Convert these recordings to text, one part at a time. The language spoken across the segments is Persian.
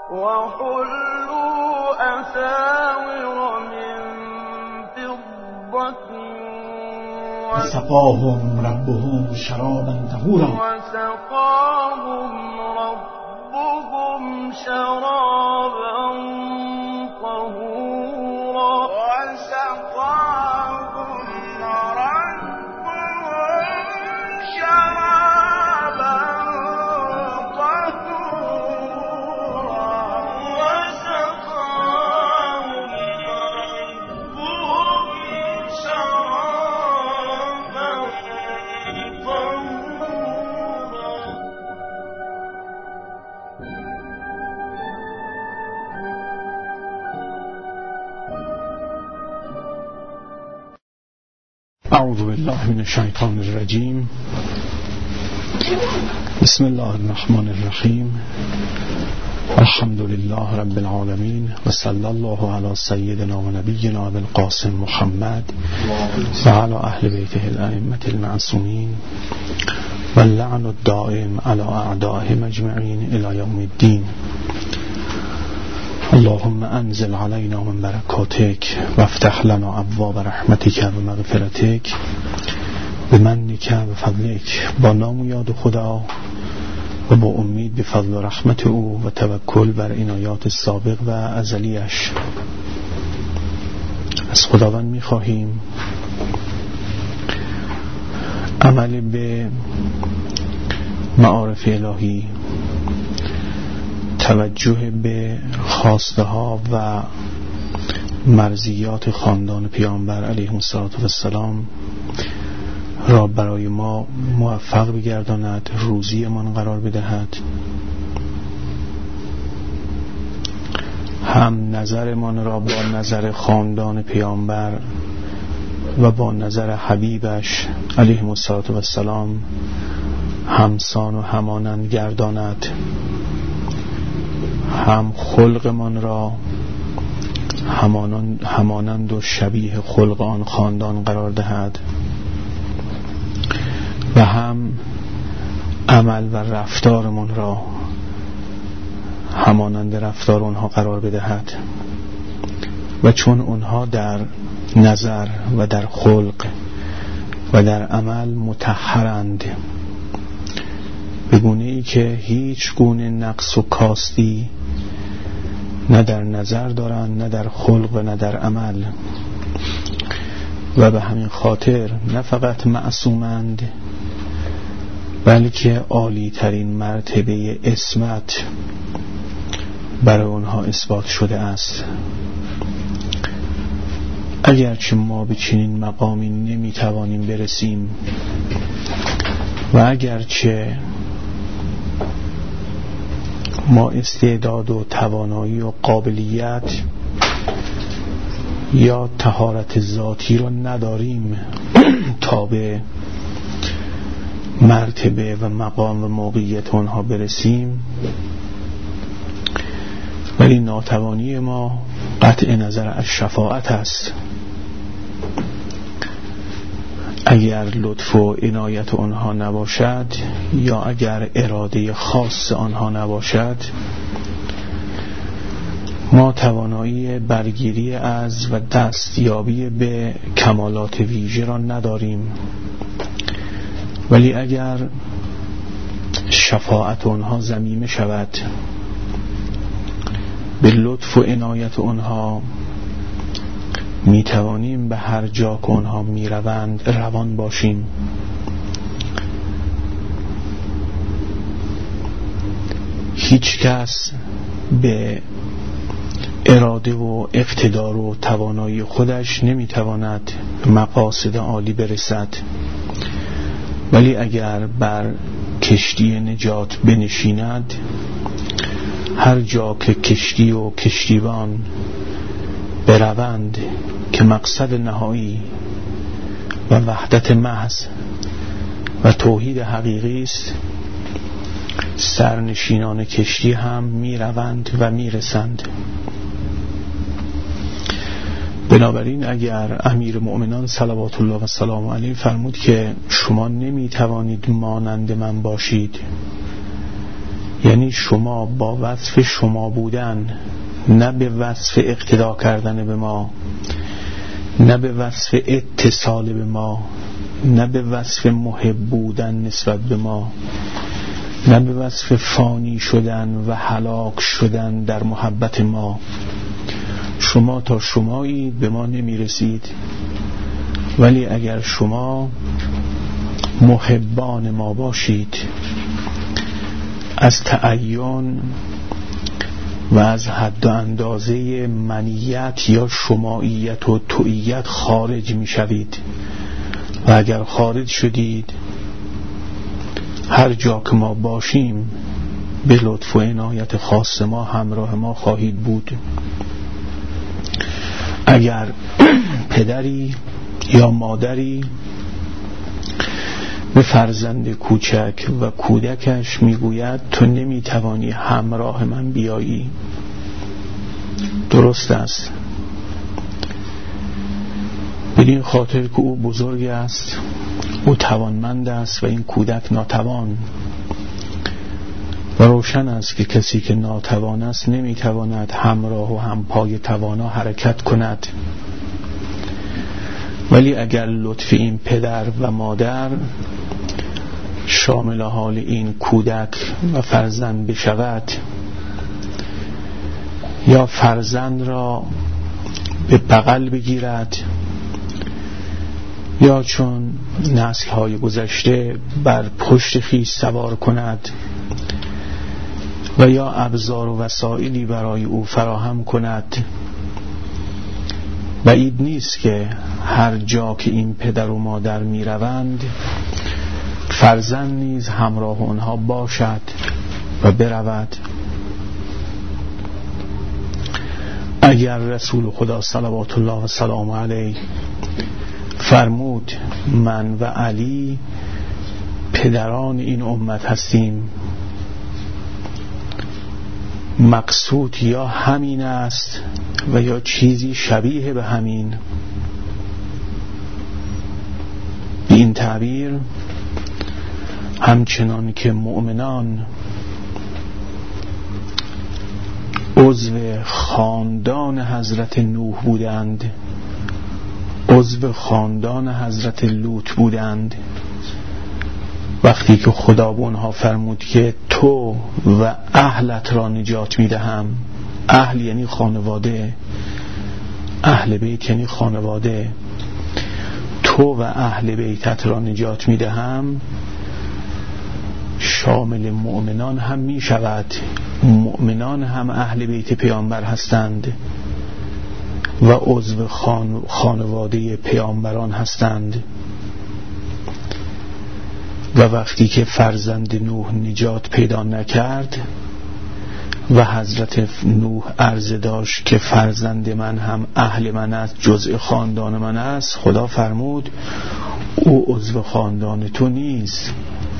وحلوا أساور من فضة وسقاهم ربهم شرابا طهورا اعوذ بالله من الشیطان الرجیم. بسم الله الرحمن الرحیم. الحمد لله رب العالمین و صلی الله علی سیدنا و نبینا ابی القاسم محمد و علی اهل بیته الائمه المعصومین و اللعن الدائم علی اعدائهم اجمعین الی یوم الدین. اللهم انزل علينا من برکاتک و افتح لنا ابواب رحمتک و مغفرتک بمنک و فضلک. با نام و یاد خدا و با امید به فضل و رحمت او و توکل بر عنایات سابق و ازلیش از خداوند می‌خواهیم عمل به معارف الهی، توجه به خواسته ها و مرضیات خاندان پیامبر علیه السلام را برای ما موفق بگرداند، روزی من قرار بدهد، هم نظرمان را با نظر خاندان پیامبر و با نظر حبیبش علیه السلام همسان و همانند گرداند، هم خلقمان را همانند و شبیه خلق آن خاندان قرار دهد و هم عمل و رفتارمان را همانند رفتار آنها قرار بدهد. و چون آنها در نظر و در خلق و در عمل مطهرند، به گونه‌ای که هیچ گونه نقص و کاستی نه در نظر دارند، نه در خلق و نه در عمل، و به همین خاطر نه فقط معصومند بلکه عالی ترین مرتبه عصمت برای آنها اثبات شده است. اگرچه ما به چنین مقامی نمیتوانیم برسیم و اگرچه ما استعداد و توانایی و قابلیت یا طهارت ذاتی را نداریم تا به مرتبه و مقام و موقعیت آنها برسیم، ولی ناتوانی ما قطع نظر از شفاعت است. اگر لطف و عنایت آنها نباشد یا اگر اراده خاص آنها نباشد، ما توانایی برگیری از و دستیابی به کمالات ویژه را نداریم. ولی اگر شفاعت آنها ضمیمه شود، به لطف و عنایت آنها می توانیم به هر جا که آنها می روند روان باشیم. هیچ کس به اراده و اقتدار و توانایی خودش نمی تواند مقاصد عالی برسد، ولی اگر بر کشتی نجات بنشیند، هر جا که کشتی و کشتیبان بروند که مقصد نهایی و وحدت محض و توحید حقیقی است، سرنشینان کشتی هم می روند و می رسند. بنابراین اگر امیر مؤمنان صلوات الله و سلام علیه فرمود که شما نمی توانید مانند من باشید یعنی شما با وصف شما بودن، نه به وصف اقتدا کردن به ما، نه به وصف اتصال به ما، نه به وصف محب بودن نسبت به ما، نه به وصف فانی شدن و هلاک شدن در محبت ما. شما تا شمایید به ما نمیرسید، ولی اگر شما محبان ما باشید، از تعین و از حد و اندازه منیت یا شمائیت و توئیت خارج می شوید، و اگر خارج شدید هر جا که ما باشیم به لطف و عنایت خاص ما همراه ما خواهید بود. اگر پدری یا مادری به فرزند کوچک و کودکش میگوید تو نمیتوانی همراه من بیایی، درست است، بدین خاطر که او بزرگ است، او توانمند است و این کودک ناتوان، و روشن است که کسی که ناتوان است نمیتواند همراه و همپای توانا حرکت کند. ولی اگر لطف این پدر و مادر شامل حال این کودک و فرزند بشود، یا فرزند را به بغل بگیرد، یا چون نسل‌های گذشته بر پشت خویش سوار کند و یا ابزار و وسایلی برای او فراهم کند، بعید نیست که هر جا که این پدر و مادر می روند فرزند نیز همراه آنها باشد و برود. اگر رسول خدا صلوات الله و سلام علیه فرمود من و علی پدران این امت هستیم، مقصود یا همین است و یا چیزی شبیه به همین. به این تعبیر همچنان که مؤمنان عضو خاندان حضرت نوح بودند، عضو خاندان حضرت لوط بودند، وقتی که خدا به اونها فرمود که تو و اهلت را نجات میدهم، اهل یعنی خانواده، اهل بیت یعنی خانواده، تو و اهل بیتت را نجات میدهم، شامل مؤمنان هم می شود. مؤمنان هم اهل بیت پیامبر هستند و عضو خانواده پیامبران هستند. و وقتی که فرزند نوح نجات پیدا نکرد و حضرت نوح عرضه داشت که فرزند من هم اهل من است، جزء خاندان من است، خدا فرمود او عضو خاندان تو نیست.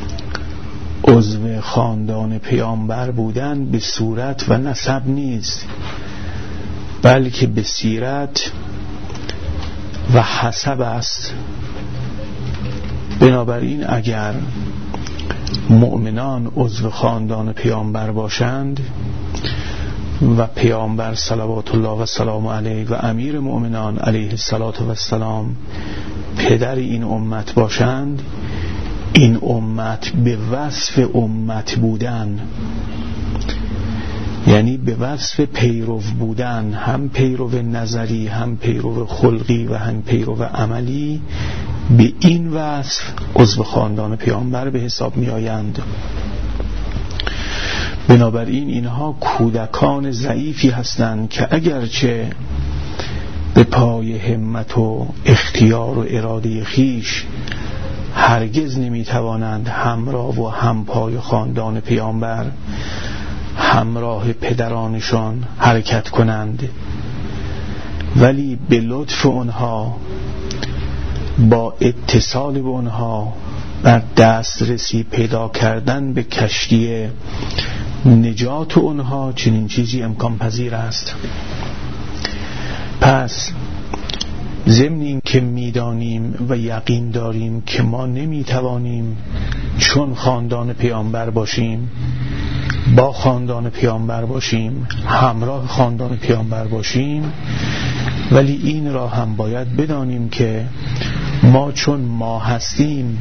عضو خاندان پیامبر بودن به صورت و نسب نیست، بلکه به سیرت و حسب است. بنابراین اگر مؤمنان عضو خاندان پیامبر باشند و پیامبر صلوات الله و سلام علیه و امیر مؤمنان علیه الصلاة و السلام پدر این امت باشند، این امت به وصف امت بودن، یعنی به وصف پیرو بودن، هم پیرو نظری، هم پیرو خلقی و هم پیرو عملی، به این وصف عضو خاندان پیامبر به حساب می آیند. بنابراین اینها کودکان ضعیفی هستند که اگرچه به پای همت و اختیار و اراده خیش هرگز نمیتوانند همراه و همپای خاندان پیامبر، همراه پدرانشان حرکت کنند، ولی به لطف آنها، با اتصال به آنها، بر دسترسی پیدا کردن به کشتی نجات آنها، چنین چیزی امکان پذیر است. پس ضمن این که میدانیم و یقین داریم که ما نمیتوانیم چون خاندان پیامبر باشیم با خاندان پیامبر باشیم، همراه خاندان پیامبر باشیم، ولی این را هم باید بدانیم که ما چون ما هستیم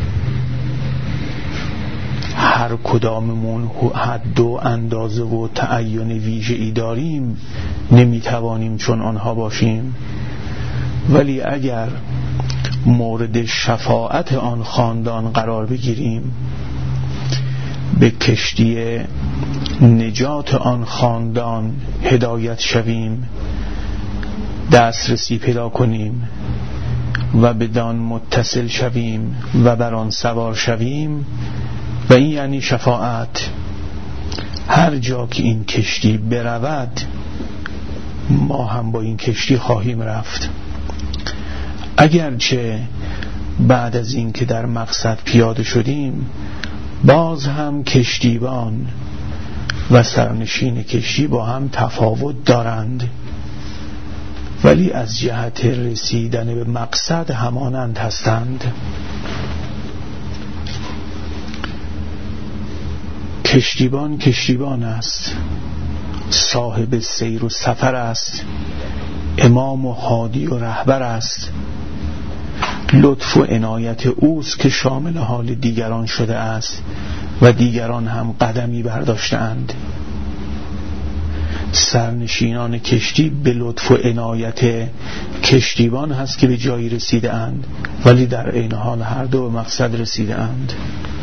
هر کداممون حد و اندازه و تعین ویژه‌ای داریم، نمیتوانیم چون آنها باشیم. ولی اگر مورد شفاعت آن خاندان قرار بگیریم، به کشتی نجات آن خاندان هدایت شویم، دسترسی پیدا کنیم و بدان متصل شویم و بر آن سوار شویم، و این یعنی شفاعت. هر جا که این کشتی برود ما هم با این کشتی خواهیم رفت. اگرچه بعد از این که در مقصد پیاده شدیم باز هم کشتیبان و سرنشین کشتی با هم تفاوت دارند، ولی از جهت رسیدن به مقصد همانند هستند. کشتیبان است، صاحب سیر و سفر است، امام و هادی و رهبر است. لطف و عنایت اوست که شامل حال دیگران شده است و دیگران هم قدمی برداشتند. سرنشینان کشتی به لطف و عنایت کشتیبان هست که به جایی رسیده اند، ولی در عین حال هر دو به مقصد رسیده اند.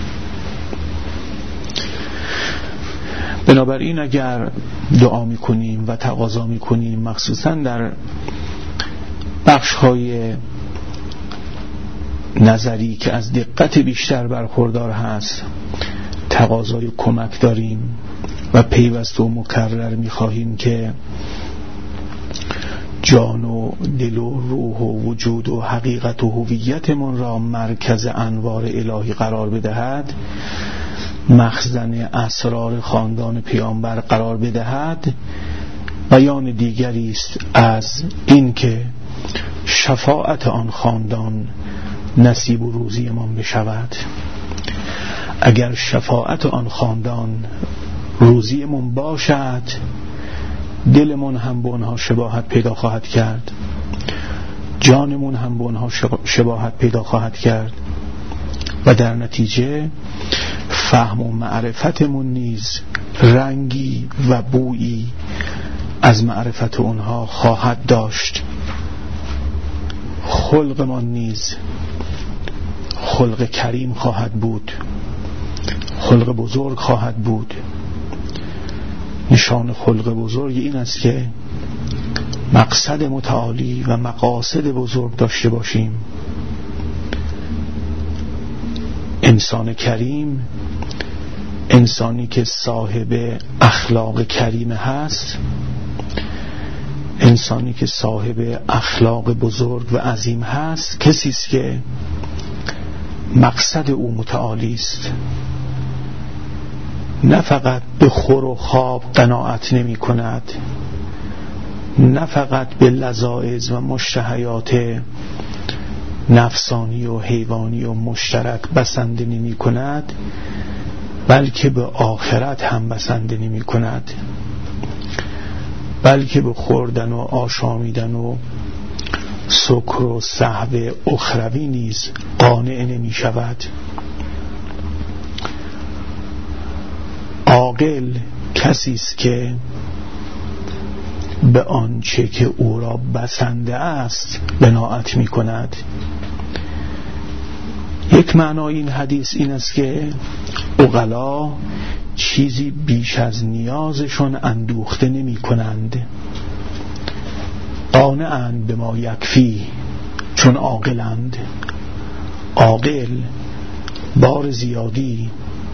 بنابراین اگر دعا میکنیم و تقاضا میکنیم، مخصوصا در بخش‌های نظری که از دقت بیشتر برخوردار هست، تقاضای کمک داریم و پیوسته و مکرر میخواهیم که جان و دل و روح و وجود و حقیقت و هویتمون را مرکز انوار الهی قرار بدهد، مخزن اسرار خاندان پیامبر قرار بدهد، بیان دیگری است از این که شفاعت آن خاندان نصیب و روزی ما بشود. اگر شفاعت آن خاندان روزیمون باشد، دلمون هم به اونها شباهت پیدا خواهد کرد، جانمون هم به اونها شباهت پیدا خواهد کرد و در نتیجه فهم و معرفتمون نیز رنگی و بویی از معرفت اونها خواهد داشت. خلقمان نیز خلق کریم خواهد بود، خلق بزرگ خواهد بود. نشان خلق بزرگ این است که مقصد متعالی و مقاصد بزرگ داشته باشیم. انسان کریم، انسانی که صاحب اخلاق کریمه هست، انسانی که صاحب اخلاق بزرگ و عظیم هست، کسی است که مقصد او متعالی است. نه فقط به خور و خواب قناعت نمی کند، نه فقط به لذایذ و مشتهیات نفسانی و حیوانی و مشترک بسنده نمی کند، بلکه به آخرت هم بسنده نمی کند، بلکه به خوردن و آشامیدن و سکر و سهو اخروی نیز قانع نمی شود. عاقل کسی است که به آنچه که او را بسنده است قناعت می کند. یک معنای این حدیث این است که عقلا چیزی بیش از نیازشون اندوخته نمی کنند، قانعند به ما یکفی، چون عاقلند. عاقل بار زیادی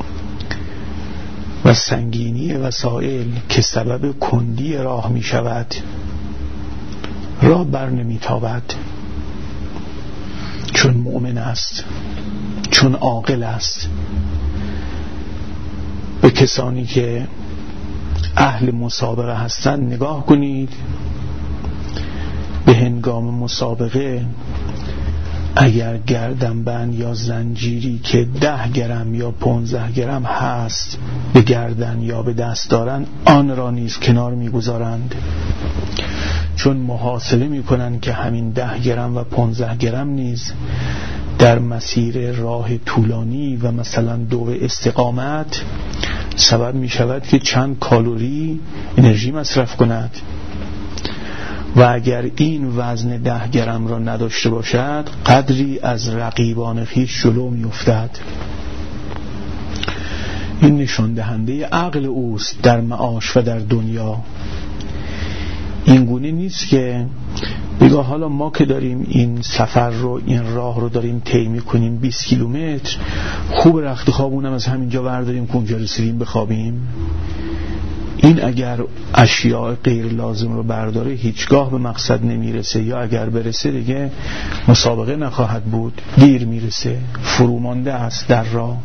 و سنگینی وسایل که سبب کندی راه می شود راه بر نمی تابد، چون مؤمن است، چون عاقل است. به کسانی که اهل مسابقه هستند نگاه کنید. به هنگام مسابقه اگر گردنبند یا زنجیری که 10 گرم یا 15 گرم هست به گردن یا به دست دارند آن را نیز کنار میگذارند، چون محاسبه میکنند که همین 10 گرم و 15 گرم نیز در مسیر راه طولانی و مثلا دور استقامت سبب می شود که چند کالری انرژی مصرف کند و اگر این وزن 10 گرم را نداشته باشد قدری از رقیبان خویش جلو می افتد. این نشان دهنده عقل اوست در معاش و در دنیا. این گونه نیست که بگه حالا ما که داریم این سفر رو، این راه رو داریم طی می‌کنیم 20 کیلومتر، خوب رخت خوابونم از همینجا برداریم که اونجا رسیدیم بخوابیم. این اگر اشیاء غیر لازم رو برداره هیچگاه به مقصد نمیرسه، یا اگر برسه دیگه مسابقه نخواهد بود، دیر میرسه، فرومانده است در راه.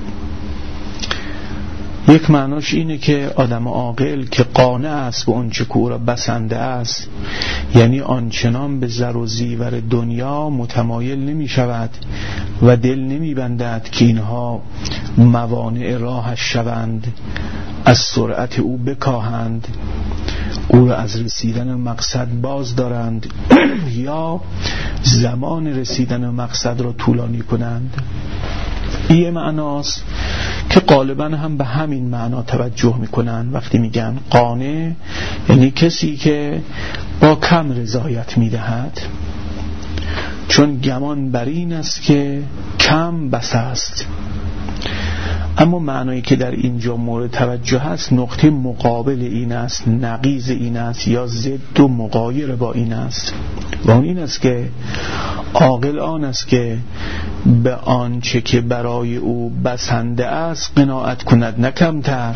یک معناش اینه که آدم عاقل که قانع است به اون چه که او را بسنده است، یعنی آنچنان به زر و زیور دنیا متمایل نمی شود و دل نمی بندد که اینها موانع راهش شوند، از سرعت او بکاهند، او را از رسیدن مقصد باز دارند یا زمان رسیدن مقصد را طولانی کنند. این معناست که غالبا هم به همین معنا توجه میکنن وقتی میگن قانع، یعنی کسی که با کم رضایت میدهد، چون گمان بر این است که کم بس است. اما معنایی که در اینجا مورد توجه هست نقطه مقابل این است، نقیض این است یا ضد و مغایر با این است، و اون این است که عاقل آن است که به آنچه که برای او بسنده است قناعت کند، نه کمتر.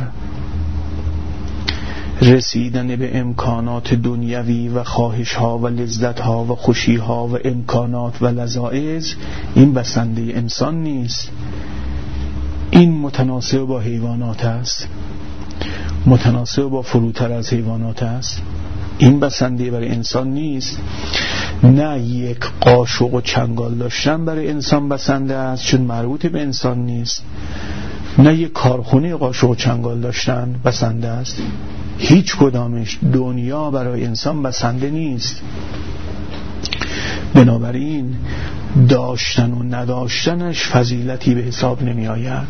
رسیدن به امکانات دنیوی و خواهش ها و لذت ها و خوشی ها و امکانات و لذائذ این بسنده انسان نیست. این متناسب با حیوانات است، متناسب با فروتر از حیوانات است. این بسنده برای انسان نیست. نه یک قاشق و چنگال داشتن برای انسان بسنده است چون مربوط به انسان نیست، نه یک کارخونه قاشق و چنگال داشتن بسنده است. هیچ کدامش دنیا برای انسان بسنده نیست. بنابراین داشتن و نداشتنش فضیلتی به حساب نمی آید.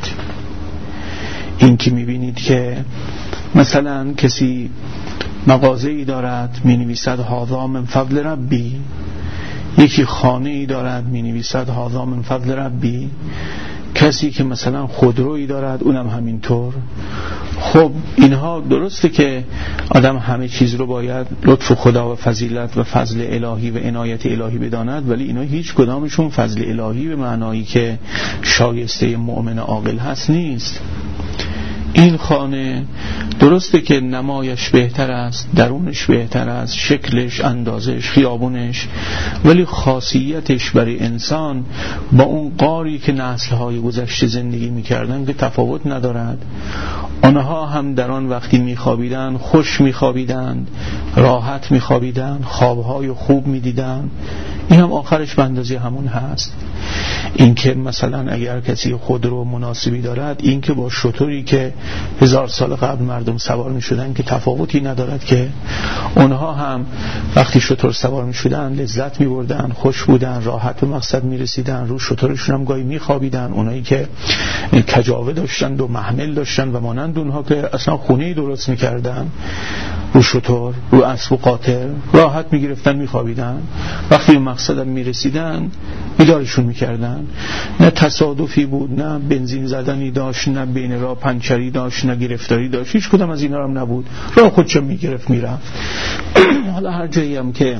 این که می بینید که مثلا کسی مغازه‌ای دارد می نویسد هذا من فضل ربی، یکی خانه‌ای دارد می نویسد هذا من فضل ربی، کسی که مثلا خودرویی دارد اونم همینطور. خب اینها درسته که آدم همه چیز رو باید لطف خدا و فضیلت و فضل الهی و عنایت الهی بداند، ولی اینا هیچ کدامشون فضل الهی به معنایی که شایسته مؤمن عاقل هست نیست. این خانه درسته که نمایش بهتر است، درونش بهتر است، شکلش، اندازش، خیابونش، ولی خاصیتش برای انسان با اون غاری که نسل‌های گذشته زندگی می‌کردن که تفاوت ندارد. آنها هم در آن وقتی می‌خوابیدن خوش می‌خوابیدند، راحت می‌خوابیدند، خواب‌های خوب می‌دیدند. این هم آخرش به اندازه همون هست. این که مثلا اگر کسی خودرو مناسبی دارد، این که با شتری که 1000 سال قبل مردم سوار می شدن که تفاوتی ندارد، که اونها هم وقتی شتر سوار می شدن لذت می بردن، خوش بودن، راحت به مقصد می رسیدن، رو شترشون هم گاهی می خوابیدن. اونایی که کجاوه داشتند و محمل داشتند و مانند اونها که اصلا خونه‌ای درست می کردن، رو شتر، رو اسب و قاطر راحت می گرفتن، می خوابیدن. وقتی به مقصد می رسیدن بیدارشون می کردن. نه تصادفی بود، نه بنزین زدنی داشت، نه بین راه پنچری داشت، نه گرفتاری داشت، هیچ کدام از اینا هم نبود. راه خودش می گرفت می رفت. حالا هر جایی هم که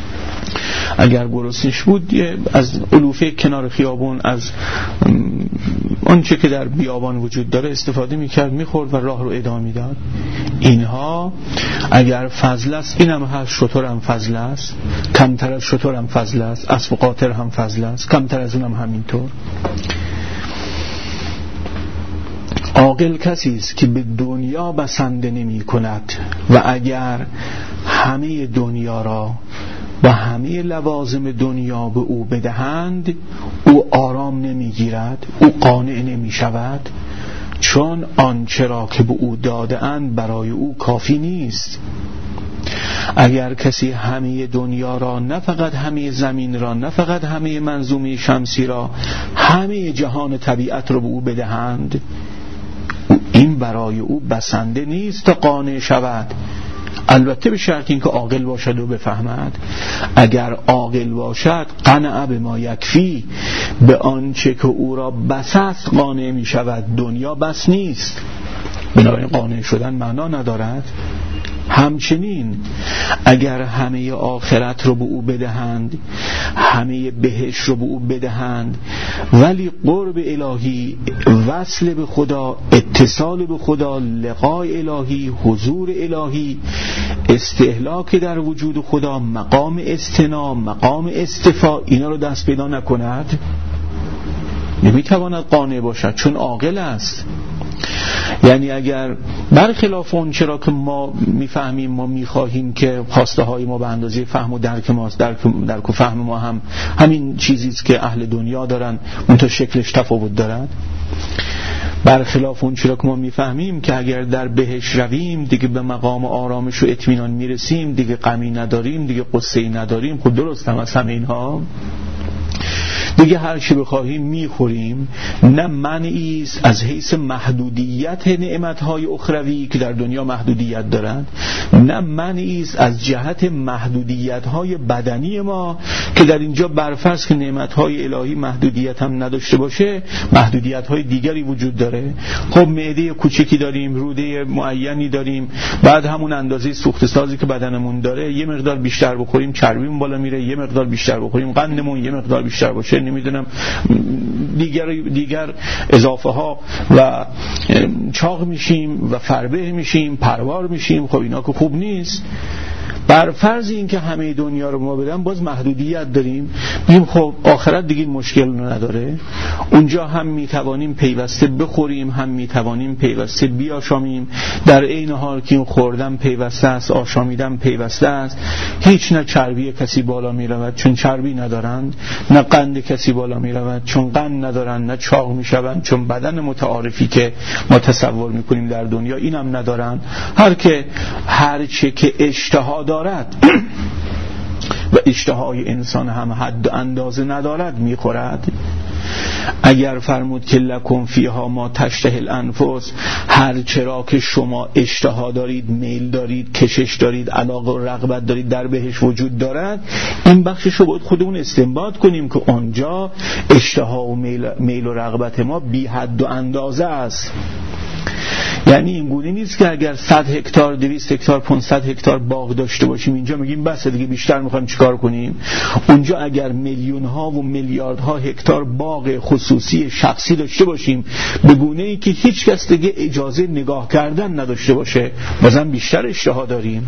اگر گرسنش بود از علوفه کنار خیابون، از آنچه که در بیابان وجود داره استفاده میکرد، میخورد و راه رو ادامه میداد. اینها اگر فضل است، این هم هست، شتر هم فضل است، کمتر از شتر هم فضل است، اسب و قاطر هم فضل است، کمتر از اون هم همینطور. عاقل کسی است که به دنیا بسنده نمی کند و اگر همه دنیا را و همه لوازم دنیا به او بدهند، او آرام نمیگیرد، او قانع نمی شود، چون آنچه را که به او داده اند برای او کافی نیست. اگر کسی همه دنیا را، نه فقط همه زمین را، نه فقط همه منظومه شمسی را، همه جهان طبیعت را به او بدهند، این برای او بسنده نیست تا قانع شود. البته به شرط اینکه عاقل باشد و بفهمد. اگر عاقل باشد قنع بما یکفی، به آنچه که او را بس است قانع می شود. دنیا بس نیست، بنابراین قانع شدن معنا ندارد. همچنین اگر همه آخرت رو به او بدهند، همه بهشت رو به او بدهند، ولی قرب الهی، وصل به خدا، اتصال به خدا، لقای الهی، حضور الهی، استهلاک در وجود خدا، مقام استنام، مقام استفا، اینا رو دست پیدا نکند، نمیتواند قانع باشد، چون عاقل است. یعنی اگر برخلاف اون چرا که ما میفهمیم، ما میخواهیم که خواسته های ما به اندازه فهم و درک ماست، درک و فهم ما هم همین چیزیست که اهل دنیا دارن، اون تا شکلش تفاوت دارن. برخلاف اون چرا که ما میفهمیم که اگر در بهشت رویم دیگه به مقام آرامش و اطمینان میرسیم، دیگه غمی نداریم، دیگه قصه‌ای نداریم. خب درست هم از همه اینها دیگه هر چی بخواهیم میخوریم. نه منعی است از حیث محدودیت نعمتهای اخروی که در دنیا محدودیت دارند، نه منعی است از جهت محدودیتهای بدنی ما که در اینجا برفرض که نعمتهای الهی محدودیت هم نداشته باشه، محدودیتهای دیگری وجود داره. خب معده کوچکی داریم، روده معینی داریم، بعد همون اندازه سوخت سازی که بدنمون داره، یه مقدار بیشتر بخوریم چربیمون بالا میره، یه مقدار بیشتر بخوریم قندمون یه مقدار بیشتر باشه، نمیدونم دیگر اضافه ها و چاق میشیم و فربه میشیم، پروار میشیم. خب اینا که خوب نیست. بر فرض این که همه دنیا رو ما بدن، باز محدودیت داریم. میگیم خب آخرت دیگه مشکل نداره، اونجا هم میتوانیم پیوسته بخوریم، هم میتوانیم پیوسته بیاشامیم، در عین حال که این خوردن پیوسته است، آشامیدن پیوسته است. هیچ نه چربی کسی بالا میرود چون چربی ندارند، نه قند کسی بالا میرود چون قند ندارند، نه چاق میشوند چون بدن متعارفی که ما تصور میکنیم در دنیا اینم ندارند. هر چه که اشتها دارد و اشتهای انسان هم حد و اندازه ندارد میخورد. اگر فرمود که لکم فیها ما تشتهی الانفس، هر چرا که شما اشتها دارید، میل دارید، کشش دارید، علاقه و رغبت دارید در بهش وجود دارد، این بخشش رو باید خودمون استنباط کنیم که آنجا اشتها و میل و رغبت ما بی حد و اندازه است. یعنی این گونه نیست که اگر 100 هکتار 200 هکتار 500 هکتار باغ داشته باشیم اینجا میگیم بس دیگه بیشتر میخوایم چیکار کنیم. اونجا اگر میلیون ها و میلیاردها هکتار باغ خصوصی شخصی داشته باشیم به گونه ای که هیچ کس دیگه اجازه نگاه کردن نداشته باشه، بازم بیشتر اشتها داریم.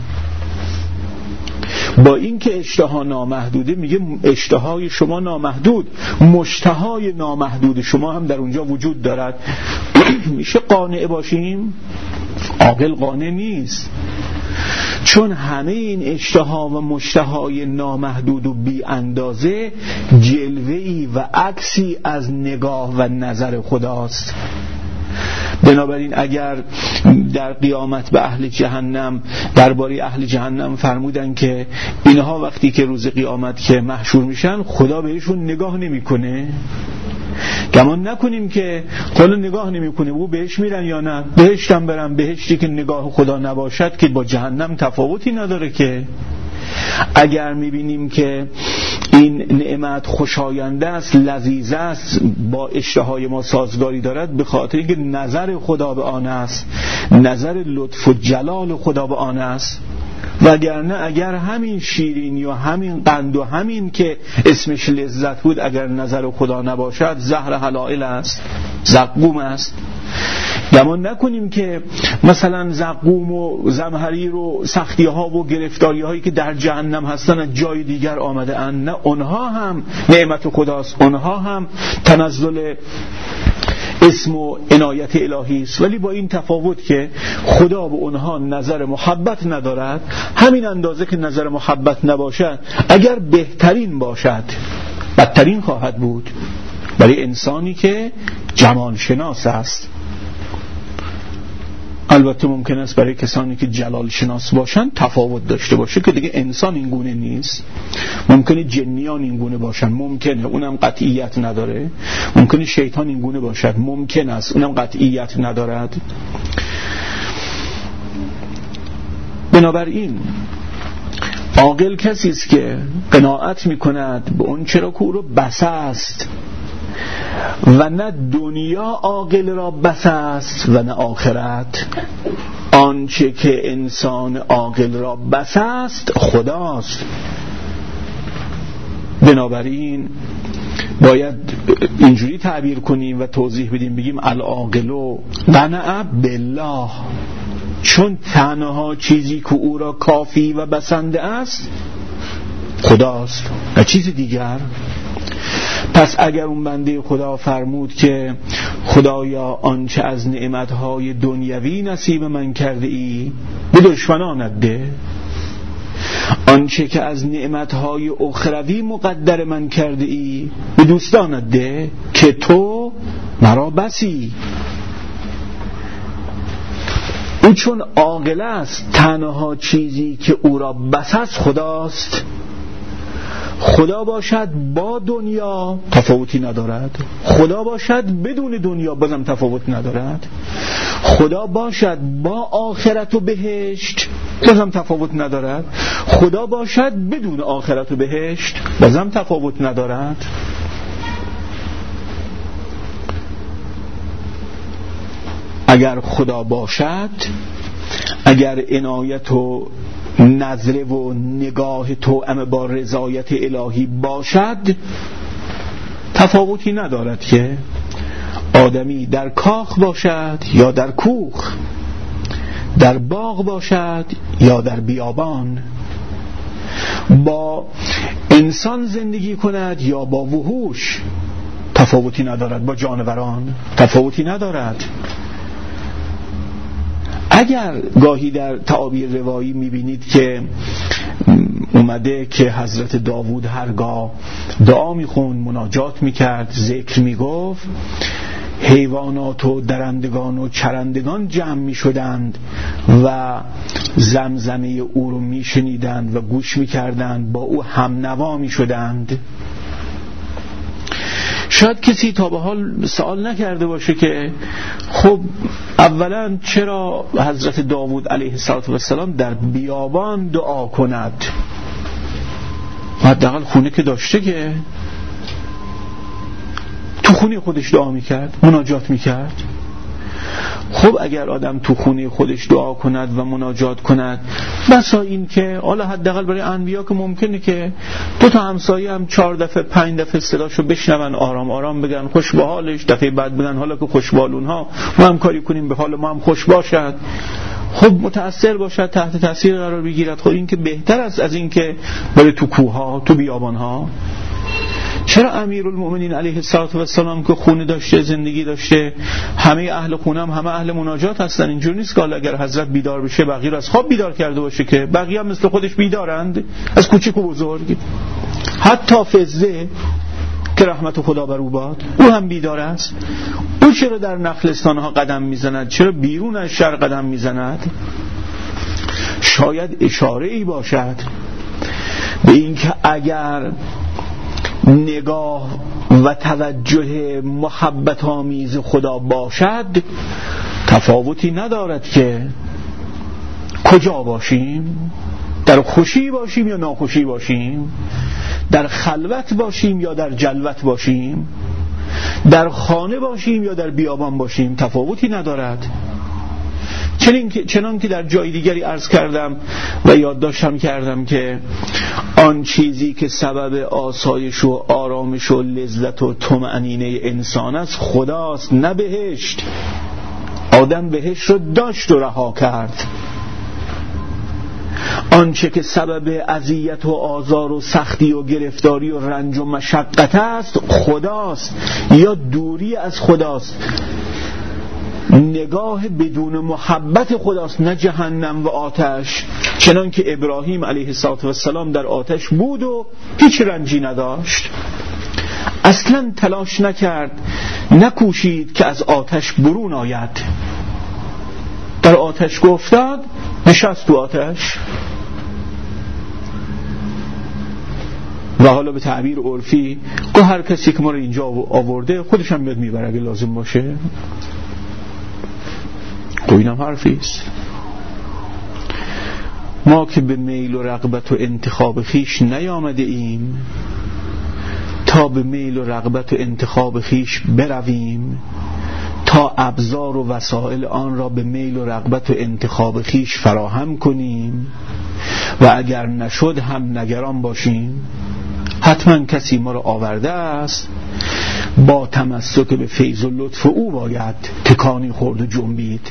با اینکه اشتها نامحدوده میگه اشتهای شما نامحدود، مشتهای نامحدود شما هم در اونجا وجود دارد. میشه قانع باشیم؟ عاقل قانع نیست، چون همه این اشتها و مشتهای نامحدود و بی اندازه جلوه‌ای و عکسی از نگاه و نظر خداست. بنابراین اگر در قیامت به اهل جهنم، درباره اهل جهنم فرمودن که اینها وقتی که روز قیامت که محشور میشن خدا بهشون نگاه نمیکنه، گمان نکنیم که خدا نگاه نمیکنه، او بهش میرن یا نه، بهشتم برن، بهشتی که نگاه خدا نباشد که با جهنم تفاوتی نداره که. اگر میبینیم که این نعمت خوشاینده است، لذیذ است، با اشتهای ما سازگاری دارد، به خاطر اینکه نظر خدا به آن است، نظر لطف و جلال خدا به آن است. وگرنه اگر همین شیرین یا همین قند و همین که اسمش لذت بود اگر نظر خدا نباشد زهر حلائل است، زقوم است. گمان نکنیم که مثلا زقوم و زمهریر و سختی ها و گرفتاری هایی که در جهنم هستن از جای دیگر آمده اند. نه، اونها هم نعمت خداست، اونها هم تنزل اسم و عنایت الهی است، ولی با این تفاوت که خدا به اونها نظر محبت ندارد. همین اندازه که نظر محبت نباشد، اگر بهترین باشد بدترین خواهد بود برای انسانی که جمال شناس است. البته ممکن است برای کسانی که جلال شناس باشن تفاوت داشته باشه که دیگه انسان این گونه نیست. ممکنه جنیان این گونه باشن، ممکنه، اونم قطعیت نداره. ممکنه شیطان این گونه باشد، ممکن است، اونم قطعیت ندارد. بنابراین عاقل کسی است که قناعت میکند به اون چرا که او رو بس است، و نه دنیا عاقل را بس است و نه آخرت. آنچه که انسان عاقل را بس است خداست. بنابراین باید اینجوری تعبیر کنیم و توضیح بدیم، بگیم العاقل قنع بالله، چون تنها چیزی که او را کافی و بسنده است خداست و چیز دیگر. پس اگر اون بنده خدا فرمود که خدایا آنچه از نعمتهای دنیوی نصیب من کرده ای به دشمنانت ده، آنچه که از نعمتهای اخروی مقدر من کرده ای به دوستانت ده که تو مرا بسی. او چون عاقل است، تنها چیزی که او را بس است خداست. خدا باشد با دنیا تفاوتی ندارد، خدا باشد بدون دنیا بازم تفاوت ندارد، خدا باشد با آخرت و بهشت بازم تفاوت ندارد، خدا باشد بدون آخرت و بهشت بازم تفاوت ندارد. اگر خدا باشد، اگر عنایت و نظر و نگاه توأم با رضایت الهی باشد، تفاوتی ندارد که آدمی در کاخ باشد یا در کوخ، در باغ باشد یا در بیابان، با انسان زندگی کند یا با وحوش، تفاوتی ندارد، با جانوران تفاوتی ندارد. اگر گاهی در تعابیر روایی میبینید که اومده که حضرت داوود هرگاه دعا میخوند، مناجات میکرد، ذکر میگفت، حیوانات و درندگان و چرندگان جمع میشدند و زمزمه او رو میشنیدند و گوش میکردند، با او هم نوا میشدند. شاید کسی تا به حال سوال نکرده باشه که خب اولا چرا حضرت داوود علیه السلام در بیابان دعا کند؟ حداقل خونه که داشته، که تو خونه خودش دعا میکرد، مناجات میکرد. خب اگر آدم تو خونه خودش دعا کند و مناجات کند، بسا این که حالا حداقل برای انبیا که ممکنه که دو تا همسایه هم 4 دفعه 5 دفعه صداشو بشنون، آرام آرام بگن خوش به حالش، دفعه بعد بگن حالا که خوش به حال اونها، ما هم کاری کنیم به حال ما هم خوش باشد، خب متأثر باشد، تحت تاثیر قرار بگیرد. خب این که بهتر است از این که برای تو کوه‌ها، تو بیابان‌ها. چرا امیرالمؤمنین علیه السلام که خونه داشته، زندگی داشته، همه اهل خونه هم همه اهل مناجات هستن؟ اینجور نیست که اگر حضرت بیدار بشه بقیه رو از خواب بیدار کرده باشه، که بقیه هم مثل خودش بیدارند، از کوچیک و بزرگ. حتی فزه که رحمت خدا بر او باد، او هم بیدار است. او چرا در نخلستانها قدم میزند؟ چرا بیرون از شهر قدم میزند؟ شاید اشاره ای باشد به اینکه اگر نگاه و توجه محبت آمیز خدا باشد، تفاوتی ندارد که کجا باشیم، در خوشی باشیم یا ناخوشی باشیم، در خلوت باشیم یا در جلوت باشیم، در خانه باشیم یا در بیابان باشیم، تفاوتی ندارد. چنان که در جای دیگری عرض کردم و یادداشتم کردم که آن چیزی که سبب آسایش و آرامش و لذت و طمأنینه انسان است خداست، نه بهشت. آدم بهشت رو داشت و رها کرد. آنچه که سبب اذیت و آزار و سختی و گرفتاری و رنج و مشقت است خداست یا دوری از خداست، نگاه بدون محبت خداست، نه جهنم و آتش. چنان که ابراهیم علیه السلام در آتش بود و هیچ رنجی نداشت، اصلا تلاش نکرد، نکوشید که از آتش برون آید. در آتش افتاد، نشست تو آتش. و حالا به تعبیر عرفی که هر کسی که ما رو اینجا آورده خودش هم میاد میبره اگه لازم باشه. اینم حرفیست. ما که به میل و رغبت و انتخاب خیش نیامده ایم تا به میل و رغبت و انتخاب خیش برویم، تا ابزار و وسایل آن را به میل و رغبت و انتخاب خیش فراهم کنیم و اگر نشد هم نگران باشیم. حتما کسی ما را آورده است، با تمسک به فیض و لطف او باید تکانی خورد و جنبید.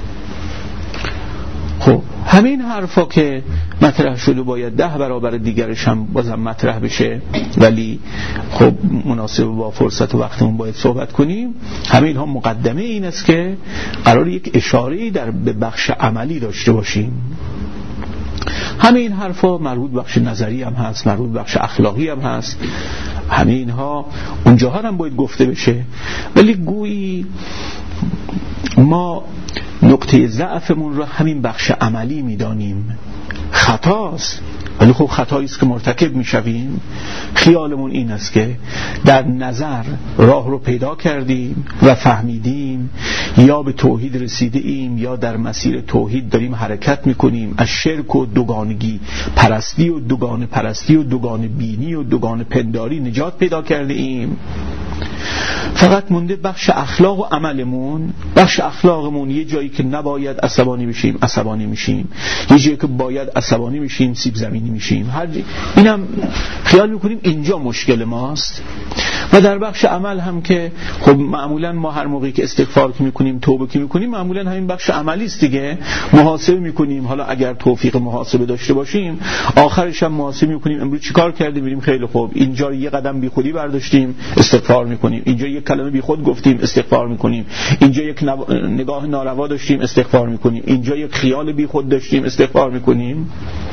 خب همین حرفا که مطرح شده باید 10 برابر دیگرش هم بازم مطرح بشه، ولی خب مناسب با فرصت و وقتمون باید صحبت کنیم. همین ها مقدمه این است که قرار یک اشاره‌ای به بخش عملی داشته باشیم. همین حرفا مربوط بخش نظری هم هست، مربوط بخش اخلاقی هم هست، همین ها اونجاها هم باید گفته بشه، ولی گویی ما نقطه ضعفمون رو همین بخش عملی میدانیم. خطاست، ولی خب خطایی است که مرتکب میشویم. خیالمون این است که در نظر راه رو پیدا کردیم و فهمیدیم، یا به توحید رسیده ایم یا در مسیر توحید داریم حرکت میکنیم، از شرک و دوگانگی پرستی و دوگانه پرستی و دوگانه بینی و دوگانه پنداری نجات پیدا کرده ایم. فقط مونده بخش اخلاق و عملمون. بخش اخلاقمون یه جایی که نباید عصبانی بشیم عصبانی میشیم، یه جایی که باید عصبانی میشیم سیب زمینی میشیم. اینم خیال میکنیم اینجا مشکل ماست. و در بخش عمل هم که خب معمولا ما هر موقعی که استغفار که میکنیم توبه که میکنیم معمولا همین بخش عملی است دیگه، محاسبه میکنیم. حالا اگر توفیق محاسبه داشته باشیم آخرش هم محاسبه میکنیم امروز چیکار کردیم، میریم خیلی خوب اینجا یه قدم بی خودی برداشتیم استغفار میکنیم، اینجا یک کلمه بی خود گفتیم استغفار میکنیم، اینجا یک نگاه ناروا داشتیم استغفار میکنیم، اینجا یک خیال بی خود داشتیم استغفار میکنیم.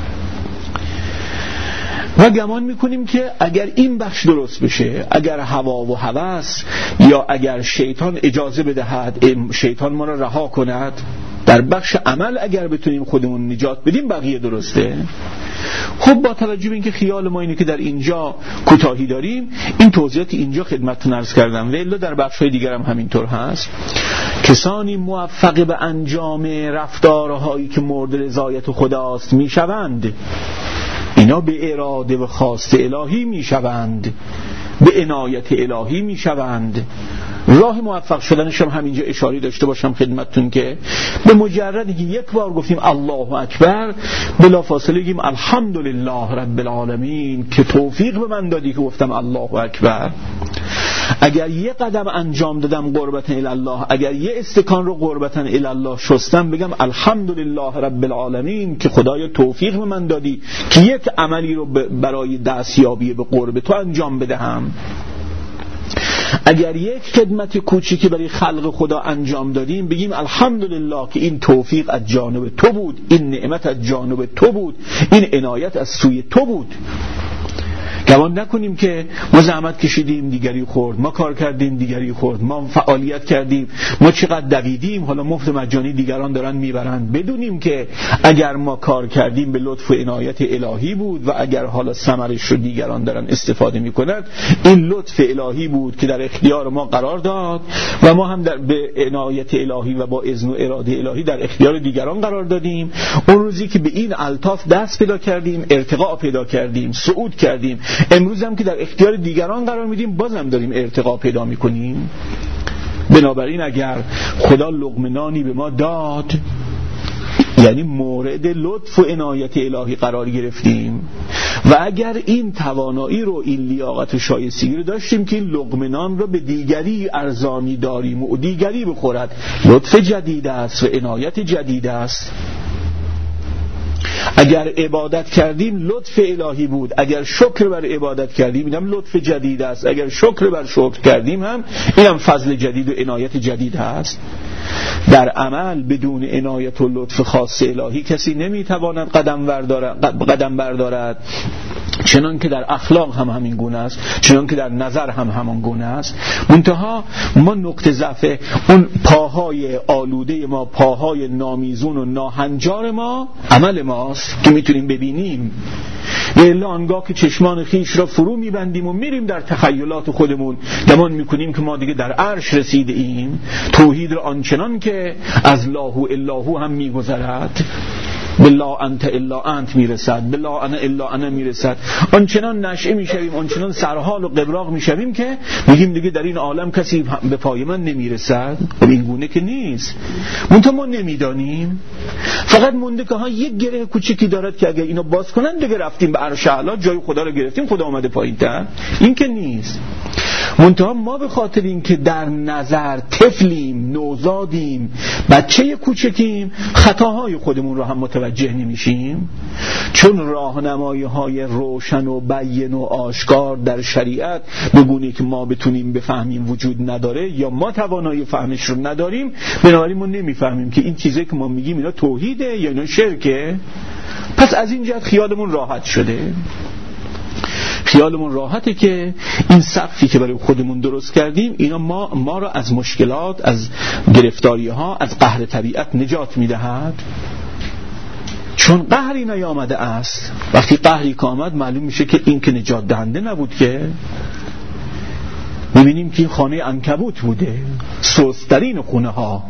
و گمان میکنیم که اگر این بخش درست بشه، اگر هوا و هوس یا اگر شیطان اجازه بدهد شیطان ما را رها کند، در بخش عمل اگر بتونیم خودمون نجات بدیم بقیه درسته. خب با توجه به اینکه خیال ما اینه که در اینجا کوتاهی داریم، این توضیحات اینجا خدمتتون عرض کردم و الا در بخش‌های دیگر هم همینطور هست. کسانی موفق به انجام رفتارهایی که مورد رضایت خداست میشوند، اینا به اراده و خواست الهی میشوند، به عنایت الهی میشوند. راه موفق شدنش هم همینجا اشاره داشته باشم خدمتتون که به مجرد که یک بار گفتیم الله اکبر بلافاصله بگیم الحمدلله رب العالمین که توفیق به من دادی که گفتم الله اکبر. اگر یک قدم انجام دادم قربتن الی الله، اگر یک استکان رو قربتن الی الله شستم، بگم الحمدلله رب العالمین که خدای توفیق به من دادی که یک عملی رو برای دستیابی به قرب تو انجام بدهم. اگر یک خدمت کوچیکی برای خلق خدا انجام دادیم، بگیم الحمدلله که این توفیق از جانب تو بود، این نعمت از جانب تو بود، این عنایت از سوی تو بود. گمان نکنیم که ما زحمت کشیدیم دیگری خورد، ما کار کردیم دیگری خورد، ما فعالیت کردیم، ما چقدر دویدیم حالا مفت مجانی دیگران دارن میبرند. بدونیم که اگر ما کار کردیم به لطف و عنایت الهی بود و اگر حالا ثمرش رو دیگران دارن استفاده میکنند، این لطف الهی بود که در اختیار ما قرار داد و ما هم به عنایت الهی و با اذن و اراده الهی در اختیار دیگران قرار دادیم. اون روزی که به این الطاف دست پیدا کردیم، ارتقا پیدا کردیم، صعود کردیم، امروز هم که در اختیار دیگران قرار میدیم بازم داریم ارتقا پیدا میکنیم. بنابراین اگر خدا لقمه نانی به ما داد، یعنی مورد لطف و عنایت الهی قرار گرفتیم و اگر این توانایی رو، این لیاقت و شایستگی رو داشتیم که این لقمه نان رو به دیگری ارزانی داریم و دیگری بخورد، لطف جدید است و عنایت جدید است. اگر عبادت کردیم لطف الهی بود، اگر شکر بر عبادت کردیم اینم لطف جدید است، اگر شکر بر شکر کردیم هم اینم فضل جدید و عنایت جدید هست. در عمل بدون عنایت و لطف خاص الهی کسی نمیتواند قدم بردارد. چنان که در اخلاق هم همین گونه است، چنان که در نظر هم همان گونه است. منتها ما نقطه ضعف اون پاهای آلوده ما، پاهای نامیزون و ناهنجار ما عمل ماست که میتونیم ببینیم. الا آنگاه که چشمان خیش را فرو میبندیم و میریم در تخیلات خودمون گمان میکنیم که ما دیگه در عرش رسیده ایم، توحید را آنچنان که از لا الا هو هم میگذرد، بلا انت الا انت میرسد، بلا انا الا انا میرسد، آنچنان نشئه میشویم، آنچنان سرحال و قبراق میشویم که میگیم دیگه در این عالم کسی به پای من نمیرسد. و این گونه که نیست. منتها ما نمیدانیم، فقط مونده که ها یک گره کوچکی دارد که اگر اینو باز کنن دیگه رفتیم به عرش اعلی، جای خدا رو گرفتیم، خدا اومده پایین‌تر. این که نیست. منتها ما به خاطر اینکه در نظر طفلیم، نوزادیم، بچه کوچکیم، خطاهای خودمون رو هم متوجه نمیشیم، چون راهنمایی‌های روشن و بین و آشکار در شریعت به گونه‌ای که ما بتونیم بفهمیم وجود نداره، یا ما توانایی فهمش رو نداریم، بنابراین ما نمیفهمیم که این چیزی که ما میگیم اینا توحیده یا اینا شرکه. پس از این جهت خیالمون راحت شده. خیالمون راحته که این سقفی که برای خودمون درست کردیم اینا ما را از مشکلات، از گرفتاری ها، از قهر طبیعت نجات میدهد. چون قهری نیامده است. وقتی قهری که آمد معلوم میشه که این که نجات دهنده نبود، که میبینیم که این خانه عنکبوت بوده، سست‌ترین خونه ها.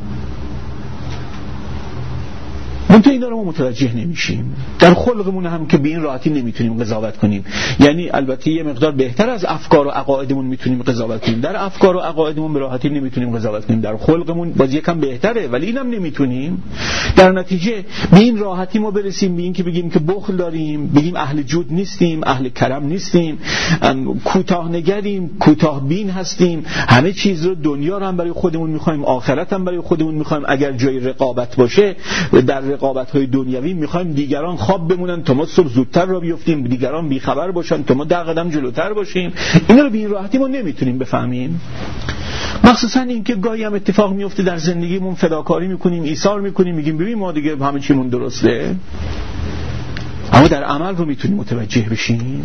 منتها اینا رو ما متوجه نمیشیم. در خلقمون هم که به این راحتی نمیتونیم قضاوت کنیم. یعنی البته یه مقدار بهتر از افکار و عقایدمون میتونیم قضاوت کنیم، در افکار و عقایدمون به راحتی نمیتونیم قضاوت کنیم، در خلقمون باز یکم بهتره ولی اینم نمیتونیم. در نتیجه به این راحتی ما برسیم به این که بگیم که بخل داریم، بگیم اهل جود نیستیم، اهل کرم نیستیم، کوتاه نگریم، کوتاه بین هستیم، همه چیز رو، دنیا رو هم برای خودمون میخوایم، آخرت هم برای خودمون میخوایم. اگر جای رقابت باشه، در رقابت‌های دنیوی میخوایم دیگران خواب بمونن تا ما صبح زودتر را بیفتیم، دیگران بیخبر باشن تا ما 10 قدم جلوتر باشیم. اینا رو به این راحتی ما نمیتونیم بفهمیم. مخصوصا این که گاهی هم اتفاق میفته در زندگیمون، فداکاری میکنیم، ایثار میکنیم، میگیم ببین ما دیگه همه چیمون درسته، اما در عمل رو میتونیم متوجه بشیم.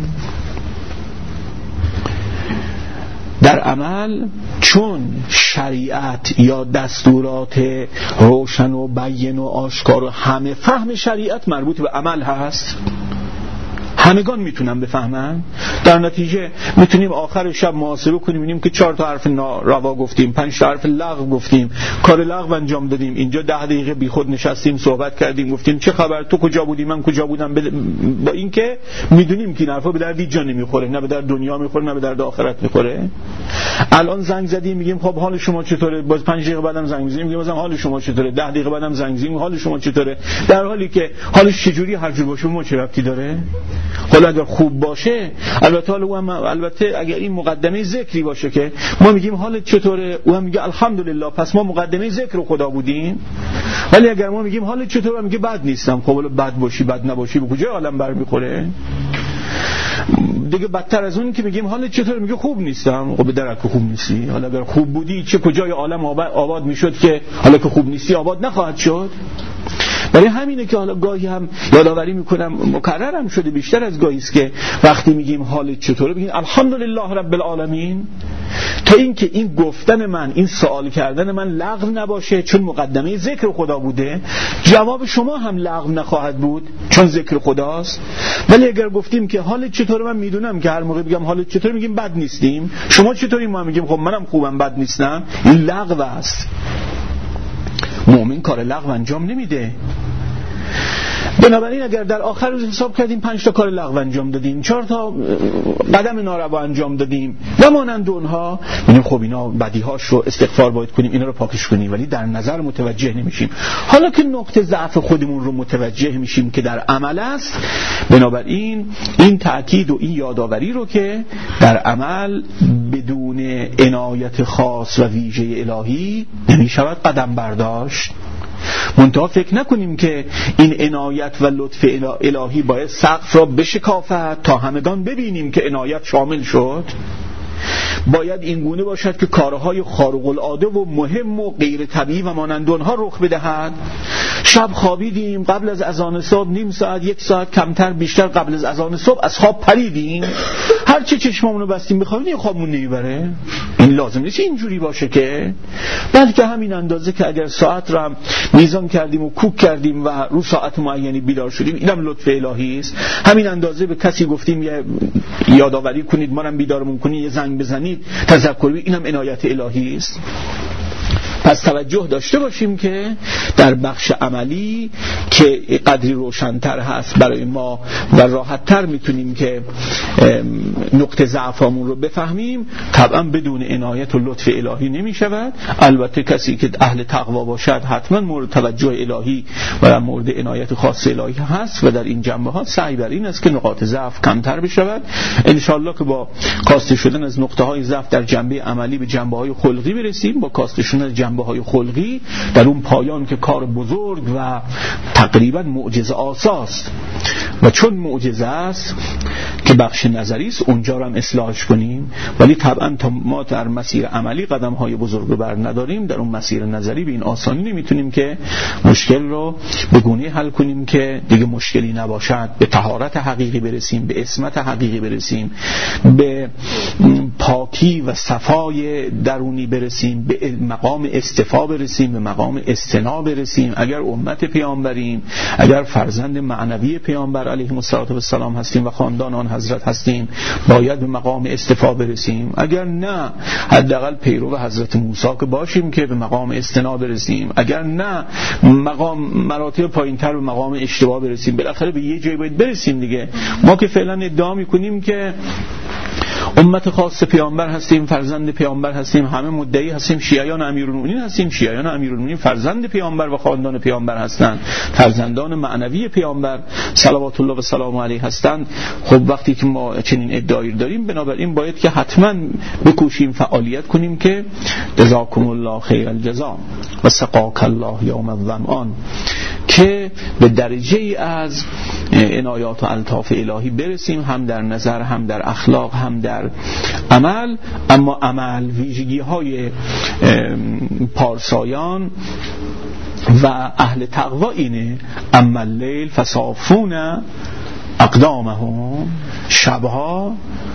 در عمل چون شریعت یا دستورات روشن و بین و آشکار و همه فهم شریعت مربوط به عمل هست، همگان میتونن بفهمن. در نتیجه میتونیم آخر شب محاسبه کنیم، ببینیم که 4 تا حرف ناروا گفتیم، 5 تا حرف لغو گفتیم، کار لغو انجام دادیم، اینجا 10 دقیقه بی خود نشستیم صحبت کردیم، گفتیم چه خبر، تو کجا بودی، من کجا بودم، با اینکه میدونیم که این حرفا به درد جا نمیخوره، نه به درد دنیا میخوره نه به درد آخرت میخوره. الان زنگ زدیم میگیم خب حال شما چطوره، باز 5 دقیقه بعدم زنگ میزنیم میگیم مثلا حال شما چطوره، 10 دقیقه بعدم زنگ میزنیم حال شما چطوره، در حالی که حالش چجوری هر جور باشه ما چه ربطی داره. حالا اگر خوب باشه، البته اگر این مقدمه ذکری باشه که ما میگیم حالت چطوره، او هم میگه الحمدلله، پس ما مقدمه ذکر خدا بودیم. ولی اگر ما میگیم حالت چطوره، میگه بد نیستم، خب حالا بد باشی بد نباشی به کجای عالم برمیخوره دیگه. بدتر از اون که میگیم حالت چطوره، میگه خوب نیستم، خب به درک خوب نیستی. حالا اگر خوب بودی چه کجای عالم آباد میشد که حالا که خوب نیستی آباد نخواهد شد. برای همینه که حالا گاهی هم یادآوری میکنم، مکررم شده بیشتر از گاهی است که وقتی میگیم حالت چطوره بگیم الحمدلله رب العالمین، تا اینکه این گفتن من، این سوال کردن من لغو نباشه چون مقدمه ذکر خدا بوده، جواب شما هم لغو نخواهد بود چون ذکر خداست. ولی اگر گفتیم که حالت چطوره، من میدونم که هر موقع بگم حالت چطوره میگیم بد نیستیم، شما چطوری، ما میگیم خب منم خوبم بد نیستم، این لغو است. مؤمن کار لغو انجام نمیده. بنابراین اگر در آخر روز حساب کردیم 5 تا کار لغو انجام دادیم، 4 تا قدم ناروا انجام دادیم و مانند اونها، میگیم خب اینا بدیهاش رو استغفار باید کنیم، اینا رو پاکش کنیم، ولی در نظر متوجه نمیشیم. حالا که نقطه ضعف خودمون رو متوجه میشیم که در عمل است، بنابراین این تأکید و این یادآوری رو که در عمل بدون عنایت خاص و ویژه الهی نمیشود قدم برداشت. منتها فکر نکنیم که این عنایت و لطف الهی باید سقف را بشکافد تا همگان ببینیم که عنایت شامل شد. باید این گونه باشد که کارهای خارق العاده و مهم و غیر طبیعی و مانند آنها رخ بدهد. شب خوابیدیم، قبل از اذان صبح نیم ساعت، یک ساعت کمتر بیشتر قبل از اذان صبح از خواب پریدیم، هر چه چشممون رو بستیم بخوابیم خوابمون نمیبره. این لازم نیست اینجوری باشه که، بلکه همین اندازه که اگر ساعت رو هم میزان کردیم و کوک کردیم و رو ساعت معینی بیدار شدیم، اینم لطف الهی است. همین اندازه به کسی گفتیم یه یادآوری کنید، ما رو بیدارمون کنید، یه زنگ بزنید، تذکر بید، اینم عنایت الهی است. پس توجه داشته باشیم که در بخش عملی که قدری روشن‌تر هست برای ما و راحت‌تر میتونیم که نقطه ضعفمون رو بفهمیم، طبعا بدون عنایت و لطف الهی نمیشود. البته کسی که اهل تقوا باشد حتما مورد توجه الهی و مورد عنایت خاص الهی هست و در این جنبه ها سعی بر این است که نقاط ضعف کمتر بشود. ان شاءالله که با کاسته شدن از نقطه‌های ضعف در جنبه عملی به جنبه‌های خلقی برسیم، با کاسته شدن از جنبه‌های خلقی در اون پایان که کار بزرگ و تقریبا معجزه آساست و چون معجزه است که بخش نظری است اونجا رو هم اصلاحش کنیم. ولی طبعا تا ما در مسیر عملی قدم‌های بزرگ رو بر نداریم، در اون مسیر نظری به این آسانی نمیتونیم که مشکل رو به گونه حل کنیم که دیگه مشکلی نباشد، به طهارت حقیقی برسیم، به عصمت حقیقی برسیم، به پاکی و صفای درونی برسیم، به مقام استفا برسیم، به مقام استنا برسیم. اگر امت پیامبریم، اگر فرزند معنوی پیامبر علیه السلام هستیم و خاندان آن حضرت هستیم، باید به مقام استفا برسیم. اگر نه، حداقل پیرو حضرت موسی که باشیم که به مقام استنا برسیم. اگر نه، مقام مراتب پایینتر به مقام اشتباه برسیم. بالاخره به یه جایی باید برسیم دیگه. ما که فعلا ادعا میکنیم که امت خاص پیامبر هستیم، فرزند پیامبر هستیم، همه مدعی هستیم شیعیان امیرالمومنین هستیم. شیعیان امیرالمومنین فرزند پیامبر و خاندان پیامبر هستند، فرزندان معنوی پیامبر صلوات الله و سلام علیه هستند. خب وقتی که ما چنین ادعایی داریم، بنابراین باید که حتما بکوشیم فعالیت کنیم که جزاکم الله خیر الجزا و سقاک الله یوم الظمآن، که به درجه ای از عنایات و الطاف الهی برسیم، هم در نظر، هم در اخلاق، هم در عمل. اما عمل ویژگی های پارسایان و اهل تقوا اینه: اما اللیل فصافون اقدامهم، شبها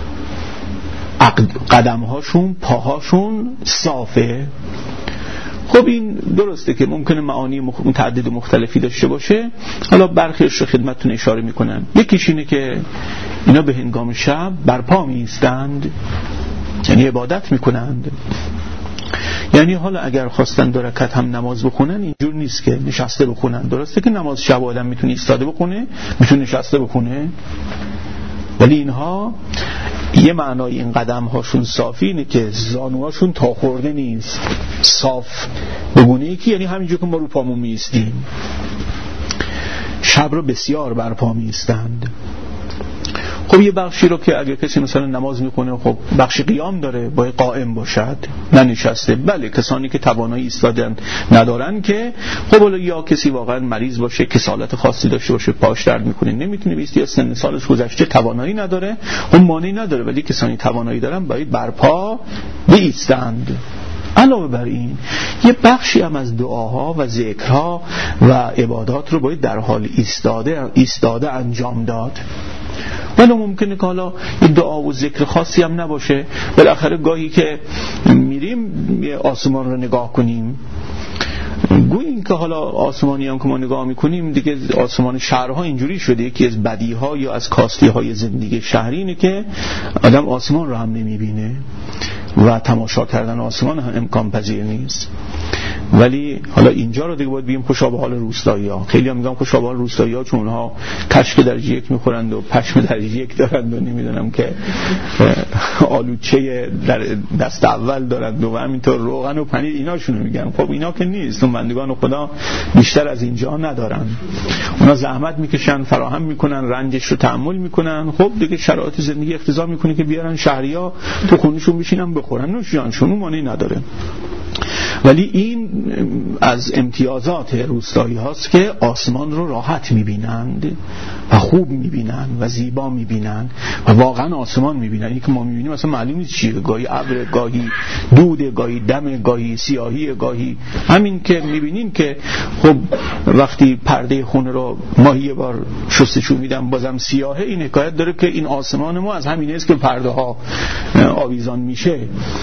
قدمهاشون، پاهاشون صافه. خب این درسته که ممکنه معانی متعدد و مختلفی داشته باشه. حالا برخیش رو خدمتتون اشاره میکنم. یکیش اینه که اینا به هنگام شب برپا میستند، یعنی عبادت میکنند. یعنی حالا اگر خواستن 2 رکعت هم نماز بخونن، اینجور نیست که نشسته بخونن. درسته که نماز شب آدم میتونه ایستاده بخونه، میتونه نشسته بخونه، ولی اینها یه معنای این قدم هاشون صافی اینه که زانوهاشون تا خورده نیست، صاف بگونه یکی، یعنی همینجور که ما رو پامون میستیم. شب رو بسیار برپا میستند. خب یه بخشی رو که اگه کسی مثلا نماز میکنه، خب بخش قیام داره، باید قائم باشد، نه نشسته. بله کسانی که توانایی ایستادن ندارن که خب یا کسی واقعا مریض باشه، کسالت خاصی داشته باشه، پاش درد میکنه، نمیتونه بیستی، یا سن سالش گذشته، توانایی نداره، اون مانعی نداره. ولی کسانی توانایی دارن باید برپا بایستند. علاوه بر این یه بخشی هم از دعاها و ذکرها و عبادات رو باید در حال ایستاده انجام داد. ولی ممکنه که حالا یه دعا و ذکر خاصی هم نباشه. بالاخره گاهی که میریم آسمان رو نگاه کنیم، گویا این که حالا آسمانی هم که ما نگاه میکنیم دیگه، آسمان شهرها اینجوری شده، یکی از بدیها یا از کاستیهای زندگی شهری اینه که آدم آسمان رو هم نمیبینه و تماشا کردن آسمان هم امکان پذیر نیست. ولی حالا اینجا رو دیگه باید بگیم خوشا حال روستایی‌ها. خیلی هم میگم خوشا حال روستایی‌ها، چون اونها کشک درجه 1 میخورند و پشم درجه 1 دارند و نمیدونم که آلوچه در دست اول دارند و همینطور روغن و پنیر ایناشونو میگن. خب اینا که نیست، اون بندگان خدا بیشتر از اینجا ندارن. اونا زحمت میکشن، فراهم میکنن، رنجش رو تحمل میکنن. خب دیگه شرایط زندگی اقتضا میکنه که بیارن شهریا تو خونشون بشینن بخورن، نوش جانشون، اون معنی نداره. ولی این از امتیازات روستایی هاست که آسمان رو راحت میبینند و خوب میبینند و زیبا میبینند و واقعا آسمان میبینند. این که ما میبینیم مثلا معلوم نیست چیه، گاهی ابر، گاهی دود، گاهی دم، گاهی سیاهی، گاهی همین که میبینیم که خب وقتی پرده خونه رو ما یه بار شستشو میدم بازم سیاهه، این حکایت داره که این آسمان ما از همین است که پرده ها آویزان میشه.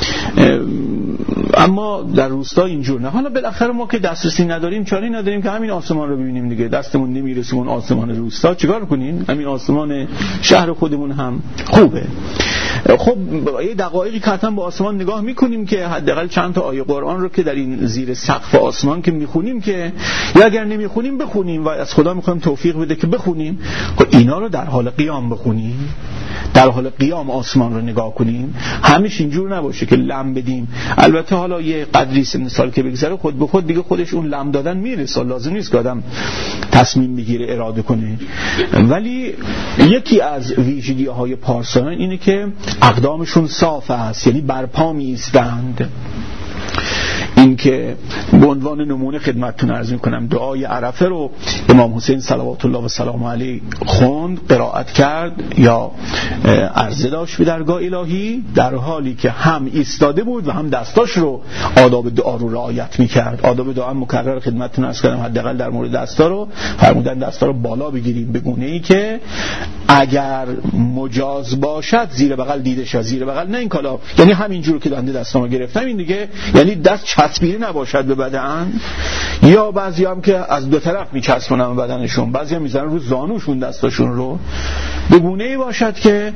اما در روستا اینجور نه. حالا بالاخره ما که دسترسی نداریم، چاره نداریم که همین آسمان رو ببینیم دیگه، دستمون نمیرسه اون آسمان روستا، چیکار کنیم؟ همین آسمان شهر خودمون هم خوبه. خب یه دقایقی قطعا با آسمان نگاه میکنیم که حداقل چند تا آیه قرآن رو که در این زیر سقف آسمان که میخونیم که یا اگر نمیخونیم بخونیم و از خدا میخوایم توفیق بده که بخونیم. خب اینا رو در حال قیام بخونیم، در حال قیام آسمان رو نگاه کنیم. همیشه اینجور نباشه که لم بدیم. البته حالا یه قدری سن سال که بگذره خود به خود دیگه خودش اون لم دادن میرسه، لازم نیست که آدم تصمیم بگیره اراده کنه. ولی یکی از ویژگی‌های پارسایان اینه که اقدامشون صاف است، یعنی برپا می‌ایستند. این که به عنوان نمونه خدمتتون عرض می‌کنم دعای عرفه رو امام حسین صلوات الله و سلام علیه خوند، قرائت کرد یا عرضه داشت به درگاه الهی، در حالی که هم ایستاده بود و هم دستاش رو آداب دعا رو رعایت می‌کرد. آداب دعا مکرر خدمتتون عرض کردم، حداقل در مورد دستا رو فرمودن دستا رو بالا بگیریم به گونه‌ای که اگر مجاز باشد زیر بغل دیده شه. زیر بغل نه این کالا، یعنی همینجور که دنده دستامو گرفتم این دیگه، یعنی دست چسبیده نباشد به بدن. یا بعضی هم که از دو طرف میچسبونن به بدنشون، بعضی هم میذارن رو زانوشون دستاشون رو، به گونه‌ای باشد که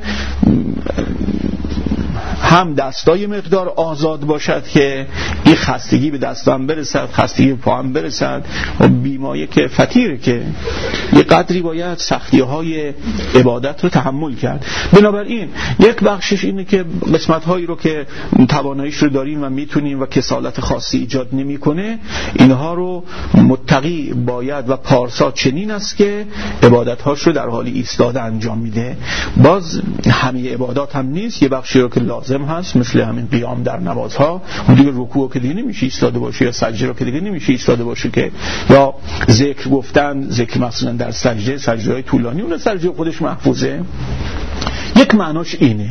هم دستای مقدار آزاد باشد که این خستگی به دستم برسد، خستگی به پاهم برسد و بیمایه که فطیره که یه قدری باید سختی‌های عبادت رو تحمل کرد. بنابراین یک بخشش اینه که قسمت‌هایی رو که تواناییش رو داریم و میتونیم و کسالت خاصی ایجاد نمی‌کنه، اینها رو متقی باید و پارسا چنین است که عبادت‌هاش رو در حال ایستاده انجام میده. باز همه عبادات هم نیست، یه بخشی رو که لازم هست مثل همین قیام در نمازها، اون دیگه رکوع که دیگه نمیشه ایستاده باشه، یا سجده رو که دیگه نمیشه ایستاده باشه که، یا ذکر گفتن، ذکر مثلا در سجده‌های طولانی، اون سجده خودش محفوظه. یک معناش اینه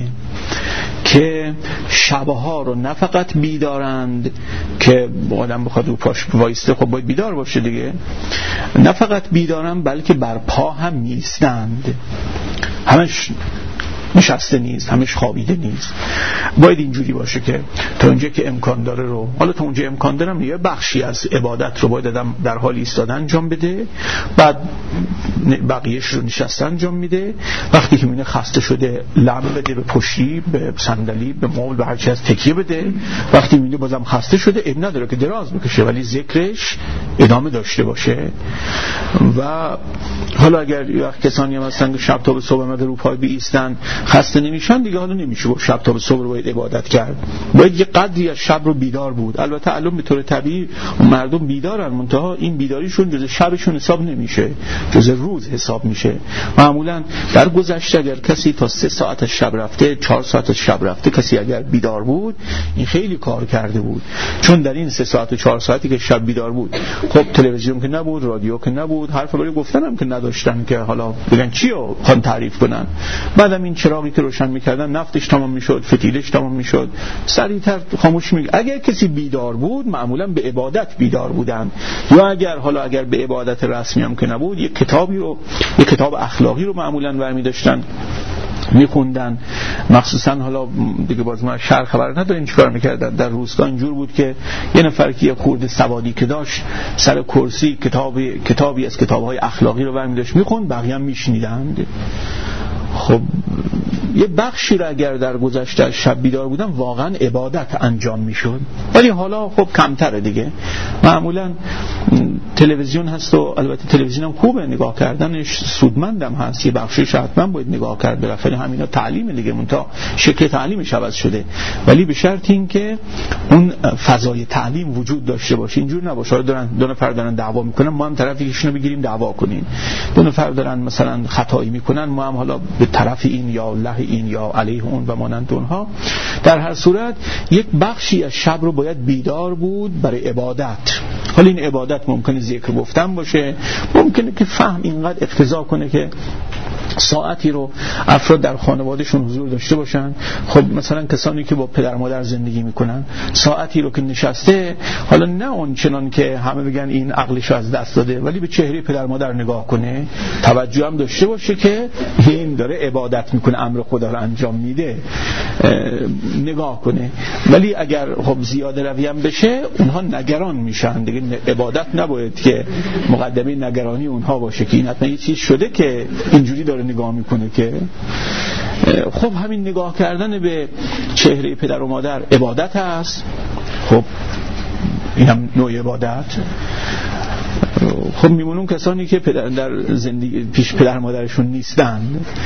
که شبها رو نه فقط بیدارند که آدم بخواد رو پاش وایسته، خب باید بیدار باشه دیگه، نه فقط بیدارند بلکه بر پا هم میستند، همش نشسته نیست، همش خوابیده نیست. باید اینجوری باشه که تا اونجا که امکان داره رو، حالا تا اونجا امکان دارم یه بخشی از عبادت رو باید آدم در حال ایستادن انجام بده، بعد بقیهش رو نشسته انجام میده. وقتی که میبینه خسته شده لم بده به پشتی، به صندلی، به مبل، به هر چیز تکیه بده. وقتی میبینه بازم خسته شده اب نداره که دراز بکشه، ولی ذکرش ادامه داشته باشه. و حالا اگر یه وقت کسانی هم هستن که شب تا به صبح اومده رو پای بیستن خسته نمیشن دیگه، حالا نمیشه گفت شب تا به صبح رو باید عبادت کرد، باید یه قدری از شب رو بیدار بود. البته الان به طور طبیعی مردم بیدارن، منتها این بیداریشون جز شبشون حساب نمیشه، جز روز حساب میشه. معمولا در گذشته اگر کسی تا 3 ساعت از شب رفته، 4 ساعت از شب رفته، کسی اگر بیدار بود این خیلی کار کرده بود، چون در این 3 ساعت و 4 ساعتی که شب بیدار بود خب تلویزیون که نبود، رادیو که نبود، حرف برای گفتن هم که نداشتن که حالا بگن چیو خواهن تعریف کنن. بعدم این چراغی که روشن میکردن نفتش تمام میشد، فتیلش تمام میشد، سریعتر خاموش میگه. اگر کسی بیدار بود معمولا به عبادت بیدار بودن، یا اگر به عبادت رسمی هم که نبود یک کتاب اخلاقی رو معمولا برمی داشتن میخوندن. مخصوصا حالا دیگه باز ما شهر خبر نداریم چیکار میکردن. در روستا اینجور بود که یه نفر که یه خورده سوادی که داشت سر کرسی کتابی از کتابهای اخلاقی رو برمی داشت میخوند، بقیه هم میشنیدند. خب یه بخشی رو اگر در گذشته شب بیدار بودن واقعا عبادت انجام میشد، ولی حالا خب کمتره دیگه. معمولا تلویزیون هست و البته تلویزیون هم خوبه، نگاه کردنش سودمندم هست، یه بخشش حتما باید نگاه کرد، بالاخره همینا تعلیم دیگه، منتها شکل تعلیمش عوض شده، ولی به شرط این که اون فضای تعلیم وجود داشته باشه. اینجور نباشه دو نفر دارن دعوا میکنن ما هم طرف یکیشونو بگیریم دعوا کنیم، دو نفر دارن مثلا خطایی میکنن ما هم حالا به طرف این یا له این یا علیه اون و مانند اونها. در هر صورت یک بخشی از شب رو باید بیدار بود برای عبادت. حالا این عبادت ممکنه ذکر گفتن باشه، ممکنه که فهم اینقدر اقتضا کنه که ساعتی رو افراد در خانوادهشون حضور داشته باشن. خب مثلا کسانی که با پدر مادر زندگی میکنن ساعتی رو که نشسته، حالا نه اون چنان که همه بگن این عقلش از دست داده، ولی به چهره پدر مادر نگاه کنه، توجه هم داشته باشه که این داره عبادت میکنه، امر خدا رو انجام میده، نگاه کنه. ولی اگر خب زیاده روی هم بشه اونها نگران میشن دیگه. عبادت نباید که مقدمه نگرانی اونها باشه که این حتما یه چیز شده که اینجوری داره نگاه میکنه که خب همین نگاه کردن به چهره پدر و مادر عبادت هست. خب این هم نوع عبادت. خب میمونون کسانی که در زندگی پیش پدر مادرشون نیستن،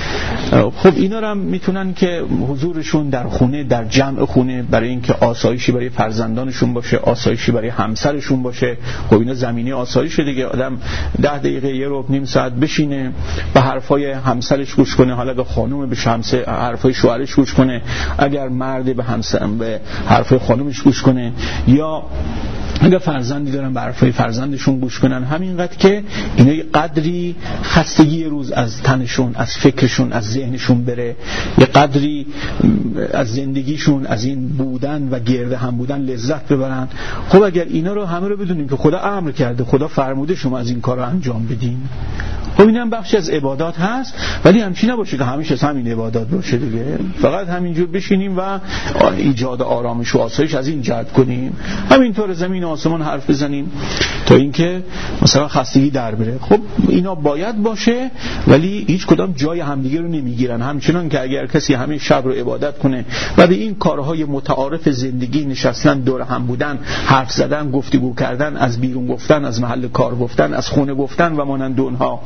خب اینا رو هم میتونن که حضورشون در خونه، در جمع خونه، برای اینکه آسایشی برای فرزندانشون باشه، آسایشی برای همسرشون باشه. خب اینا زمینه آسایشه دیگه. آدم 10 دقیقه یه ربع نیم ساعت بشینه به حرفای همسرش گوش کنه، حالا به خانم به حرفای شوهرش گوش کنه، اگر مرد به همسر به حرفای خانمش گوش کنه، یا اگر فرزندی دارن به حرفای فرزندشون گوش کنن. همینقدر که اینا یه قدری خستگی روز از تنشون، از فکرشون، از ذهنشون بره، یه قدری از زندگیشون، از این بودن و گرد هم بودن لذت ببرن. خب اگر اینا رو همه رو بدونیم که خدا امر کرده، خدا فرموده شما از این کار رو انجام بدین، خب این هم بخشی از عبادات هست. ولی همچین نباشه که همیشه همین عبادات باشه دیگه، فقط همینجور بشینیم و ایجاد آرامش و آسایش از این جهت کنیم، همینطور زمین و آسمان حرف بزنیم تا اینکه مثلا خستگی در بره. خب اینا باید باشه ولی هیچ کدام جای همدیگه رو نمیگیرن. همچنان که اگر کسی همه شب رو عبادت کنه و به این کارهای متعارف زندگی، نشستن دور هم بودن، حرف زدن، گفتگو کردن، از بیرون گفتن، از محل کار گفتن، از خونه گفتن و مانند اونها،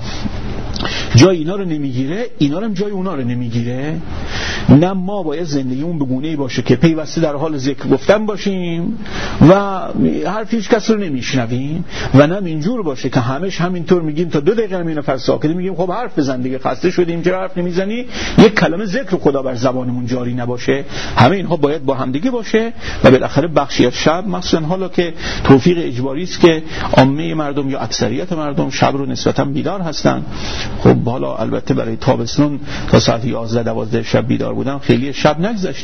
جای اینا رو نمیگیره، اینا رو هم جای اونا رو نمیگیره. نه ما باید زندگیمون به گونه‌ای باشه که پیوسته در حال ذکر گفتن باشیم و حرف هیچ کس رو نمیشنویم، و نه اینجور باشه که همش همینطور میگیم تا 2 دقیقه همین نفر ساکت میگیم خب حرف بزن دیگه، خسته شدیم چرا حرف نمیزنی، یک کلمه ذکر خدا بر زبانمون جاری نباشه. همه اینها باید با هم دیگه باشه و بالاخره بخشی از شب، مثلا حالا که توفیق اجباری است که عامه مردم یا اکثریت مردم شب رو نسبتا بیدار هستن. خب حالا البته برای تابستون تا ساعت 11-12 شب بیدار بودن، خیلی شب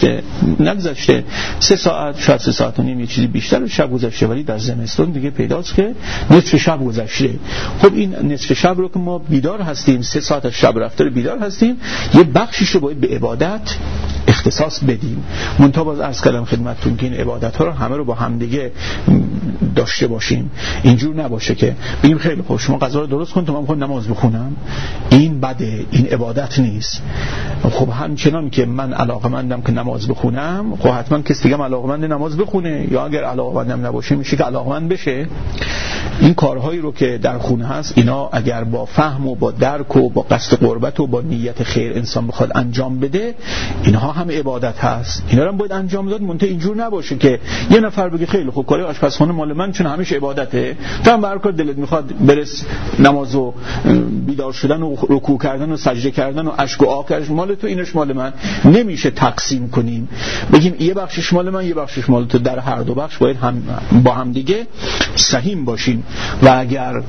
نگذشته 3 ساعت شاید 3 ساعت و نیم، یه چیزی بیشتر شب گذشته، ولی در زمستون دیگه پیداست که نصف شب گذشته. خب این نصف شب رو که ما بیدار هستیم، 3 ساعت از شب رفته رو بیدار هستیم، یه بخشیش رو باید به عبادت اختصاص بدیم. منتها باز عرض کردم خدمتتون که این عبادت ها رو همه رو با هم دیگه داشته باشیم. اینجور نباشه که بگیم خیلی خوب شما غذا رو درست کن تا من میخوام نماز بخونم، این بده، این عبادت نیست. خب همچنان که من علاقه‌مندم که نماز بخونم، خب حتما کسی دیگه علاقه‌مند نماز بخونه، یا اگر علاقه‌مندم نباشه میشه که علاقه‌مند بشه. این کارهایی رو که در خونه هست، اینا اگر با فهم و با درک و با قصد قربت و با نیت خیر انسان بخواد انجام بده، اینها هم عبادت هست. اینا رو هم باید انجام داد. منتها اینجور نباشه که یه نفر بگه خیلی خوب کاری آشپزخونه مال من چون همیشه عبادته، تو هم برکار دلت میخواد برس نماز و بیدار شدن و رکوع کردن و سجده کردن و اشک و آه کردن مال تو، اینش مال من. نمیشه تقسیم کنیم بگیم یه بخشش مال من یه بخشش مال تو. در هر دو بخش باید هم با هم دیگه سهیم باشیم و اگر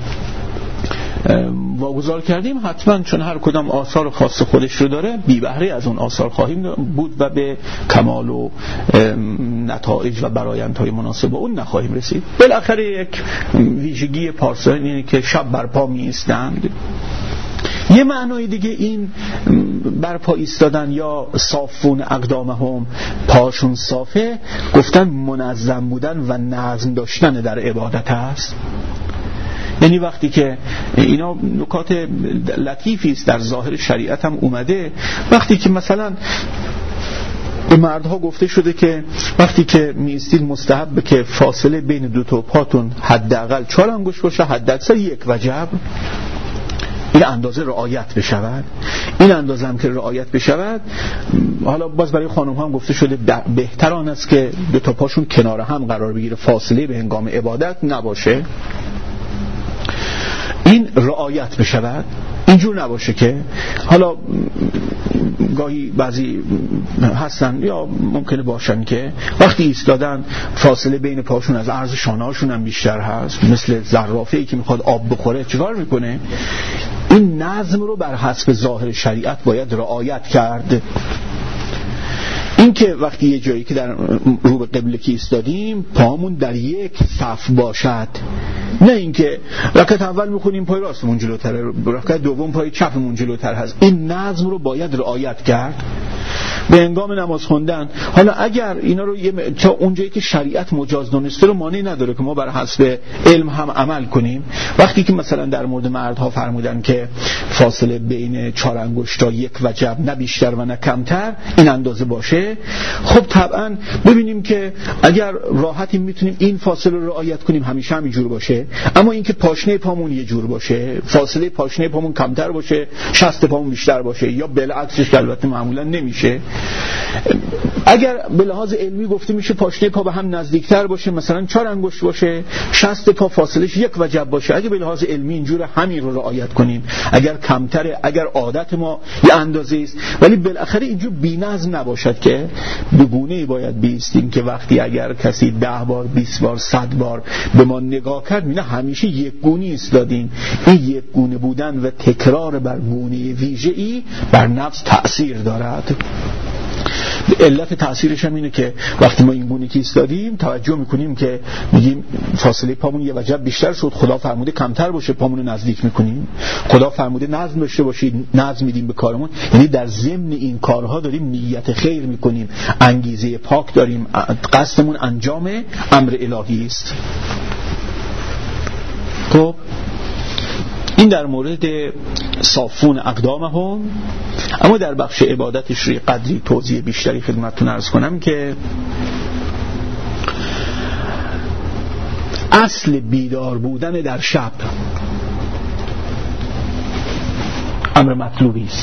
واگذار کردیم حتما چون هر کدام آثار خاص خودش رو داره بی بهره از اون آثار خواهیم بود و به کمال و نتایج و برآیندهای مناسب اون نخواهیم رسید. بالاخره یک ویژگی پارسایان اینه که شب برپا می ایستند. یه معنای دیگه این برپا ایستادن یا صافون اقدامهم، پاشون صافه، گفتن منظم بودن و نظم داشتن در عبادت هست. یعنی وقتی که اینا نکات لطیفی است در ظاهر شریعت هم اومده، وقتی که مثلا به مردها گفته شده که وقتی که میستید مستحبه که فاصله بین 2 تا پاتون حداقل 4 انگشت باشه، حداکثر 1 وجب. این اندازه رعایت بشود. این اندازه هم که رعایت بشود، حالا باز برای خانم ها هم گفته شده بهتر آن است که دو تا پاشون کنار هم قرار بگیره، فاصله به هنگام عبادت نباشه، این رعایت بشود. اینجور نباشه که حالا گاهی بعضی هستن یا ممکنه باشن که وقتی ایستادن فاصله بین پاشون از عرض شانه‌هاشون هم بیشتر هست، مثل زرافه‌ای که میخواد آب بخوره چیکار میکنه؟ این نظم رو بر حسب ظاهر شریعت باید رعایت کرد. این که وقتی یه جایی که در رو به قبله که ایستادیم پامون در یک صف باشد، نه اینکه رکعت اول میخونیم پای راستمون جلوتره، رکعت دوم پای چپمون جلوتر هست. این نظم رو باید رعایت کرد به هنگام نماز خوندن. حالا اگر اینا رو تا اونجایی که شریعت مجاز دونسته رو مانع نداره که ما بر حسب علم هم عمل کنیم. وقتی که مثلا در مورد مردها فرمودن که فاصله بین 4 انگشتا 1 وجب، نه بیشتر و نه کمتر، این اندازه باشه، خب طبعا ببینیم که اگر راحتی میتونیم این فاصله رو رعایت کنیم همیشه همینجور باشه. اما اینکه پاشنه پامون یه جور باشه، فاصله پاشنه پامون کمتر باشه، شست پامون بیشتر باشه، یا بالعکسش، البته معمولا نمیشه. اگر به لحاظ علمی گفته میشه پاشنه پا به هم نزدیکتر باشه، مثلا 4 انگشت باشه، شست پا فاصلهش 1 وجب باشه، اگه به لحاظ علمی اینجور همین رو رعایت کنیم. اگر کمتره، اگر عادت ما یه اندازه است، ولی بالاخره اینجور بی‌نظم نباشد که به گونه‌ای باید بیستیم که وقتی اگر کسی 10 بار 20 بار 100 بار به ما نگاه کرد می‌بینه همیشه یک گونه ایستادیم. این یک گونه بودن و تکرار بر گونه ویژه‌ای بر نفس تأثیر دارد. علت تأثیرش هم اینه که وقتی ما این گونه که ایستادیم توجه میکنیم که میگیم فاصله پامون 1 وجب بیشتر شد، خدا فرموده کمتر باشه، پامون رو نزدیک میکنیم. خدا فرموده نظم داشته باشید، نظم میدیم به کارمون. یعنی در ضمن این کارها داریم نیت خیر میکنیم، انگیزه پاک داریم، قصدمون انجام امر الهی است. خب این در مورد صافون اقدامهم. اما در بخش عبادتش روی قدری توضیح بیشتری خدمتتون عرض کنم که اصل بیدار بودن در شب امر مطلوبی است.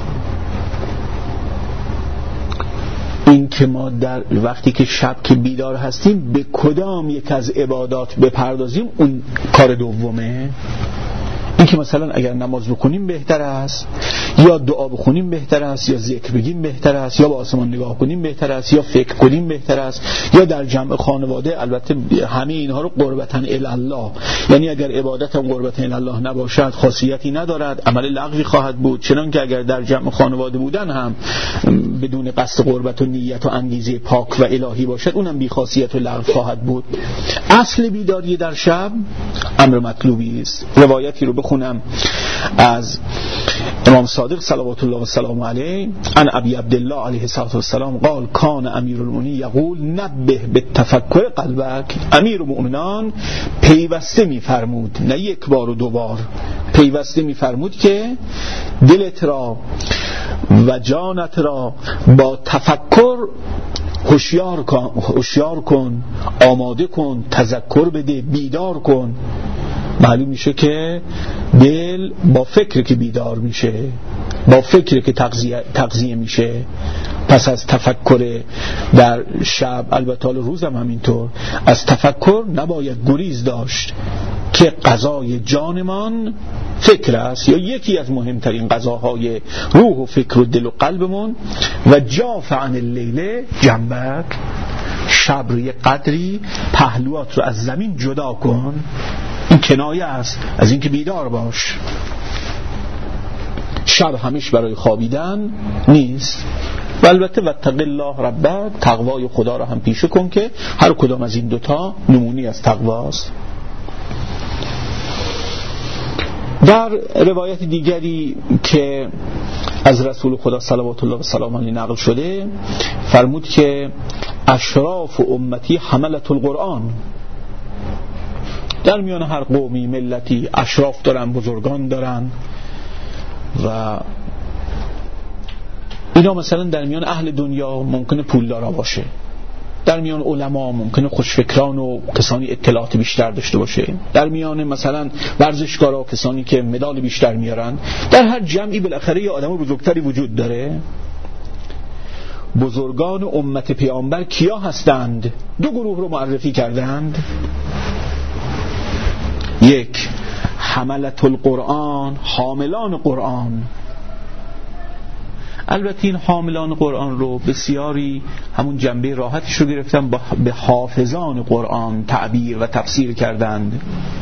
این که ما در وقتی که شب که بیدار هستیم به کدام یک از عبادات بپردازیم اون کار دومه. این که مثلا اگر نماز بکنیم بهتر است، یا دعا بخونیم بهتر است، یا ذکر بگیم بهتر است، یا به آسمان نگاه کنیم بهتر است، یا فکر کنیم بهتر است، یا در جمع خانواده. البته همه اینها رو قربتاً الی الله، یعنی اگر عبادت هم قربتاً الی الله نباشد خاصیتی ندارد، عمل لغوی خواهد بود. چنانکه اگر در جمع خانواده بودن هم بدون قصد قربت و نیت و انگیزه پاک و الهی باشد اونم بی خاصیت و لغو خواهد بود. اصل بیداری در شب امر مطلوبی است. روایتی رو بخونم از امام صادق صلوات الله و سلام علیه عن ابی عبدالله علیه السلام قال کان امیرالمؤمنین یقول نبه بالتفکر قلبک. امیرالمؤمنان پیوسته میفرمود، نه یک بار و 2 بار، پیوسته میفرمود که دلت را و جانت را با تفکر هوشیار کن، آماده کن، تذکر بده، بیدار کن. معلوم میشه که دل با فکر که بیدار میشه، با فکر که تغذیه میشه. پس از تفکر در شب، البته روز هم همینطور، از تفکر نباید گریز داشت که غذای جانمان فکر است، یا یکی از مهمترین غذاهای روح و فکر و دل و قلبمون. و جاف عن اللیل جنبک، شب روی قدری پهلوات رو از زمین جدا کن. این کنایه است از اینکه بیدار باش. شب همیش برای خوابیدن نیست. و البته واتق الله ربک، تقوای خدا را هم پیشه کن که هر کدام از این دوتا نمونی از تقواست. در روایت دیگری که از رسول خدا صلوات الله و سلام علیه نقل شده فرمود که اشراف امتی حملت القرآن. در میان هر قومی ملتی اشراف دارن، بزرگان دارن، و اینا مثلا در میان اهل دنیا ممکنه پولدارا باشه، در میان علما ممکنه خوشفکران و کسانی اطلاعات بیشتر داشته باشه، در میان مثلا ورزشکارا کسانی که مدال بیشتر میارن. در هر جمعی بالاخره یه آدم بزرگتری وجود داره. بزرگان امت پیامبر کیا هستند؟ 2 گروه رو معرفی کردند. 1 حملة القرآن، حاملان قرآن. البته این حاملان قرآن رو بسیاری همون جنبه راحتش رو گرفتن، به حافظان قرآن تعبیر و تفسیر کردند،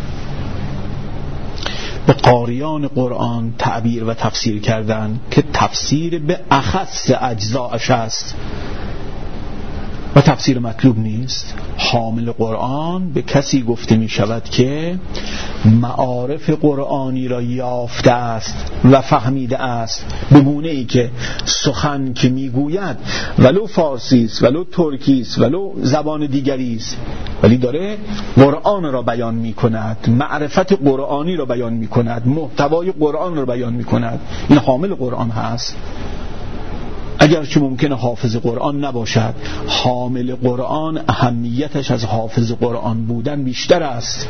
به قاریان قرآن تعبیر و تفسیر کردند که تفسیر به اخص اجزاش است و تفسیر مطلوب نیست. حامل قرآن به کسی گفته می شود که معارف قرآنی را یافته است و فهمیده است، به گونه ای که سخن که می گوید ولو فارسی است، ولو ترکی است، ولو زبان دیگری است، ولی داره قرآن را بیان می کند، معرفت قرآنی را بیان می کند، محتوای قرآن را بیان می کند. این حامل قرآن هست. اگرچه ممکنه حافظ قرآن نباشد، حامل قرآن اهمیتش از حافظ قرآن بودن بیشتر است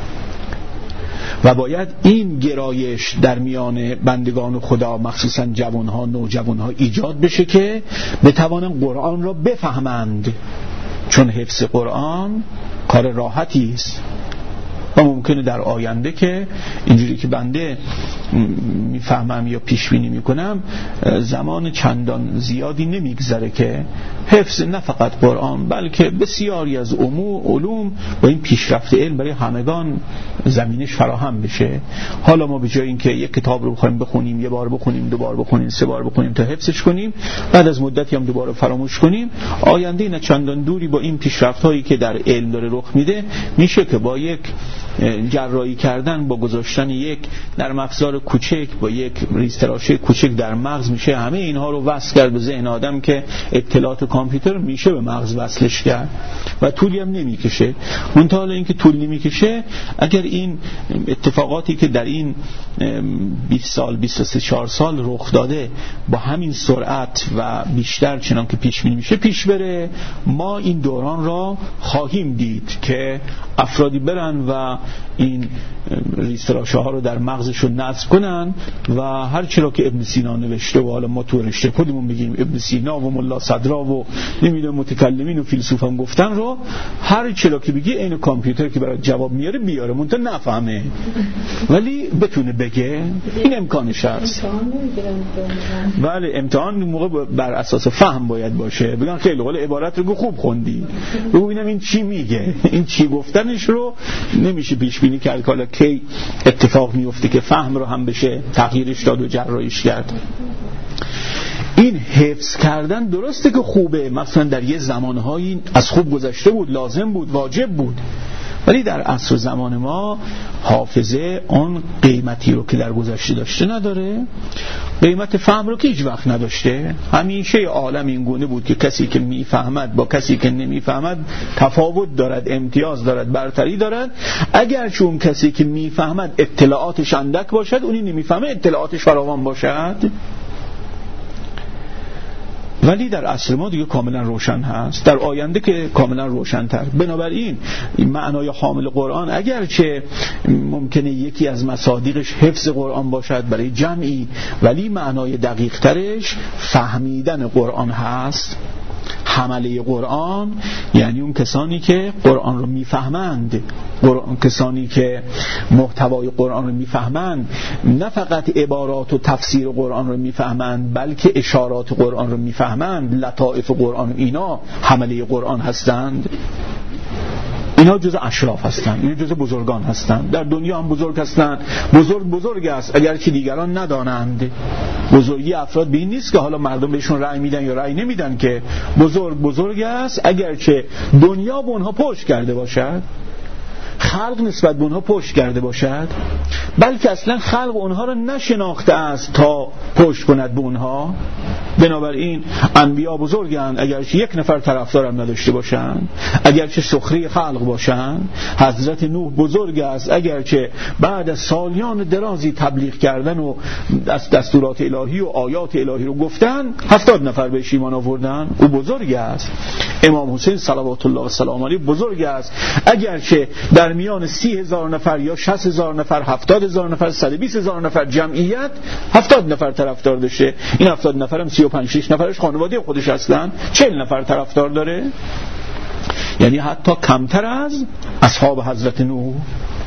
و باید این گرایش در میان بندگان خدا، مخصوصا جوانها، نوجوانها ایجاد بشه که بتوانند قرآن را بفهمند، چون حفظ قرآن کار راحتی است و ممکنه در آینده که اینجوری که بنده میفهمم یا پیش بینی میکنم زمان چندان زیادی نمیگذره که حفظ نه فقط قرآن بلکه بسیاری از علوم با این پیشرفت علم برای همگان زمینش فراهم بشه. حالا ما به جای اینکه یک کتاب رو بخوایم بخونیم، یه بار بخونیم، 2 بار بخونیم، 3 بار بخونیم تا حفظش کنیم، بعد از مدتی هم دوباره فراموش کنیم، آینده نه چندان دوری با این پیشرفت هایی که در علم داره رخ میده میشه که با یک جراحی کردن، با گذاشتن یک نرم افزار کوچک، با یک ریستراشه کوچک در مغز میشه همه اینها رو وصل کرد به ذهن آدم که اطلاعات کامپیوتر میشه به مغز وصلش کرد و طولی هم نمیکشه. منتها اینکه طول نمیکشه، اگر این اتفاقاتی که در این 20 سال 23-4 سال رخ داده با همین سرعت و بیشتر چنان که پیش بینی میشه پیش بره، ما این دوران را خواهیم دید که افرادی برن و این ریستراشه ها رو در مغزشون نصب کنن و هر چرا که ابن سینا نوشته و حالا ما تو رشته خودمون بگیم ابن سینا و ملا صدرا و نمیدونم متکلمین و فیلسوفان گفتن رو، هر چرا که بگی این کامپیوتر که برات جواب میاره بیاره، منتها نفهمه ولی بتونه بگه، این امکانش هست. بله امتحان موقع بر اساس فهم باید باشه، بگن خیلی قول عبارت رو خوب خوندی، ببینم این چی میگه، این چی گفتنش رو نمیشه پیش بینی کرد حالا کی اتفاق میفته که فهم رو هم بشه تغییرش داد و جراحیش کرد. این حفظ کردن درسته که خوبه، مثلا در یه زمانهایی از خوب گذشته بود، لازم بود، واجب بود، ولی در عصر زمان ما حافظه اون قیمتی رو که در گذشته داشته نداره، قیمت فهم رو که هیچ وقت نداشته. همیشه عالم این گونه بود که کسی که میفهمد با کسی که نمیفهمد تفاوت دارد، امتیاز دارد، برتری دارد. اگر چون کسی که میفهمد اطلاعاتش اندک باشد، اونی نمیفهمه اطلاعاتش فراوان باشد. ولی در عصر ما دیگه کاملا روشن هست، در آینده که کاملا روشن‌تر. بنابراین معنای حامل قرآن اگرچه ممکنه یکی از مصادیقش حفظ قرآن باشد برای جمعی، ولی معنای دقیق ترش فهمیدن قرآن هست. حمله قرآن یعنی اون کسانی که قرآن رو میفهمند، کسانی که محتوای قرآن رو میفهمند، نه فقط عبارات و تفسیر قرآن رو میفهمند بلکه اشارات قرآن رو میفهمند، لطائف قرآن، اینا حمله قرآن هستند. اینا جزء اشراف هستند، اینا جزء بزرگان هستند، در دنیا هم بزرگ هستند. بزرگ است اگرچه دیگران ندانند. بزرگی افراد به این نیست که حالا مردم بهشون رأی میدن یا رأی نمیدن، که بزرگ است اگرچه دنیا به اونها پشت کرده باشد، خلق نسبت به اونها پشت کرده باشد، بلکه اصلا خلق اونها را نشناخته است تا پشت کند به اونها. بنابراین انبیا بزرگن اگرچه یک نفر طرفدارم نداشته باشن، اگرچه سخره خلق باشن. حضرت نوح بزرگ است اگرچه بعد از سالیان درازی تبلیغ کردن و از دستورات الهی و آیات الهی رو گفتن 70 نفر بهش ایمان آوردن. او بزرگ است. امام حسین صلوات الله و سلام علیه بزرگ است اگرچه در میان 30,000 نفر یا 60,000 نفر 70,000 نفر 120,000 نفر جمعیت 70 نفر طرفدار داشته. این 70 نفرم 35-6 نفرش خانواده خودش هستن، 40 نفر طرفدار داره. یعنی حتی کمتر از اصحاب حضرت نوح.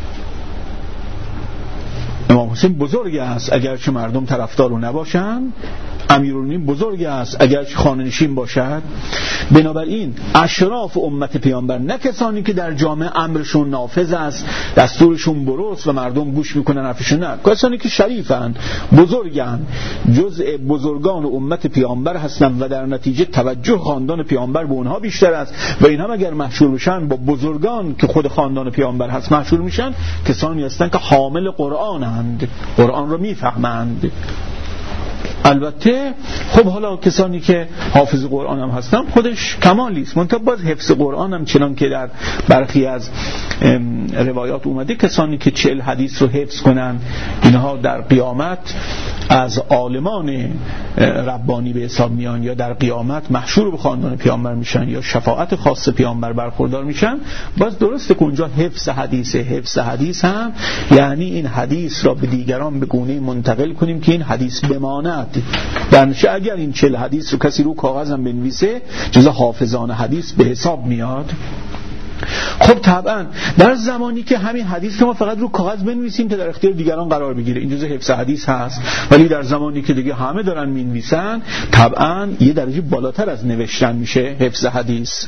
امام حسین بزرگ است اگرچه مردم طرفدار او نباشند. امیرالمومنین بزرگ است اگرچه خانه‌نشین باشد. بنابراین اشراف امت پیامبر، نه کسانی که در جامعه امرشون نافذ است، دستورشون برست و مردم گوش میکنن حرفشون، نه، کسانی که شریفن، بزرگن، جزء بزرگان امت پیامبر هستند و در نتیجه توجه خاندان پیامبر به اونها بیشتر است و این هم اگر محشور بشن با بزرگان که خود خاندان پیامبر هست محشور میشن، کسانی هستند که حامل قرآنند، قرآن رو میفهمند. البته خب حالا کسانی که حافظ قرآن هم هستن خودش کمالی است، منتها باز حفظ قرآن هم چنان که در برخی از روایات اومده کسانی که 40 حدیث رو حفظ کنن اینها در قیامت از عالمان ربانی به حساب میان یا در قیامت محشور به خاندان پیامبر میشن یا شفاعت خاص پیامبر برخوردار میشن. باز درسته که اونجا حفظ حدیث هم یعنی این حدیث را به دیگران به گونه‌ای منتقل کنیم که این حدیث بماند. درنچه اگر این 40 حدیث رو کسی رو کاغذ هم بنویسه جزء حافظان حدیث به حساب میاد. خب طبعا در زمانی که همین حدیث رو ما فقط رو کاغذ بنویسیم تا در اختیار دیگران قرار بگیره این جزء حفظ حدیث هست، ولی در زمانی که دیگه همه دارن مینویسن طبعا یه درجه بالاتر از نوشتن میشه حفظ حدیث.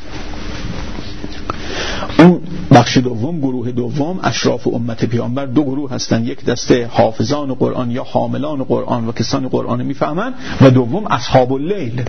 اون بخش دوم، گروه دوم، اشراف امت پیامبر دو گروه هستند، یک دسته حافظان قرآن یا حاملان قرآن و کسان قرآن میفهمن و دوم اصحاب اللیل،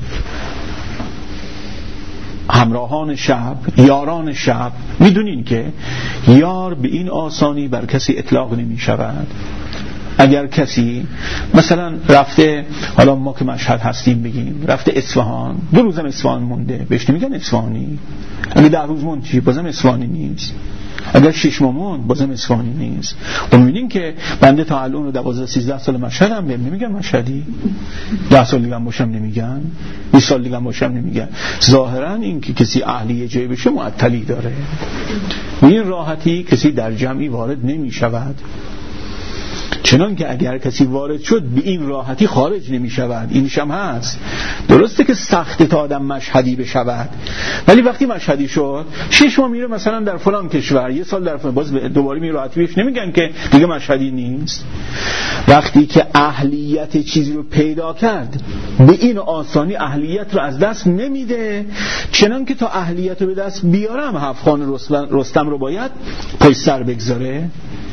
همراهان شب، یاران شب. میدونین که یار به این آسانی بر کسی اطلاق نمی شود. اگر کسی مثلا رفته، حالا ما که مشهد هستیم بگیم، رفته اصفهان، 2 روزم اصفهان مونده، بهش نمیگن اصفهانی. اگه 10 روز مونده بازم اصفهانی نیست. اگر 6 ماه موند بازم اصفهانی نیست. و میبینین که بنده تا الان رو 12-13 سال مشهد هم بهم نمیگن مشهدی، 10 سال دیگه هم باشم نمیگن، 20 سال دیگه هم باشم نمیگن. ظاهرا این که کسی اهلی جای بشه معطلی داره. این راحتی کسی در جمعی وارد نمیشود، چنان که اگر کسی وارد شد به این راحتی خارج نمی شود. اینش هم هست. درسته که سخته تا آدم مشهدی بشود، ولی وقتی مشهدی شد 6 ماه میره مثلا در فلان کشور، 1 سال در فلان، باز دوباره می راحتی بهش نمیگن که دیگه مشهدی نیست. وقتی که اهلیت چیزی رو پیدا کرد به این آسانی اهلیت رو از دست نمیده، چنان که تا اهلیت رو به دست بیارم هفخان رستم رو باید پشت سر بگذاره.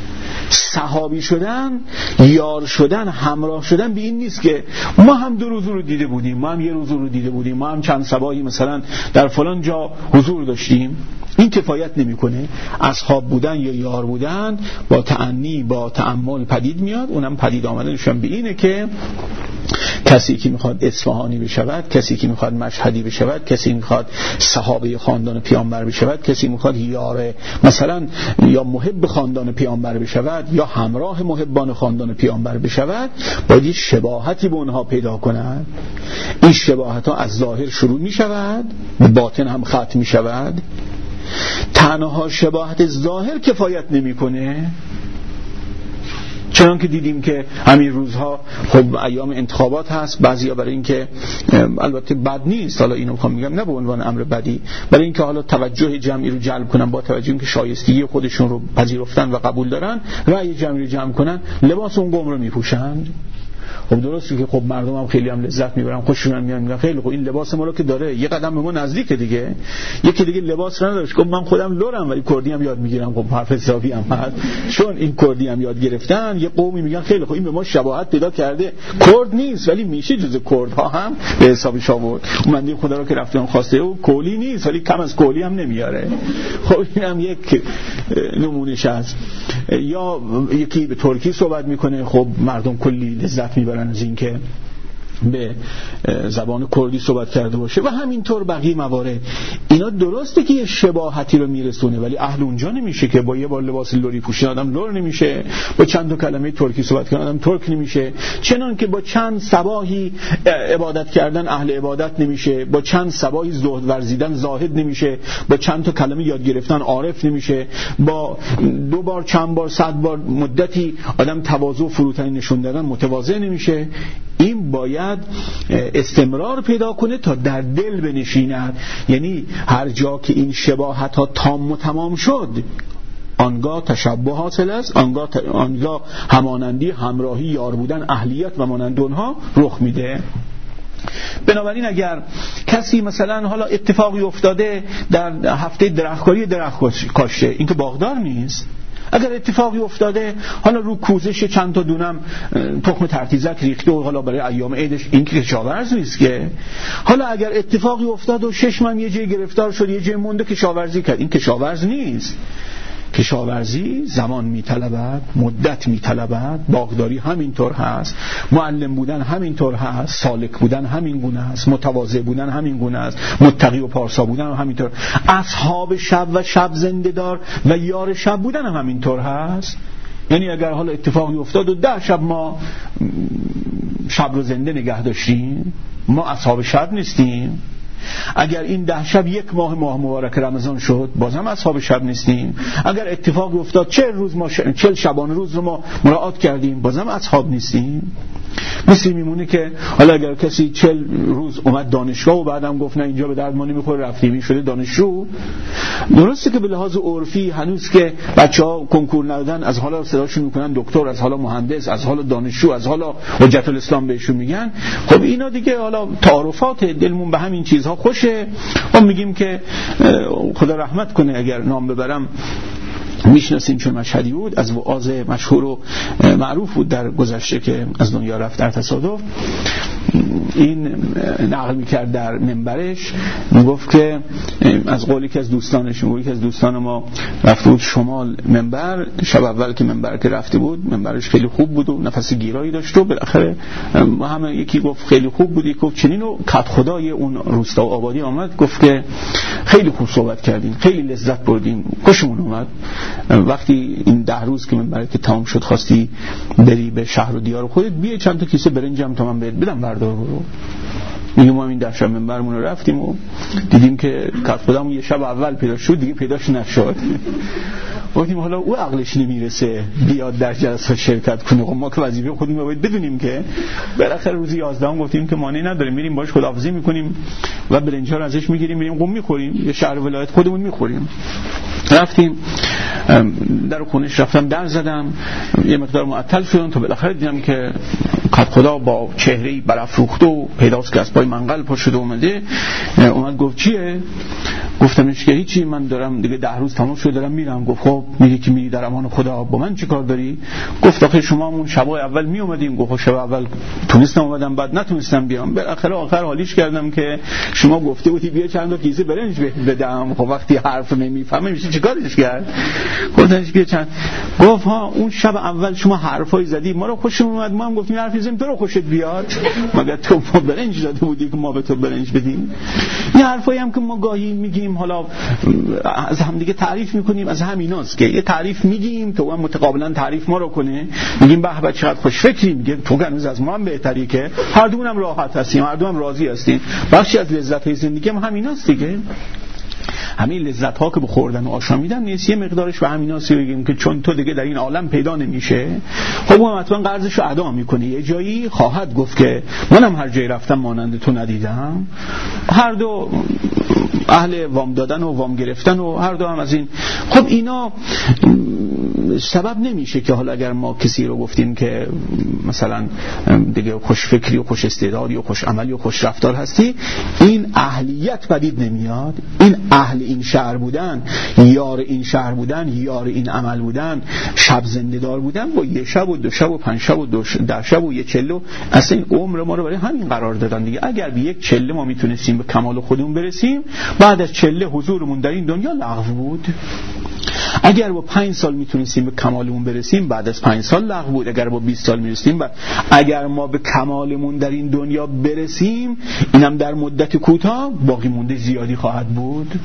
صحابی شدن، یار شدن، همراه شدن به این نیست که ما هم 2 روز رو دیده بودیم، ما هم 1 روز رو دیده بودیم، ما هم چند صباحی مثلا در فلان جا حضور داشتیم. این کفایت نمیکنه. اصحاب بودن یا یار بودن با تأنی، با تأمل پدید میاد. اونم پدید آمدنشون به اینه که کسی که میخواد اصفهانی بشود، کسی که میخواد مشهدی بشود، کسی میخواد صحابه خاندان پیامبر بشود، کسی میخواد یار مثلا یا محب خاندان پیامبر بشود یا همراه محبان خاندان پیامبر بشود، باید یه شباهتی به اونها پیدا کند. این شباهت ها از ظاهر شروع میشود، به باطن هم ختم میشود. تنها شباهت ظاهر کفایت نمیکنه، چنان که دیدیم که همین روزها خب ایام انتخابات هست، بعضیا برای اینکه البته بد نیست، حالا اینو میخوام میگم نه به عنوان امر بدی، برای اینکه حالا توجه جمعی رو جلب کنن، با توجه اینکه شایستگی خودشون رو پذیرفتن و قبول دارن، رأی جمعی رو جمع کنن، لباس اون قوم رو میپوشند. خب درسته که خب مردم هم خیلی هم لذت میبرن، خوششون میاد، میگن خیلی خب این لباس ما رو که داره یه قدم به ما نزدیکه دیگه. یکی دیگه لباس نداشت، گفت من خودم لورم ولی کردی هم یاد میگیرم. خب حرف حسابی هم هست، چون این کردی هم یاد گرفتن یه قومی میگن خیلی خب این به ما شباهت پیدا کرده، کرد نیست ولی میشه جز کردها هم به حسابش آورد. اون بنده خدا رو که رفتم خواسته او کولی نیست ولی کم از کولی هم نمیاره. خب اینم یک نمونهش است. یا یکی به ترکی صحبت میکنه، خب مردم کلی لذت میبرن از اینکه به زبان کردی صحبت کرده باشه و همینطور بقیه موارد. اینا درسته که یه شباهتی رو میرسونه، ولی اهل اونجا نمیشه که با یه بار لباس لوری پوشیدن آدم لور نمیشه، با چند تا کلمه ترکی صحبت کردن آدم ترک نمیشه، چنان که با چند صباحی عبادت کردن اهل عبادت نمیشه، با چند صباحی زهد ورزیدن زاهد نمیشه، با چند تا کلمه یاد گرفتن عارف نمیشه، با 2 بار چند بار 100 بار مدتی آدم تواضع و فروتنی نشون دادن متواضع نمیشه. این باید استمرار پیدا کنه تا در دل بنشیند. یعنی هر جا که این شباهت ها تام و تمام شد، آنگاه تشبه حاصل است، آنگاه همانندی، همراهی، یار بودن، اهلیت و مانند اونها رخ میده. بنابراین اگر کسی مثلا حالا اتفاقی افتاده در هفته درختکاری درخت کاشته، این که باغدار نیست. اگر اتفاقی افتاده حالا رو کوزش چند تا دونم تخم ترتیزک ریخته و حالا برای ایام عیدش، این که کشاورز نیست که. حالا اگر اتفاقی افتاد و 6 ماه یه جای گرفتار شد، یه جای مونده، کشاورزی کرد، این کشاورز نیست. کشاورزی زمان میطلبد، مدت میطلبد، باغداری همینطور هست، معلم بودن همینطور هست، سالک بودن همین گونه است، متواضع بودن همین گونه است، متقی و پارسا بودن همینطور، اصحاب شب و شب زنده دار و یار شب بودن همینطور هست. یعنی اگر حالا اتفاقی افتاد و 10 شب ما شب رو زنده نگه داشتیم، ما اصحاب شب نیستیم. اگر این 10 شب 1 ماه مبارک رمضان شد، بازم اصحاب شب نیستیم. اگر اتفاقی افتاد 40 روز ما 40 شبانه روز رو ما مراعات کردیم، بازم اصحاب نیستیم. مثل میمونه که حالا اگر کسی 40 روز اومد دانشگاه و بعدم گفت نه اینجا به درد ما نمیخوره رفتیم، این شده دانشجو. درسته که به لحاظ عرفی هنوز که بچه‌ها کنکور ندادن از حالا صداشون میکنن دکتر، از حالا مهندس، از حالا دانشجو، از حالا حجت الاسلام بهشون میگن. خب اینا دیگه حالا تعارفات، دلمون به همین چیزها خوشه. ما میگیم که خدا رحمت کنه، اگر نام ببرم میشناسیم، چون مشهدی بود، از وعاظ مشهور و معروف بود در گذشته که از دنیا رفت در تصادف. این نقل میکرد در منبرش، میگفت که از قولی که از دوستانش، میگوید که از دوستان ما رفته بود شمال منبر، شب اول که منبر که رفته بود، منبرش خیلی خوب بود و نفس گیرایی داشت و بالاخره همه یکی گفت خیلی خوب بود، یکی گفت چنین، و کت خدای اون روستا و آبادی آمد گفت که خیلی خوب صحبت کردیم، خیلی لذت بردیم، خوشمون اومد. وقتی این 10 روز که منبر که تمام شد خواستی بری به شهر و دیار خودت، بیا چند تا کیسه برنجم تا من بهت بدم بردار برو. میگم ما این 10 شب منبرمون رو رفتیم و دیدیم که کت خودمون یه شب اول پیدا شد، دیگه پیداش نشد. گفتیم حالا او عقلش نمیرسه بیاد در جلسه شرکت کنه، خب ما که وظیفه خودمون باید بدونیم که. بالاخره روز 11 گفتیم که مانعی نداره، میریم باش خداحافظی میکنیم و برنجا رو ازش میگیریم، میریم قم میخوریم، یه شهر ولایت خودمون میخوریم. رفتیم در خونش، رفتم در زدم، یه مقدار معطل شدم تا بالاخره دیدم که کت خدا با چهره‌ای برافروخته و پیداست که از پای منقل پا شده اومد گفت چیه؟ گفتمش که هیچی، من دارم دیگه 10 روز تمام شده دارم میرم. گفت خب میری که میری در امان خدا، با من چی کار داری؟ گفت آخه شما اون شبای اول می اومدیم. گفت شب اول تونستم اومدم، بعد نتونستم بیام. بالاخره آخر حالیش کردم که شما گفته بودی بیا چند تا کیسه برنج بدم، خب وقتی حرف نمیفهمه میشه چیکارش کرد؟ گفتنش بیا چند. گفت ها اون شب اول شما حرفای زدی ما رو خوشمون اومد، ما هم گفتیم حرفی زدیم تو رو خوشت بیاد، مگر تو برنج داده بودی که ما به تو برنج بدیم؟ این حرفایی هم که ما گاهی میگیم، حالا از هم دیگه تعریف میکنیم، از همیناست که یه تعریف میگیم تو هم متقابلا تعریف ما رو کنه، میگیم به به چقدر خوش فکری، میگه تو هنوز از ما هم بهتری، که هر دومون راحت هستیم، هر دوم راضی هستیم. بخشی از لذت های زندگی هم همیناست دیگه. همین لذت ها که به خوردن و آشامیدن نیست، یه مقدارش به همیناست بگیم که چون تو دیگه در این عالم پیدا نمیشه، خب اون حتما قرضشو ادا میکنه. یه جایی خواهد گفت که منم هر جایی رفتم مانند تو ندیدم. هر دو اهل وام دادن و وام گرفتن و هر دو هم از این. خب اینا سبب نمیشه که حالا اگر ما کسی رو گفتیم که مثلا دیگه خوش فکری و خوش استعدادی و خوش عملی و خوش رفتار هستی، این اهلیت پدید نمیاد. این اهل این شهر بودن، یار این شهر بودن، یار این عمل بودن، شب زنده دار بودن، با یه شب و 2 شب و 5 شب و 10 شب و 1 چله، اصلا این عمر ما رو برای همین قرار دادن دیگه. اگر به 1 چله ما میتونستیم به کمال خودمون برسیم، بعد از چله حضورمون در این دنیا لغو بود. اگر با 5 سال میتونستیم به کمالمون برسیم، بعد از 5 سال لغو بود. اگر با 20 سال میرسیم و اگر ما به کمالمون در این دنیا برسیم، اینم در مدت کوتاه، باقی مونده زیادی خواهد بود.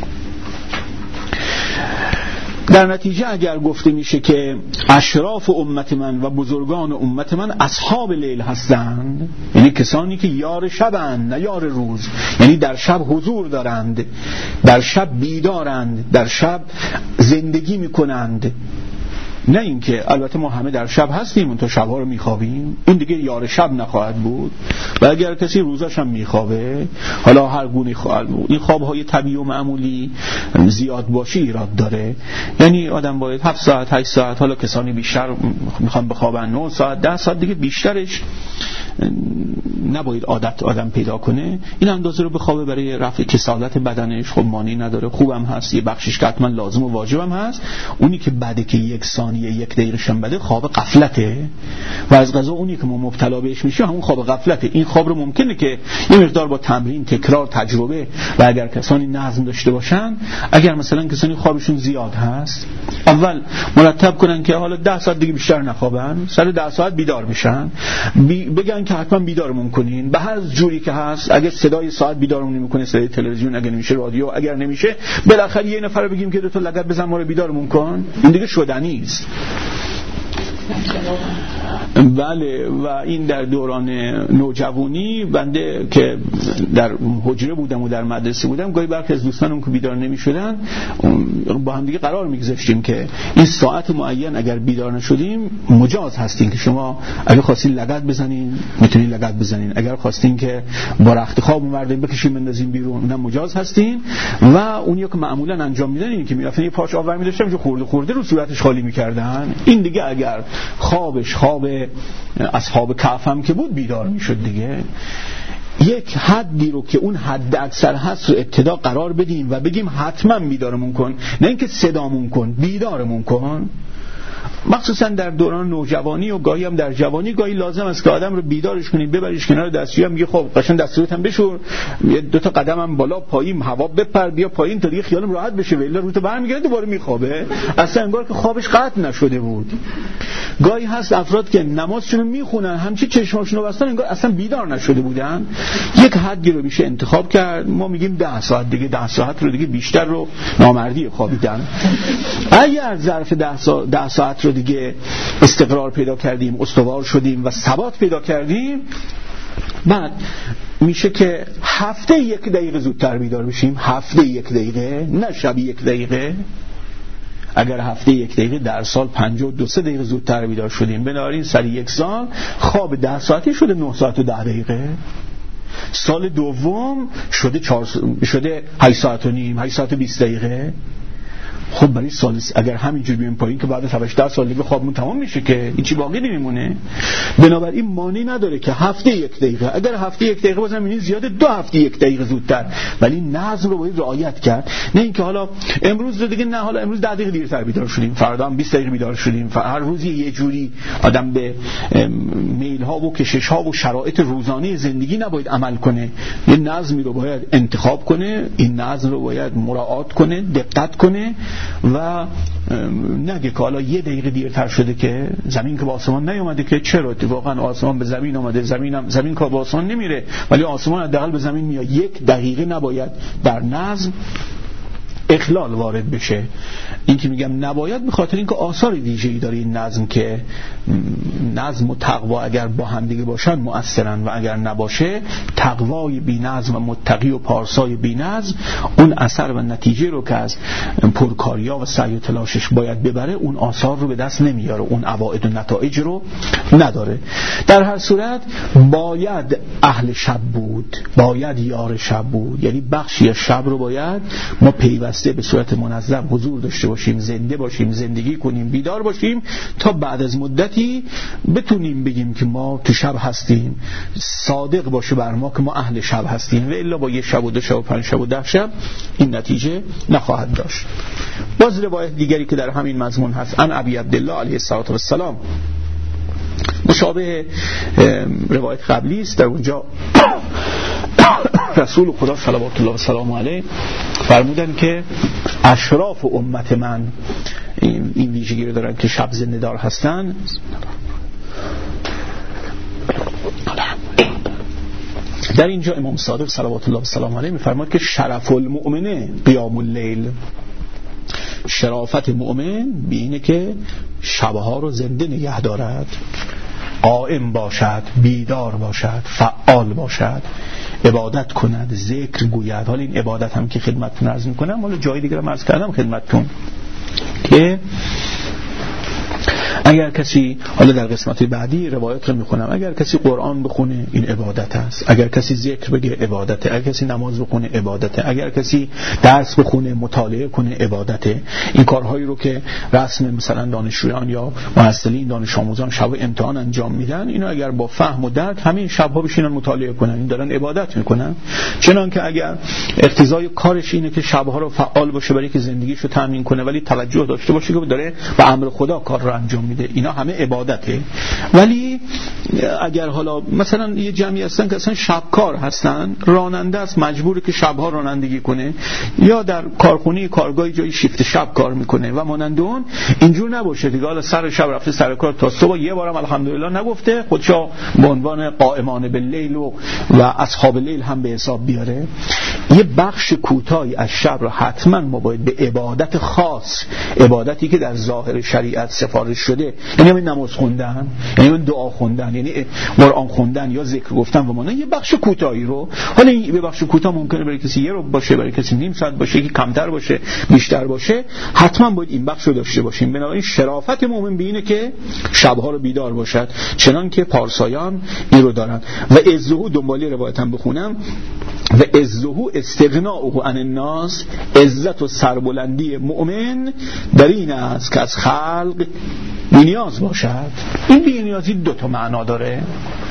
در نتیجه اگر گفته میشه که اشراف امت من و بزرگان امت من اصحاب لیل هستند، یعنی کسانی که یار شبند نه یار روز، یعنی در شب حضور دارند، در شب بیدارند، در شب زندگی میکنند، نه اینکه البته ما همه در شب هستیم اون تا شبها رو میخوابیم، این دیگه یار شب نخواهد بود. و اگر کسی روزاش هم میخوابه، حالا هر گونه خواهد بود، این خوابهای طبیعی و معمولی زیاد باشه ایراد داره. یعنی آدم باید 7 ساعت 8 ساعت، حالا کسانی بیشتر میخوان بخوابن 9 ساعت 10 ساعت، دیگه بیشترش نباید عادت آدم پیدا کنه. این اندازه رو بخوابه برای رفع کسالت بدنش، خب مانی نداره، خوبم هست، یه بخشش که حتما لازم و واجبم هست. اونی که بده که 1 ثانیه 1 دقیقه شم بده، خواب غفلته، و از قضا اونی که ما مبتلا بهش میشه همون خواب غفلته. این خواب رو ممکنه که یه مقدار با تمرین، تکرار، تجربه و اگر کسانی نظم داشته باشن، اگر مثلا کسانی خوابشون زیاد هست، اول مرتب کنن که حالا 10 ساعت دیگه بیشتر نخوابن، سر 10 ساعت بیدار میشن، بگن که حتما بیدارمون کنین به هر جوری که هست. اگر صدای ساعت بیدارمون نمیکنه، صدای تلویزیون، اگر نمیشه رادیو، اگر نمیشه بالاخره یه نفر رو بگیم که 2 تا لگد بزن ما رو بیدارمون کن. این دیگه شدنی است. بله. و این در دوران نوجوانی بنده که در حجره بودم و در مدرسه بودم، گاهی برخی از دوستانم که بیدار نمی شدن با هم دیگه قرار میگذاشتیم که این ساعت معین اگر بیدار نشدیم مجاز هستین که شما اگر خواستین لگد بزنین میتونین لگد بزنین، اگر خواستین که با رخت خواب مردین بکشین بندازین بیرون اونم مجاز هستین. و اونیا که معمولا انجام میدن اینه که میرفتن یه پارچه آب می‌داشتن که خورده رو صورتش خالی می‌کردن. این دیگه اگر خوابش خواب اصحاب کهف هم که بود بیدار میشد دیگه. یک حدی رو که اون حد اکثر هست رو ابتدا قرار بدیم و بگیم حتما بیدارمون کن، نه اینکه صدامون کن، بیدارمون کن. مخصوصا در دوران نوجوانی و گاهی هم در جوانی، گاهی لازم است که آدم رو بیدارش کنی، ببریش کنار دستشویی، هم میگه خب قشنگ دستشویت هم بشور، 2 تا قدم هم بالا پایین هوا بپر، بیا پایین تا دیگه خیالم راحت بشه، ولی روتو برمیگرده دوباره میخوابه، اصلا انگار که خوابش قطع نشده بود. گاهی هست افراد که نمازشون رو میخونن همچی چشماشون رو بستن انگار اصلا بیدار نشده بودن. یک حدی رو میشه انتخاب کرد. ما میگیم 10 ساعت دیگه، 10 ساعت رو دیگه بیشتر رو نامردی خوابیدن. اگر ظرف 10 ساعت رو دیگه استقرار پیدا کردیم، استوار شدیم و ثبات پیدا کردیم، بعد میشه که هفته 1 دقیقه زودتر بیدار بشیم. هفته 1 دقیقه، نه شب 1 دقیقه. اگر هفته 1 دقیقه در سال 52-3 دقیقه زودتر بیدار شدیم، بنابراین سر 1 سال خواب 10 ساعتی شده 9 ساعت و 10 دقیقه. سال دوم شده 8 ساعت و نیم، 8 ساعت و 20 دقیقه. خب برای سال اگر همینجور بیایم پایین که بعد 18 سال دیگه خوابمون تمام میشه که هیچی باقی نمیمونه. بنابراین معنی نداره که هفته 1 دقیقه، اگر هفته 1 دقیقه بازم این زیاده، 2 هفته 1 دقیقه زودتر، ولی نظم رو باید رعایت کرد. نه اینکه حالا امروز رو دیگه، نه حالا امروز 10 دقیقه دیرتر بیدار شدیم، فردا هم 20 دقیقه بیدار شدیم. هر روزی یه جوری آدم به میل ها و کشش ها و شرایط روزانه زندگی نباید عمل کنه. یه نظمی رو باید انتخاب کنه، این نظم رو باید مراعات کنه، دقت کنه و نگه که حالا 1 دقیقه دیرتر شده که زمین که به آسمان نیومده که چرا واقعا آسمان به زمین اومده، زمین که به آسمان نمیره ولی آسمان حداقل به زمین میاد. 1 دقیقه نباید در نظم اخلال وارد بشه. این که میگم نباید به خاطر اینکه آثار ویژه‌ای داره این نظم که نظم و تقوا اگر با هم دیگه باشن مؤثرن و اگر نباشه تقوای بی‌نظم و متقی و پارسای بی‌نظم اون اثر و نتیجه رو که از پرکاریا و سعی و تلاشش باید ببره اون آثار رو به دست نمیاره، اون عواید و نتایج رو نداره. در هر صورت باید اهل شب بود، باید یار شب بود، یعنی بخشی از شب رو باید ما پیوسته به صورت منظم حضور داشته باشیم، زنده باشیم، زندگی کنیم، بیدار باشیم تا بعد از مدتی بتونیم بگیم که ما تو شب هستیم، صادق باشه بر ما که ما اهل شب هستیم، و الا با 1 شب و 2 شب و 5 شب و 10 شب این نتیجه نخواهد داشت. باز روایت دیگری که در همین مضمون هست، عن ابی عبدالله علیه السلام، مشابه روایت قبلی است. در اونجا رسول خدا صلوات الله و سلام علیه فرمودن که اشراف امت من این ویژگی رو دارن که شب زنده دار هستن. در اینجا امام صادق صلوات الله و سلام علیه میفرماد که شرف المؤمنه قیام اللیل، شرافت مؤمن بینه که شبها رو زنده نگه دارد، قائم باشد، بیدار باشد، فعال باشد، عبادت کند، ذکر گوید. حالا این عبادت هم که خدمتتون عرض میکنم، حالا جای دیگه رو عرض کردم خدمتتون که اگر کسی، حالا در قسمت بعدی روایت رو میخونم، اگر کسی قرآن بخونه این عبادت است، اگر کسی ذکر بگه عبادته، اگر کسی نماز بخونه عبادته، اگر کسی درس بخونه مطالعه کنه عبادته. این کارهایی رو که رسم مثلا دانشجویان یا محصلین دانش آموزان شب امتحان انجام میدن، اینا اگر با فهم و درک همین شبها بشینن مطالعه کنن، این دارن عبادت میکنن. چنان که اگر اقتضای کارش اینه که شبها رو فعال باشه برای که زندگیشو تامین کنه، ولی توجه داشته باشه که داره به امر خدا کار رو انجام میده، اینا همه عبادته. ولی اگر حالا مثلا یه جمعی هستن که اصلا شبکار هستن، راننده است، مجبوره که شبها رانندگی کنه، یا در کارخونه کارگاهی جایی شیفت شب کار میکنه و مانند اون، اینجور نباشه دیگه حالا سر شب رفته سر کار تا صبح یه بارم الحمدلله نگفته، خودشو به عنوان قائمان باللیل و اصحاب اللیل هم به حساب بیاره. یه بخش کوتاهی از شب رو حتما ما باید به عبادت خاص، عبادتی که در ظاهر شریعت سفارش شده، یعنی همین نماز خوندن، یعنی همین دعا خوندن، یعنی قرآن خوندن یا ذکر گفتن و مانند، یه بخش کوتاهی رو، حالا این به بخش کوتاه ممکنه برای کسی یه رو باشه، برای کسی نیم ساعت باشه، که کمتر باشه بیشتر باشه، حتما باید این بخش رو داشته باشیم. بنابراین شرافت مؤمن به اینه که شبها رو بیدار باشد، چنان که پارسایان این رو دارن. و عزه، دنبالی روایت هم بخونم، و عزه استغناؤه عن الناس، عزت و سربلندی مؤمن در این است که از خلق بی‌نیاز باشد. این بی‌نیازی دو تا معنا داره.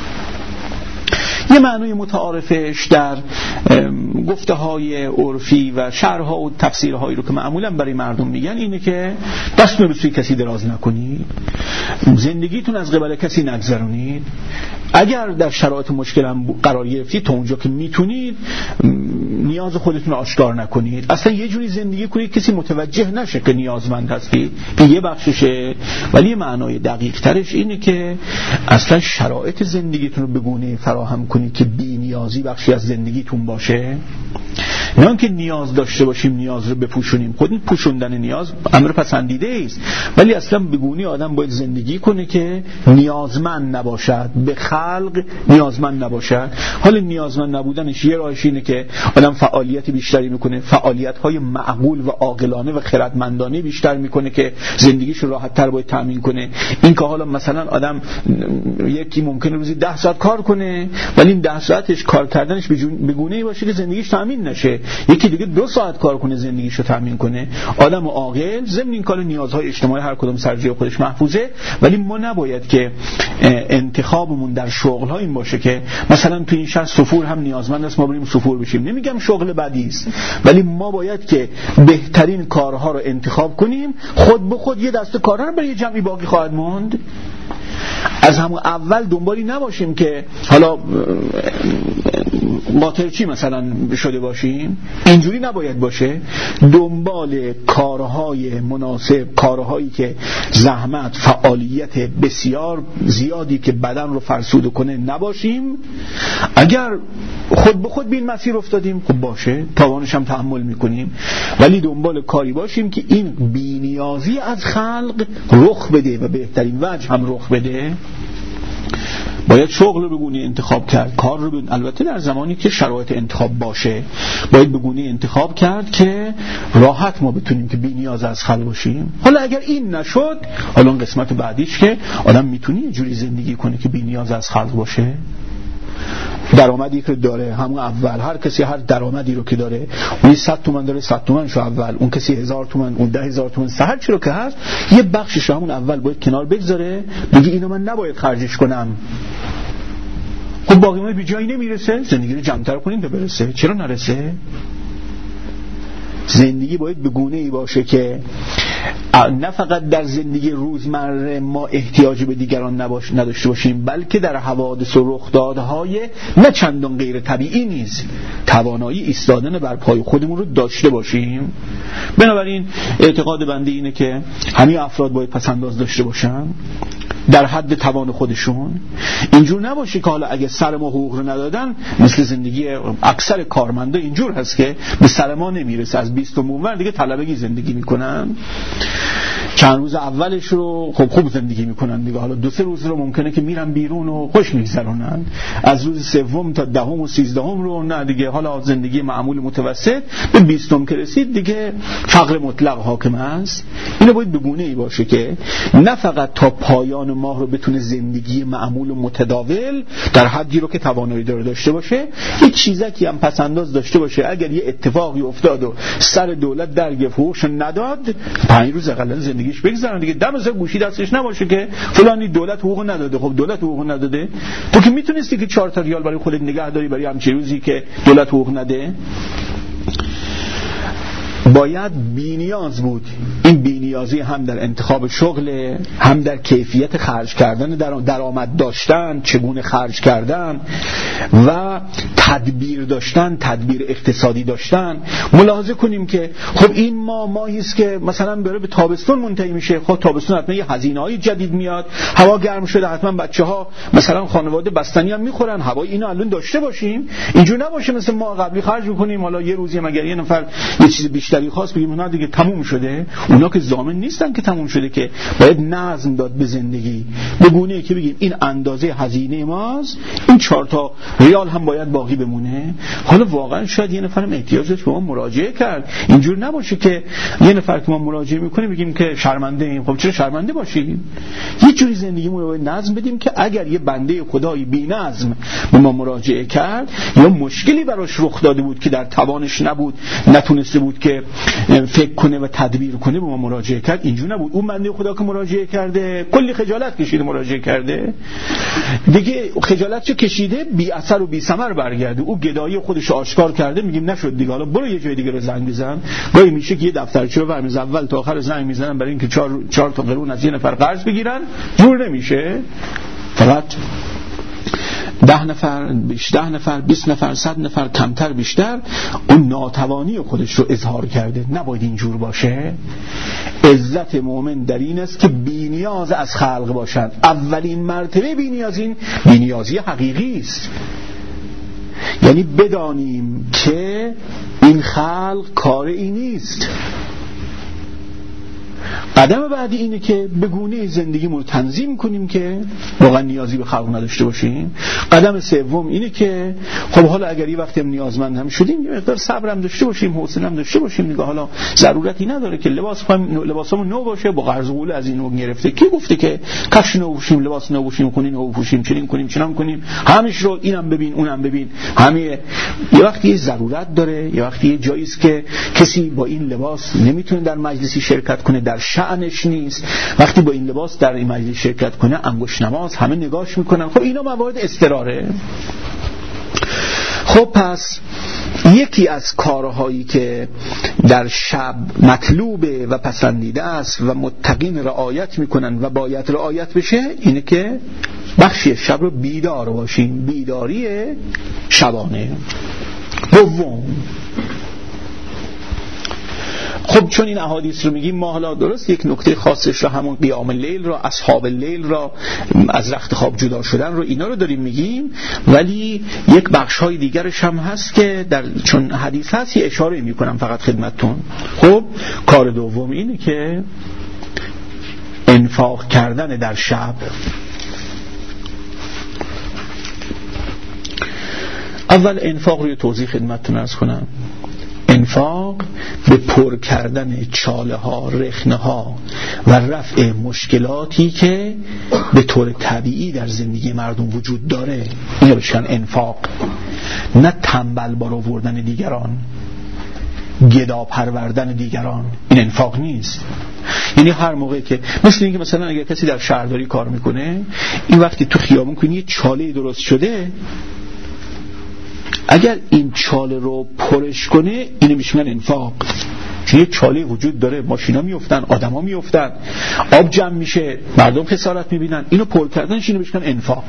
یه معنی متعارفش در گفته های عرفی و شرح‌ها و تفسیرهایی رو که معمولا برای مردم میگن اینه که دستتون رو به سوی کسی دراز نکنید، زندگیتون از قبل کسی نگذرونید، اگر در شرایط مشکل هم قرار گرفتید تا اونجا که میتونید نیاز خودتون رو آشکار نکنید، اصلا یه جوری زندگی کنید کسی متوجه نشه که نیازمند هستید. این یه بخششه. ولی معنای دقیق ترش اینه که اصلا شرایط زندگیتون رو به گونه‌ای فراهم کنید که بی نیازی بخشی از زندگیتون باشه، نه اینکه نیاز داشته باشیم نیاز رو بپوشونیم. خود این پوشوندن نیاز امر پسندیده است، ولی اصلا به گونه‌ای آدم باید زندگی کنه که نیازمند نباشد، به خلق نیازمند نباشد. حالا نیازمند نبودنش یه راهش اینه که آدم فعالیت بیشتری میکنه، فعالیت‌های معقول و عاقلانه و خردمندانه بیشتر میکنه که زندگیش رو راحت‌تر باید تامین کنه. این که حالا مثلا آدم یکی ممکنه روزی 10 ساعت کار کنه، ولی این 10 ساعتش کار کردنش به گونه‌ای باشه که زندگیش تامین نشه، یکی دیگه 2 ساعت کار کنه زندگیشو تامین کنه. آدم عاقل ضمن این کار نیازهای اجتماعی هر کدوم سر جای خودش محفوظه، ولی ما نباید که انتخابمون در شغل‌ها این باشه که مثلا تو این شهر سفور هم نیازمند است ما بریم سفور بشیم. نمیگم شغل بدی است، ولی ما باید که بهترین کارها رو انتخاب کنیم. خود به خود یه دسته کارا رو برای جمعی باقی خواهد موند. از همون اول دنبالی نباشیم که حالا قاطرچی مثلا شده باشیم، اینجوری نباید باشه. دنبال کارهای مناسب، کارهایی که زحمت، فعالیت بسیار زیادی که بدن رو فرسوده کنه نباشیم. اگر خود به خود به این مسیر افتادیم خب باشه، تاوانش هم تحمل میکنیم، ولی دنبال کاری باشیم که این بی‌نیازی از خلق رخ بده و بهترین وجه هم رخ بده. باید شغل رو به گونه انتخاب کرد، کار رو البته در زمانی که شرایط انتخاب باشه باید به گونه انتخاب کرد که راحت ما بتونیم که بی نیاز از خلق باشیم. حالا اگر این نشد، حالا قسمت بعدیش که آدم میتونه یه جوری زندگی کنه که بی نیاز از خلق باشه. درآمدی که داره همون اول، هر کسی هر درآمدی رو که داره، اون 100 تومن داره 100 تومن شو اول، اون کسی 1000 تومن، اون 10000 تومن، هر چی رو که هست یه بخشش همون اول باید کنار بگذاره، بگی اینو من نباید خرجش کنم. خب باقی ما به جایی نمیرسه، زندگی رو جمع‌تر کنیم تا برسه. چرا نرسه؟ زندگی باید به گونه‌ای باشه که نه فقط در زندگی روزمره ما احتیاج به دیگران نداشته باشیم، بلکه در حوادث و رخدادهای نه چندان غیر طبیعی نیز توانایی ایستادن بر پای خودمون رو داشته باشیم. بنابراین اعتقاد بنده اینه که همه افراد باید پسنداز داشته باشن در حد توان خودشون. اینجور نباشه که حالا اگه سر ما حقوق رو ندادن، مثل زندگی اکثر کارمندا اینجور هست که به سر ما نمیرسه، از 20 اونور دیگه طلبگی زندگی میکنن، چند روز اولش رو خب خوب زندگی میکنن دیگه، حالا 2-3 روز رو ممکنه که میرن بیرون و خوش میگذرونن، از روز سوم تا 10 و 13 رو نه دیگه، حالا زندگی معمول متوسط، به 20 که رسید دیگه فقر مطلق حاکم است. اینو باید به گونه‌ای باشه که نه فقط تا پایان ماه رو بتونه زندگی معمول و متداول در حدی رو که توانایی داره داشته باشه، یک چیزکی هم پسنداز داشته باشه. اگر یه اتفاقی افتاد و سر دولت درگیر فروش نداد، 5 روز اقلا زندگیش بگذرن دیگه، دم از گوشی دستش نباشه که فلانی دولت حقوق نداده. خب دولت حقوق نداده، تو که میتونستی که 4 ریال برای خودت نگه داری برای همچین روزی که دولت حقوق نده؟ باید بی‌نیاز بود. این بی‌نیازی هم در انتخاب شغل، هم در کیفیت خرج کردن، درآمد داشتن، چگونه خرج کردن و تدبیر داشتن، تدبیر اقتصادی داشتن. ملاحظه کنیم که خب این ماهی است که مثلا بره به تابستون منتهی میشه، خب تابستون حتما یه هزینه‌های جدید میاد، هوا گرم شده، حتما بچه‌ها مثلا خانواده بستنی هم میخورن، هوای اینو الان داشته باشیم. اینجور نباشه مثل ما قبلی خرج می‌کنیم، حالا یه روزی مگر یه نفر یه چیز بیشتری خواست بگیم اونا دیگه تموم شده. اونا که ضامن نیستن که تموم شده، که باید نظم داد به زندگی، به گونه‌ای که بگیم این اندازه هزینه ماست، این 4 ریال هم باید باقی بمونه. حالا واقعا شاید یه نفرم احتیاج داشت به ما مراجعه کرد. اینجور نباشه که یه نفر که ما مراجعه میکنه بگیم که شرمنده ایم. خب چرا شرمنده باشیم؟ یه جوری زندگیمون رو باید نظم بدیم که اگر یه بنده خدایی بی‌نظم به ما مراجعه کرد یا مشکلی براش رخ داده بود که در توانش نبود، نتونسته بود که فکر کنه و تدبیر کنه، به ما مراجعه کرد. اینجور نبود اون بنده خدا که مراجعه کرده کلی خجالت کشیده، مراجعه کرده دیگه، خجالتشو کشیده بی اثر و بی ثمر برگرده، او گدایی خودش آشکار کرده، میگیم نشد دیگه، حالا برو یه جای دیگه رو زنگ بزن. گاهی میشه که یه دفترچه رو برمیز اول تا آخر زنگ میزنن برای اینکه 4 تا قرون از یه نفر قرض بگیرن، جور نمیشه. فقط 10 نفر، 10 نفر، 20 نفر، 100 نفر، کمتر بیشتر، اون ناتوانی خودش رو اظهار کرده. نباید اینجور باشه. عزت مؤمن در این است که بی‌نیاز از خلق باشد. اولین مرتبه بی‌نیازی حقیقی است. یعنی بدانیم که این خلق کار این نیست. قدم بعدی اینه که به گونه زندگیمون رو تنظیم کنیم که واقعا نیازی به خلق نداشته باشیم. قدم سوم اینه که خب حالا اگر یه وقتی هم نیازمند هم شدیم یه مقدار صبر هم داشته باشیم، حوصله هم داشته باشیم دیگه. حالا ضرورتی نداره که لباسمون نو باشه، با قرض و قول از این نوع گرفته. کی گفته که کفش نو بپوشیم، لباس نو بپوشیم، خونی نو بپوشیم، چنین کنیم چنان کنیم، همش رو اینم ببین اونم ببین. همه یه وقتی ضرورت داره، یه وقتی جایی است که کسی با این لباس نمیتونه در مجلسی شرکت کنه، در شأنش نیست. وقتی با این لباس در این مجلس شرکت کنه، انگشت نماز همه نگاش میکنن. خب اینا موارد اضطراره. خب پس یکی از کارهایی که در شب مطلوبه و پسندیده است و متقین رعایت میکنن و باید رعایت بشه اینه که بخشی شب رو بیدار باشیم، بیداری شبانه. دوم، خب چون این احادیث رو میگیم ما حالا درست یک نکته خاصش رو، همون قیام اللیل را، اصحاب اللیل را، از رخت خواب جدا شدن رو، اینا رو داریم میگیم، ولی یک بخش‌های دیگرش هم هست که چون حدیث هست یه اشاره میکنم فقط خدمتتون. خب کار دوم اینه که انفاق کردن در شب. اول انفاق رو توضیح خدمتتون عرض کنم. انفاق به پر کردن چاله ها، رخنه ها و رفع مشکلاتی که به طور طبیعی در زندگی مردم وجود داره، این بهشن انفاق. نه تنبل بار آوردن دیگران، گدا پروردن دیگران، این انفاق نیست. یعنی هر موقع که مثل اینکه مثلا اگر کسی در شهرداری کار میکنه، این وقتی تو خیابون کنی یه چاله درست شده، اگر این چاله رو پرش کنه، اینو میشن انفاق. چون یه چاله وجود داره، ماشینا میافتن، آدما میافتن، آب جمع میشه، مردم خسارت میبینن، اینو پر کردنش اینو بهش میگن انفاق.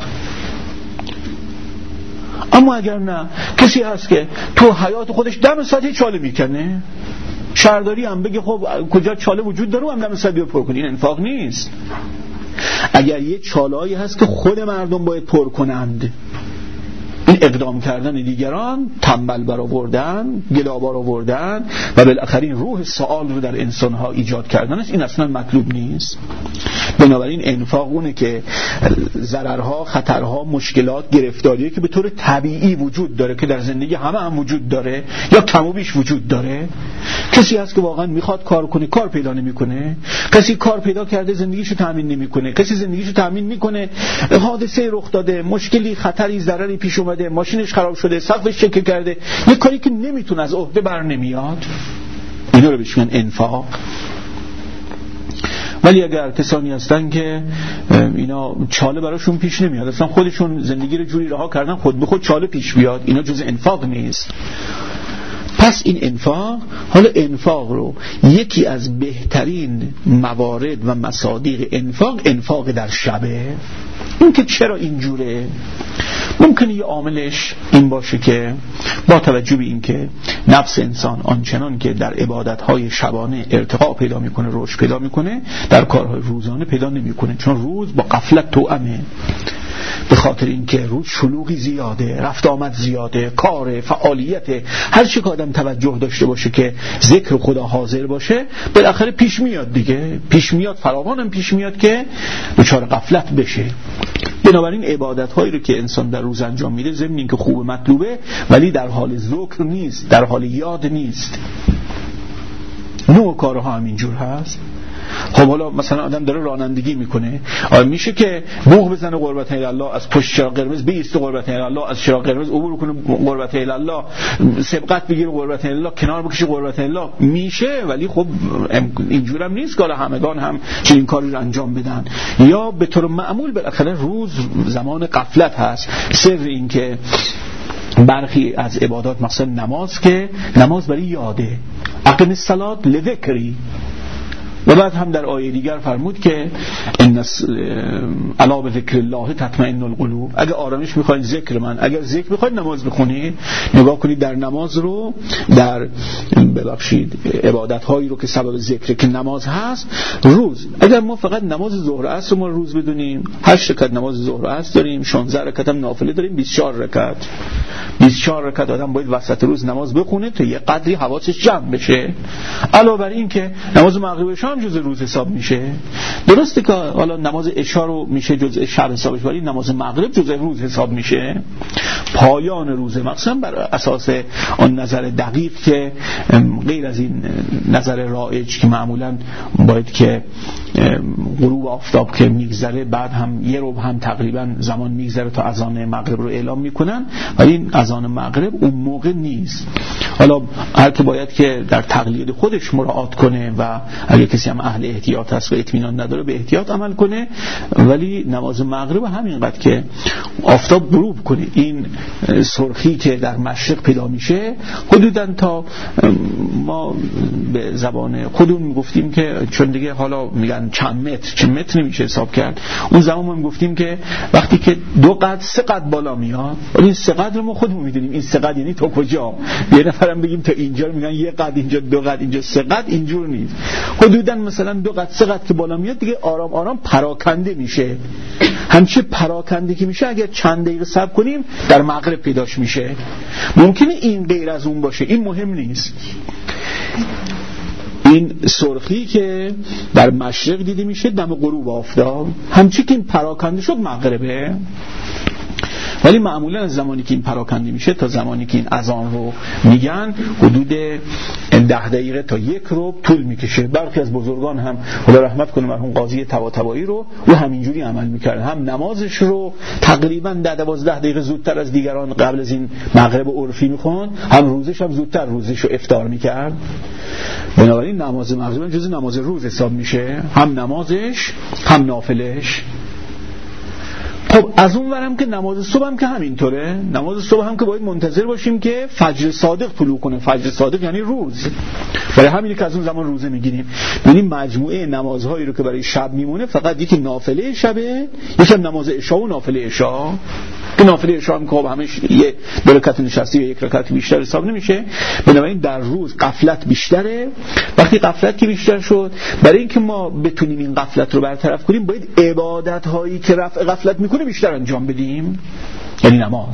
اما اگر نه، کسی هست که تو حیات خودش دم ساعت چاله میکنه، شهرداری هم بگه خب کجا چاله وجود داره هم دم ساعت بیا پر کنی، این انفاق نیست. اگر یه چاله‌ای هست که خود مردم باید پر کنند، این اقدام کردن دیگران، تنبل برآوردن، گلابار آوردن و بالاخره این روح سوال رو در انسان‌ها ایجاد کردن است، این اصلا مطلوب نیست. بنابراین انفاق اونه که ضررها، خطرها، مشکلات، گرفتاریه که به طور طبیعی وجود داره که در زندگی همه هم وجود داره یا کم و بیش وجود داره. کسی هست که واقعا میخواد کار کنه، کار پیدا نمیکنه. کسی کار پیدا کرده زندگیشو تامین نمیکنه. کسی زندگیشو تامین میکنه، حادثه رخ داده، مشکلی، خطری، ضرری پیش اومده، ماشینش خراب شده، سقفش چکه کرده، یه کاری که نمیتونه از عهده بر نمیاد، اینا رو بهش میگن انفاق. ولی اگر کسانی هستن که اینا چاله براشون پیش نمیاد، اصلا خودشون زندگی رو جوری رها کردن خود به خود چاله پیش بیاد، اینا جز انفاق نیست. پس این انفاق، حالا انفاق رو یکی از بهترین موارد و مصادیق انفاق در شبه. این که چرا اینجوره؟ ممکنه یه عاملش این باشه که با توجه به این که نفس انسان آنچنان که در عبادتهای شبانه ارتقا پیدا میکنه، رشد پیدا میکنه، در کارهای روزانه پیدا نمیکنه، چون روز با غفلت توأمه. به خاطر اینکه روز شلوغی زیاده، رفت آمد زیاده، کار، فعالیت، هر چی که آدم توجه داشته باشه که ذکر خدا حاضر باشه، بالاخره پیش میاد دیگه، پیش میاد، فراوانم پیش میاد که دچار غفلت بشه. بنابراین عبادت هایی رو که انسان در روز انجام میده، ضمن اینکه خوب مطلوبه، ولی در حال ذکر نیست، در حال یاد نیست. نوع کارها هم اینجور هست. خب حالا مثلا آدم داره رانندگی میکنه، میشه که بوق بزنه قربت الله، از پشت چراغ قرمز بیسته قربت الله، از چراغ قرمز عبور کنه قربت الله، سبقت بگیره قربت الله، کنار بکشه قربت الله، میشه. ولی خب اینجور هم نیست که همگان هم چنین کاری رو انجام بدن. یا به طور معمول بالاخره روز زمان غفلت هست. سر این که برخی از عبادات، مثلا نماز، که نماز برای یاده، اقم الصلاة لذکری، و بعد هم در آیه دیگر فرمود که الا بذکر الله تطمئن القلوب. اگه آرامش میخواید ذکر من، اگر ذکر میخواید نماز بخونید، نگاه کنید در نماز رو، در عبادت هایی رو که سبب ذکر که نماز هست، روز اگر ما فقط نماز ظهر و عصر ما روز بدونیم، 8 رکعت نماز ظهر و عصر داریم، 16 رکعت هم نافله داریم، 24 رکعت آدم باید وسط روز نماز بخونه تا یه قدری حواسش جمع بشه. علاوه بر این که نماز مغرب و عشا هم جزء روز حساب میشه. درسته که حالا نماز عشا رو میشه جزء شب حسابش، ولی نماز مغرب جزء روز حساب میشه. پایان روز مثلا بر اساس اون نظر دقیق که غیر از این نظر رایج که معمولا باید که غروب آفتاب که میگذره، بعد هم یه ربع هم تقریبا زمان میگذره تا اذان مغرب رو اعلام میکنن، ولی این اذان مغرب اون موقع نیست. حالا هر که باید که در تقلید خودش مراعات کنه و اگه کسی هم اهل احتیاط هست و اطمینان نداره به احتیاط عمل کنه، ولی نماز مغرب همینقدر که آفتاب غروب کنه، این سرخی که در مشرق پیدا میشه، حدوداً تا ما به زبان خودمون میگفتیم که چون دیگه حالا میگن چند متر نمیشه حساب کرد، اون زمان ما میگفتیم که وقتی که 2 قد 3 قد بالا میاد، ولی این 3 قد رو ما خودمون میدونیم این 3 قد یعنی تا کجا. یه نفرم بگیم تا اینجا، میگن 1 قد اینجا، 2 قد اینجا، 3 قد، اینجور نیست. حدوداً مثلا 2 قد 3 قد که بالا میاد دیگه آرام آرام پراکنده میشه. همچه پراکنده که میشه اگر چند دقیقه صبر کنیم در مغرب پیداش میشه. ممکنه این غیر از اون باشه، این مهم نیست. این سرخی که در مشرق دیده میشه دم غروب آفتاب، همچی که این پراکنده شد مغربه. ولی معمولا از زمانی که این پراکنده میشه تا زمانی که این اذان رو میگن حدود 10 دقیقه تا 1 ربع طول میکشه. برخی از بزرگان هم خدا رحمت کنه مرحوم قاضی طباطبایی رو و همینجوری عمل میکرد، هم نمازش رو تقریبا 10-12 دقیقه زودتر از دیگران قبل از این مغرب عرفی میخوند، هم روزش هم زودتر روزش رو افطار میکرد. بنابراین نماز مغرب جزء نماز روز حساب میشه، هم نمازش هم نافلش. خب از اون ورم که نماز صبح هم که همینطوره. نماز صبح هم که باید منتظر باشیم که فجر صادق طلوع کنه. فجر صادق یعنی روز. برای همینه که از اون زمان روزه میگیریم. ببینیم مجموعه نمازهایی رو که برای شب میمونه فقط یکی نافله شبه، یکم نماز عشا و نافله عشا، که نافله عشا هم که همش یه دو رکعت نشستی یا یک رکعت بیشتر حساب نمیشه. بنابراین در روز غفلت بیشتره. وقتی غفلت که بیشتر شد، برای اینکه ما بتونیم این غفلت رو برطرف کنیم باید عبادت هایی که رفع غفلت میکنه بیشتر انجام بدیم، یعنی نماز.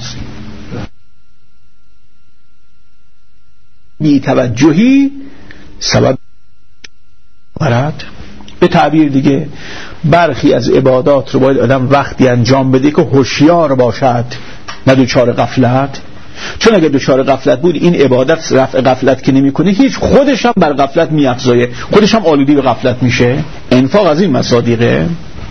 بی توجهی سبب ورد. به تعبیر دیگه برخی از عبادات رو باید آدم وقتی انجام بده که هوشیار باشد، نه دوچار غفلت. چون اگر دوچار غفلت بود این عبادت رفع غفلت که نمیکنه، هیچ خودش هم بر غفلت میافزایه، خودش هم آلودی به غفلت میشه. انفاق از این مصادیقه.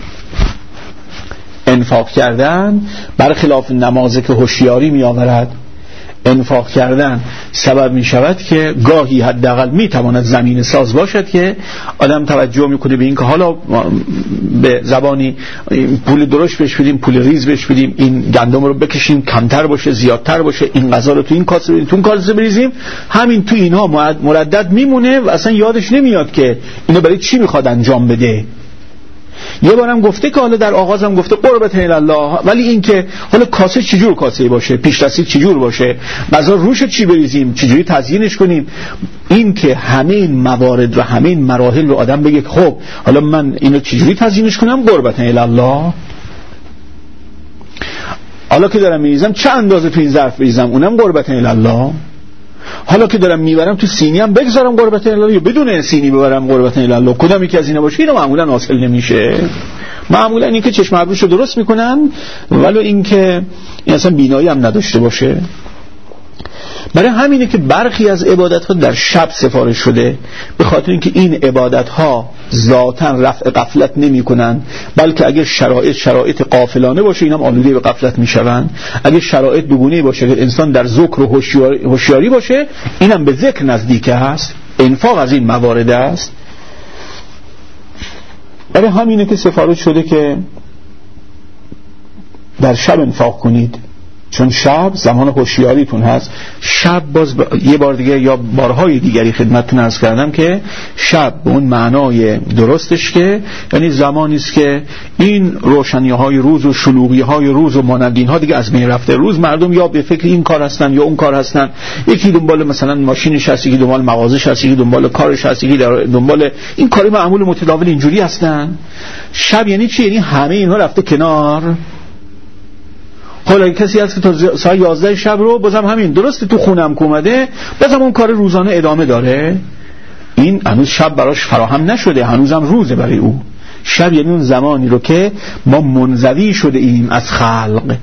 انفاق کردن برخلاف نمازه که هوشیاری می آورد، انفاق کردن سبب می شود که گاهی حداقل می تواند زمین ساز باشد که آدم توجه میکنه به این که حالا به زبانی پول درشت بهش بدیم، پول ریز بهش بدیم، این گندم رو بکشیم کمتر باشه زیادتر باشه، این غذا رو تو این کاسه بریزیم تو اون کاسه بریزیم. همین تو اینها مردد میمونه و اصلا یادش نمیاد که اینو برای چی میخواد انجام بده. یه بارم گفته که حالا در آغازم گفته قربت الله، ولی این که حالا کاسه چجور کاسه باشه، پیش دستی چجور باشه، غذا روش چی بریزیم، چجوری تزیینش کنیم، این که همه این موارد و همه این مراحل رو آدم بگه خب حالا من اینو چجوری تزیینش کنم، قربت الله. حالا که دارم میریزم چه اندازه تو این ظرف بریزم، اونم قربت الله. حالا که دارم میبرم تو سینی هم بگذارم قربت الله یا بدون سینی ببرم قربت الله. کدام یکی از اینا باشه اینو معمولا حاصل نمیشه. معمولا این که چشم ابروش رو درست میکنن ولو این که این اصلا بینایی هم نداشته باشه. برای همینه که برخی از عبادت ها در شب سفارش شده، به خاطر اینکه این عبادت ها ذاتاً رفع غفلت نمی کنن، بلکه اگر شرایط غافلانه باشه اینم آلوده به غفلت می شوند. اگر شرایط دوگونه باشه که انسان در ذکر و هوشیاری باشه اینم به ذکر نزدیک است. انفاق از این موارد است. برای همینه که سفارش شده که در شب انفاق کنید، چون شب زمان هوشیاریتون هست. شب باز یه بار دیگه یا بارهای دیگری خدمتتون عرض کردم که شب به اون معنای درستش که یعنی زمانی است که این روشنی‌های روز و شلوغی‌های روز و مانندین‌ها دیگه از بین رفته. روز مردم یا به فکر این کار هستن یا اون کار هستن، یکی دنبال مثلا ماشینش هست، یکی دنبال مغازه‌ش هست، یکی دنبال کارش هست، یکی دنبال این کاری معمول متداول اینجوری هستن. شب یعنی چی؟ یعنی همه اینها رفته کنار. حالا کسی هست که تا ساعت 11 شب رو بازم همین درسته تو خونم اومده، بازم اون کار روزانه ادامه داره، این هنوز شب براش فراهم نشده، هنوزم روزه برای او. شب یعنی اون زمانی رو که ما منزوی شده ایم از خلق،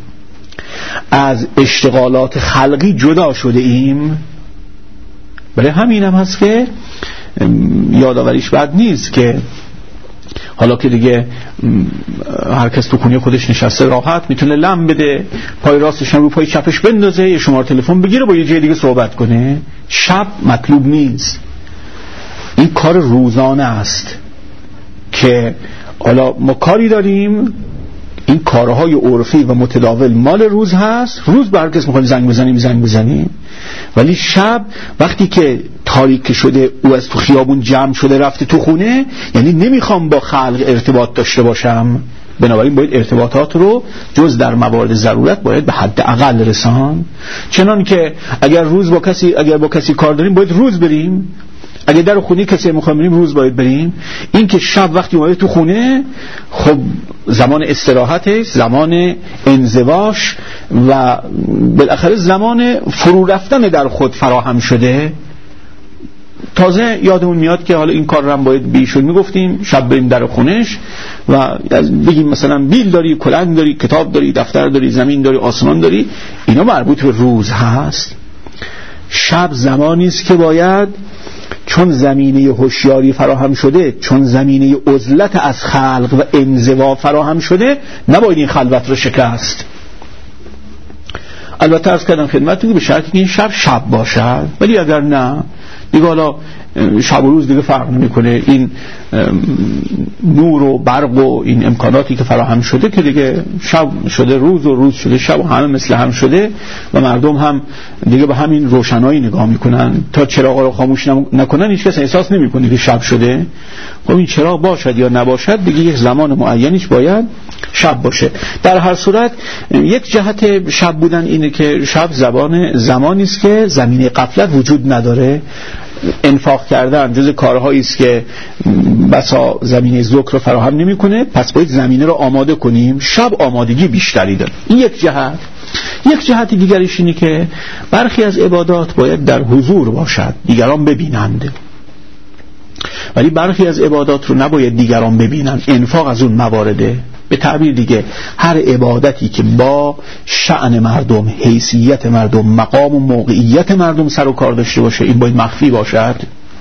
از اشتغالات خلقی جدا شده ایم. برای همین هم هست که یادآوریش بد نیست که حالا که دیگه هر کس تو خونه خودش نشسته راحت میتونه لم بده، پای راستش هم رو پای چپش بندازه، یه شماره تلفن بگیره با یه جای دیگه صحبت کنه. شب مطلوب نیست. این کار روزانه است که حالا ما کاری داریم، این کارهای عرفی و متداول مال روز هست. روز به هر کس میخوایم زنگ بزنیم، ولی شب وقتی که تاریک شده او از تو خیابون جمع شده رفته تو خونه، یعنی نمیخوام با خلق ارتباط داشته باشم. بنابراین باید ارتباطات رو جز در موارد ضرورت باید به حد اقل رسان. چنان که اگر با کسی کار داریم باید روز بریم، اگه در خونه کسی میخوایم بریم روز باید بریم. این که شب وقتی اومده تو خونه، خب زمان استراحتش، زمان انزواش و بالاخره زمان فرو رفتن در خود فراهم شده. تازه یادمون میاد که حالا این کار رو هم باید بیشون میگفتیم، شب بریم در خونش و بگیم مثلا بیل داری، کلنگ داری، کتاب داری، دفتر داری، زمین داری، آسمان داری، اینا مربوط به روز هست. شب زمانی است که باید چون زمینه هوشیاری فراهم شده، چون زمینه عزلت از خلق و انزوا فراهم شده، نباید این خلوت رو شکست. البته عرض کردم خدمتتون که به شرطی که این شب باشد، ولی اگر نه دیگه حالا شب و روز دیگه فرق نمیکنه. این نور و برق و این امکاناتی که فراهم شده که دیگه شب شده روز و روز شده شب و همه مثل هم شده و مردم هم دیگه به همین روشنایی نگاه میکنن. تا چراغا رو خاموش نکنن هیچ کس احساس نمیکنه که شب شده. خب این چراغ باشد یا نباشد دیگه یک زمان معینیش باید شب باشه. در هر صورت یک جهت شب بودن اینه که شب زمانی است که زمینه غفلت وجود نداره. انفاق کردن جز کارهایی است که بسا زمینه ذکر رو فراهم نمیکنه، پس باید زمینه رو آماده کنیم. شب آمادگی بیشتری داره. این یک جهت. یک جهت دیگریش اینه که برخی از عبادات باید در حضور باشد، دیگران ببینند، ولی برخی از عبادات رو نباید دیگران ببینن. انفاق از اون موارده. به تعبیر دیگه هر عبادتی که با شأن مردم، حیثیت مردم، مقام و موقعیت مردم سر و کار داشته باشه این باید مخفی باشد.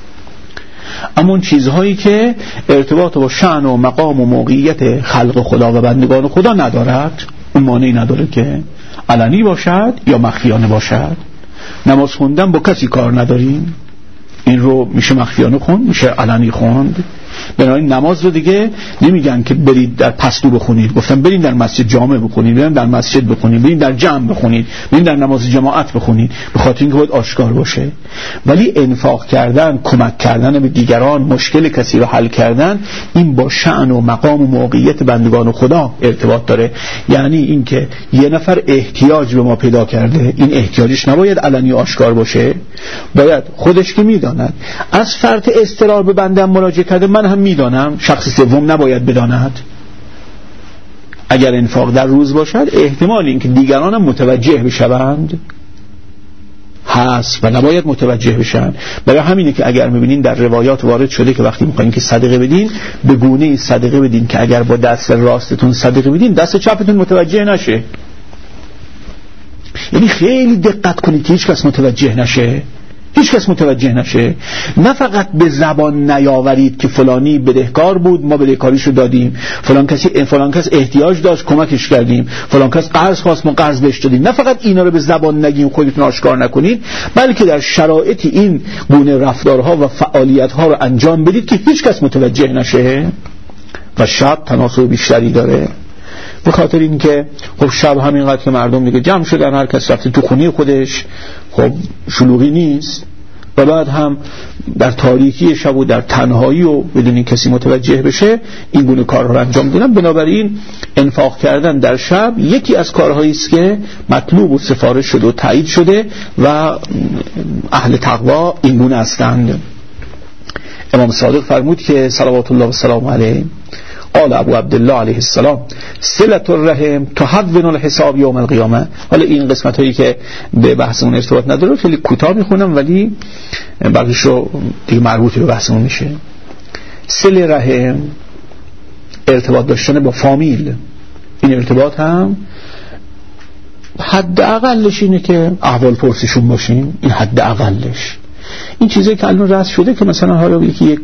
اما اون چیزهایی که ارتباط با شأن و مقام و موقعیت خلق خدا و بندگان خدا ندارد اون مانعی نداره که علنی باشد یا مخفیانه باشد. نماز خوندن با کسی کار نداریم، این رو میشه مخفیانه خوند، میشه علنی خوند. بنابراین نماز رو دیگه نمیگن که برید در پستو بخونید، گفتن برید در مسجد جامع بخونید، برید در مسجد بخونید، برید در جمع بخونید، برید در نماز جماعت بخونید، به خاطر اینکه باید آشکار باشه. ولی انفاق کردن، کمک کردن به دیگران، مشکل کسی رو حل کردن، این با شأن و مقام و موقعیت بندگان خدا ارتباط داره. یعنی اینکه یه نفر احتیاج به ما پیدا کرده، این احتیاجش نباید علنی آشکار باشه، باید خودش که میداند از فرط اضطرار به بندم مراجعه کرده، من هم میدانم، شخص سوم نباید بداند. اگر انفاق در روز باشد احتمال اینکه دیگران هم متوجه بشوند هست و نباید متوجه بشن. برای همینه که اگر میبینین در روایات وارد شده که وقتی میخواین که صدقه بدین به گونه‌ای صدقه بدین که اگر با دست راستتون صدقه بدین دست چپتون متوجه نشه. یعنی خیلی دقت کنید که هیچ کس متوجه نشه، هیچ کس متوجه نشه. نه فقط به زبان نیاورید که فلانی بدهکار بود ما بدهکاریشو دادیم، فلان کس احتیاج داشت کمکش کردیم، فلان کس قرض خواست ما قرض بهش دادیم. نه فقط اینا رو به زبان نگیم، خودتون آشکار نکنید، بلکه در شرایط این گونه رفتارها و فعالیت‌ها رو انجام بدید که هیچ کس متوجه نشه. و شب تناسب بیشتری داره، به خاطر اینکه خب شب همینقدر که مردم دیگه جمع شدن، هر کس رفته تو خونه خودش، خب شلوغی نیست. و بعد هم در تاریکی شب و در تنهایی و بدون این کسی متوجه بشه این گونه کارها رو انجام میدن. بنابراین انفاق کردن در شب یکی از کارهایی است که مطلوب و سفارش شده و تایید شده و اهل تقوا این گونه هستند. امام صادق فرمود که صلوات الله و سلام علیه قال ابو عبدالله علیه السلام صلة الرحم تهون الحساب یوم القیامه. حالا این قسمت هایی که به بحثمون ارتباط نداره خیلی کوتاه میخونم ولی بقیشو دیگه مربوط به بحثمون میشه. صله رحم ارتباط داشتن با فامیل، این ارتباط هم حد اقلش اینه که احوال پرسیشون باشیم، این حد اقلش. این چیزایی که الان رأس شده که مثلا حالا یکی یک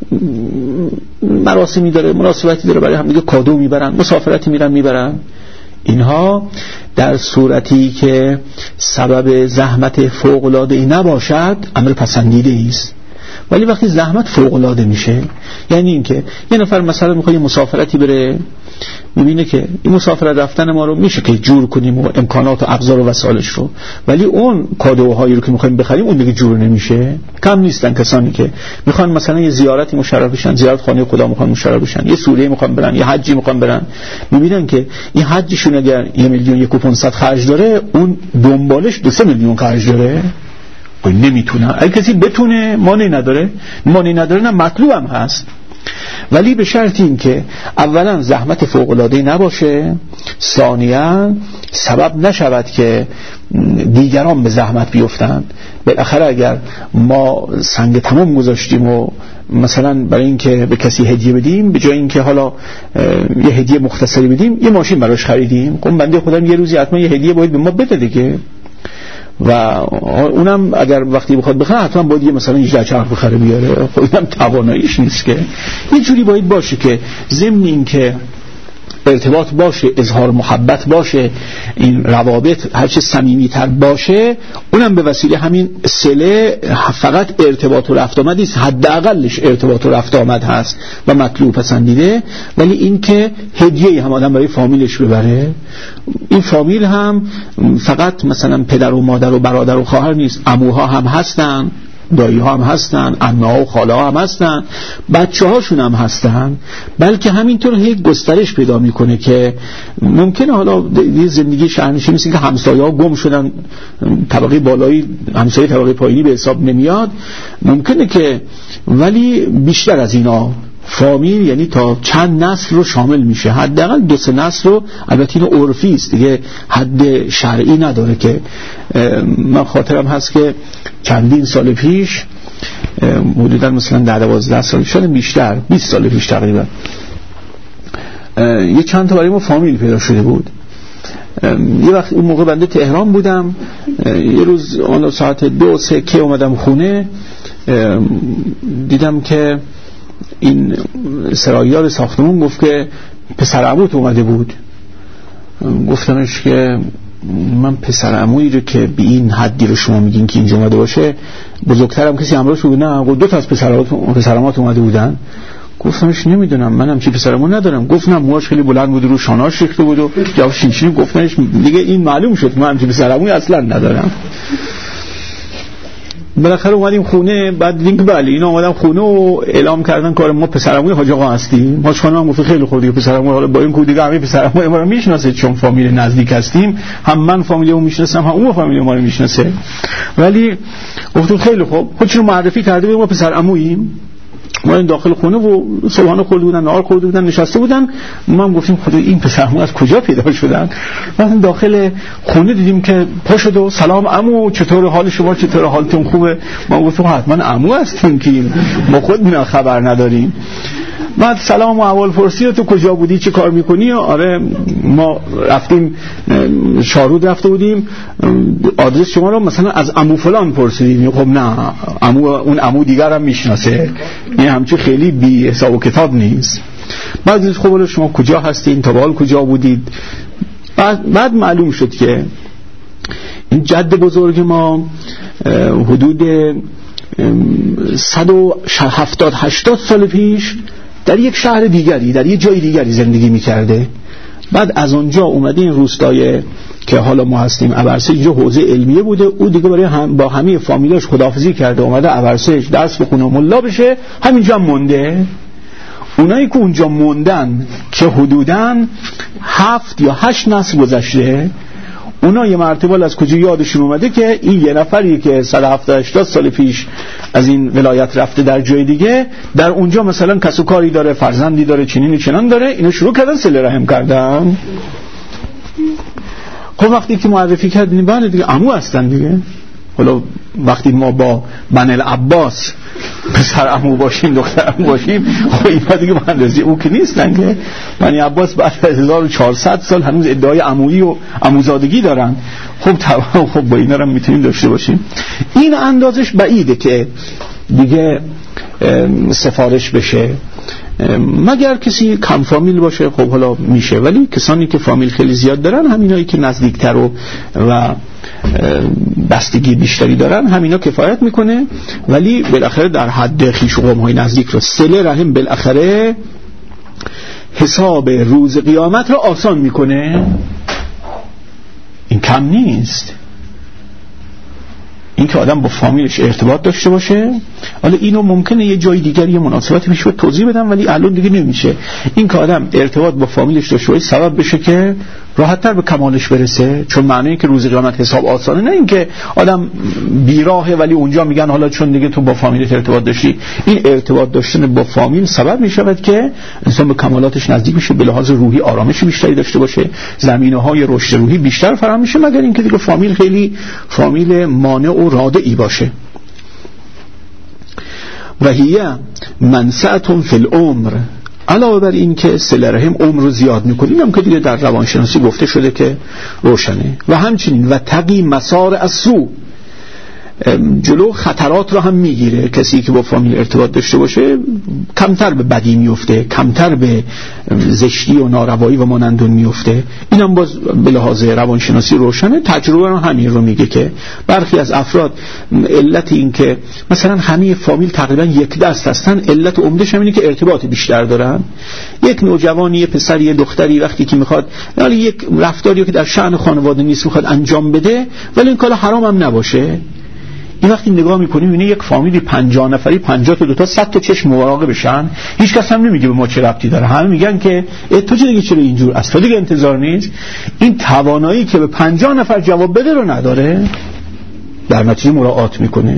مراسمی داره، مناسبتی داره، برای هم دیگه کادو میبرن، مسافرتی میرن میبرن، اینها در صورتی که سبب زحمت فوق‌العاده‌ای نباشد امر پسندیده است. ولی وقتی زحمت فوق‌العاده میشه، یعنی اینکه یه نفر مثلا میخواد یه مسافرتی بره، میبینه که این مسافرت رفتن ما رو میشه که جور کنیم و امکانات و ابزار و وسایلش رو، ولی اون کادوهایی رو که میخوایم بخریم اون دیگه جور نمیشه. کم نیستن کسانی که میخوان مثلا یه زیارتی مشرف بشن، زیارت خانه خدا میخوان مشرف بشن، یه سوریه میخوان برن، یه حجی میخوان برن، میبینن که این حجشون اگر 1,500,000 خرج داره اون دنبالش 2-3 میلیون خرج داره. نمیتونه. اگه کسی بتونه مانعی نداره نه مطلوب هم هست، ولی به شرط این که اولا زحمت فوق‌العاده‌ای نباشه، ثانیاً سبب نشود که دیگران به زحمت بیفتن. بالاخره اگر ما سنگ تمام گذاشتیم و مثلا برای اینکه به کسی هدیه بدیم، به جای اینکه حالا یه هدیه مختصری بدیم یه ماشین براش خریدیم، خب بنده خدا یه روزی حتما یه هدیه باید به ما بده دیگه، و اونم اگر وقتی بخواد بخره حتما باید یه مثلا 18 چرخ بخره بیاره، خب اینم تواناییش نیست که. یه جوری باید باشه که ضمن این که ارتباط باشه، اظهار محبت باشه، این روابط هرچه صمیمی‌تر باشه، اونم به وسیله همین صله فقط ارتباط و رفت آمد نیست، حداقلش ارتباط و رفت آمد هست و مطلوب پسندیده. ولی این که هدیه هم آدم برای فامیلش ببره، این فامیل هم فقط مثلا پدر و مادر و برادر و خواهر نیست، عموها هم هستن، دایی ها هم هستن، عمه ها و خاله ها هم هستن، بچه هاشون هم هستن، بلکه همینطور هی گسترش پیدا میکنه که ممکنه حالا زندگی شهرنشینی مثل که همسایه ها گم شدن، طبقه بالایی همسایه طبقه پایینی به حساب نمیاد، ممکنه که، ولی بیشتر از اینا فامیل یعنی تا چند نسل رو شامل میشه، حداقل 2-3 نسل رو. البته این عرفی است دیگه، حد شرعی نداره. که من خاطرم هست که چندین سال پیش، حدودا مثلا 10-12 سال شاید بیشتر، 20 سال پیش تقریبا، یه چند تا برای ما فامیل پیدا شده بود. یه وقت اون موقع بنده تهران بودم، یه روز آن ساعت 2-3 که اومدم خونه، دیدم که این سراییار ساختمون گفت که پسر عموت اومده بود. گفتمش که من پسر عمویی رو که به این حدی رو شما میگین که اینجا اومده باشه، بزرگترم کسی همراهش بود؟ نه. گفت 2 تا از پسرعمات اومده بودن. گفتمش نمیدونم، منم چی پسر عمو ندارم. گفت نه، موهاش خیلی بلند بود، رو شانه‌اش ریخته بود و جواب شینشینی. گفتمش دیگه این معلوم شد من چی پسر عمویی اصلا ندارم. بالاخره اومدیم خونه، بعد دیدیم که بله اینا اومدن خونه و اعلام کردن کار ما پسر عموی حاج آقا هستیم. حاج خانم هم گفت خیلی خوب دیگه پسر عموی، حالا با این کودی همه پسر عموی ما رو میشناسه چون فامیل نزدیک هستیم، هم من فامیل اون میشناسم هم اون فامیل ما رو میشناسه. ولی گفتم خیلی خوب، خودشون معرفی کرده ما پسر عموییم. ما این داخل خونه و صبحانه خورده بودن، نهار خورده بودن، نشسته بودن. ما هم گفتیم خدا این پسر عمو از کجا پیدا شدن؟ ما داخل خونه دیدیم که پا شد و سلام عمو، چطور حال شما، چطور حالتون خوبه؟ ما گفتیم حتما عمو هستیم که ما خودمون خبر نداریم. بعد سلام و احوال پرسی، تو کجا بودی، چه کار میکنی؟ آره ما رفتیم شارود رفته بودیم، آدرس شما رو مثلا از عمو فلان پرسیدیم. خب نه، عمو اون عمو دیگر هم میشناسه، این همچه خیلی بی حساب و کتاب نیست. بعد خب شما کجا هستین، تا به حال کجا بودید؟ بعد معلوم شد که این جد بزرگ ما حدود 170-80 سال پیش در یک شهر دیگری، در یک جای دیگری زندگی میکرده. بعد از اونجا اومده این روستای که حالا ما هستیم ابرسه، اینجا حوزه علمیه بوده، او دیگه برای با همه فامیلاش خداحافظی کرده، اومده ابرسهش درس بخونه و ملا بشه، همینجا مونده. اونایی که اونجا موندن که حدوداً 7 یا 8 نسل گذشته، اونا یه مرتبه از کجا یادشون اومده که این یه نفری که 170-80 سال پیش از این ولایت رفته در جای دیگه، در اونجا مثلا کس و کاری داره، فرزندی داره، چنین و چنان داره. اینا شروع کردن صله رحم کردن. خب وقتی که معرفی کردین بله دیگه عمو هستن دیگه. حالا وقتی ما با بن العباس پسر عمو باشیم، دختر عمو باشیم، خب اینا دیگه به اندازه او که نیستن که. بن عباس بعد از 1400 سال هنوز ادعای عمویی و عموزادگی دارن. خب طبعا خب با اینا هم میتونیم داشته باشیم. این اندازش بعیده که دیگه سفارش بشه، مگر کسی کم فامیل باشه خب حالا میشه. ولی کسانی که فامیل خیلی زیاد دارن، همینایی که نزدیکتر و بستگی بیشتری دارن، همینا کفایت میکنه. ولی بالاخره در حد خویش و قوم‌های نزدیک رو صله رحم بالاخره حساب روز قیامت رو آسان میکنه. این کم نیست، این که آدم با فامیلش ارتباط داشته باشه. حالا اینو ممکنه یه جای دیگر یه مناسبتی پیش بیاد توضیح بدم، ولی الان دیگه نمیشه. این که آدم ارتباط با فامیلش داشته باشه سبب بشه که راحت‌تر به کمالش برسه، چون معنی این که روز قیامت حساب آسانه، نه این که آدم بیراهه ولی اونجا میگن حالا چون دیگه تو با فامیلت ارتباط داشتی. این ارتباط داشتن با فامیل سبب میشود که انسان به کمالاتش نزدیک بشه، به لحاظ روحی آرامش بیشتری داشته باشه، زمینه‌های رشد روحی بیشتر فراهم میشه، مگر اینکه دیگه فامیل خیلی فامیل مانع و رادعی باشه. و هی منسعة فی العمر، علاوه بر این که صله رحم عمر رو زیاد میکنه، اینم که دیگه در روانشناسی گفته شده که روشنه. و همچنین و تقی مسار السوء، جلو خطرات رو هم میگیره. کسی که با فامیل ارتباط داشته باشه کمتر به بدی میفته، کمتر به زشتی و ناروایی و مانند اون میفته. اینم باز به لحاظ روانشناسی روشنه. تجربه هم همین رو میگه که برخی از افراد علت این که مثلا همه فامیل تقریبا یک دست هستن، علت عمده‌ش هم اینه که ارتباط بیشتر دارن. یک نوجوانی، یه پسری، یه دختری وقتی که میخواد یعنی یک رفتاری که در شأن خانواده نیست میخواد انجام بده، ولی این کار حرام هم نباشه، این وقتی نگاه میکنیم میبینی یک فامیلی 50 نفری 50 تا 2 تا 100 تا چشم مواقع بشن، هیچ کس هم نمیگه به ما چه ربطی داره، همه میگن که تو دیگه چرا اینجور، از تو دیگه انتظار نیست. این توانایی که به 50 نفر جواب بده رو نداره، در نتیجه مراعات میکنه.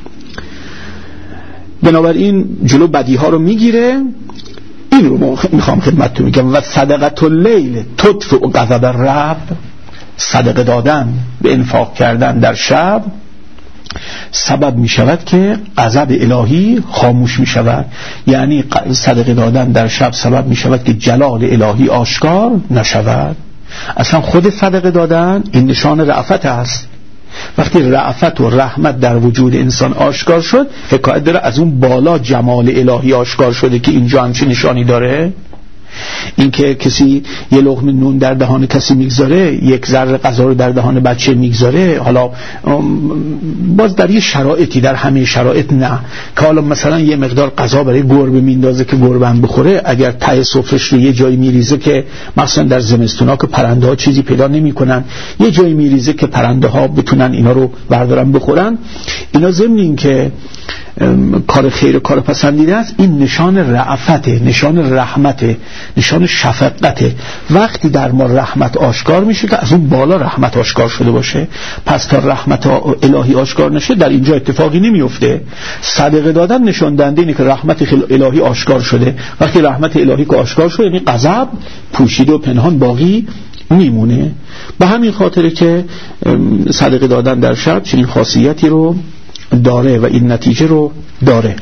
بنابراین جلو بدی ها رو میگیره. این رو میخوام خدمتتون میگم. و صدقه اللیل تطفئ غضب الرب، صدقه دادن به انفاق کردن در شب سبب می شود که غضب الهی خاموش می شود. یعنی صدقه دادن در شب سبب می شود که جلال الهی آشکار نشود. اصلا خود صدقه دادن این نشان رأفت است. وقتی رأفت و رحمت در وجود انسان آشکار شد، حکایت داره از اون بالا جمال الهی آشکار شده که اینجا همچین نشانی داره. این که کسی یه لقمه نون در دهان کسی میگذاره، یک ذره غذا رو در دهان بچه میگذاره، حالا باز در یه شرایطی، در همه شرایط نه، که حالا مثلا یه مقدار غذا برای گربه میندازه که گربه هم بخوره، اگر ته سفرش رو یه جایی میریزه که مثلا در زمستونا که پرنده ها چیزی پیدا نمیکنن، یه جایی میریزه که پرنده ها بتونن اینا رو بردارن بخورن، اینا ضمن این که کار خیر و کار پسندیده است، این نشان رأفته، نشان رحمته، نشان شفقته. وقتی در ما رحمت آشکار میشه که از اون بالا رحمت آشکار شده باشه، پس تا رحمت الهی آشکار نشه در اینجا اتفاقی نمیفته. صدقه دادن نشان دهنده اینه که رحمت الهی آشکار شده. وقتی رحمت الهی که آشکار شده یعنی غضب پوشیده و پنهان باقی میمونه. به همین خاطره که صدقه دادن در شب چنین خاصیتی رو داره و این نتیجه رو داره.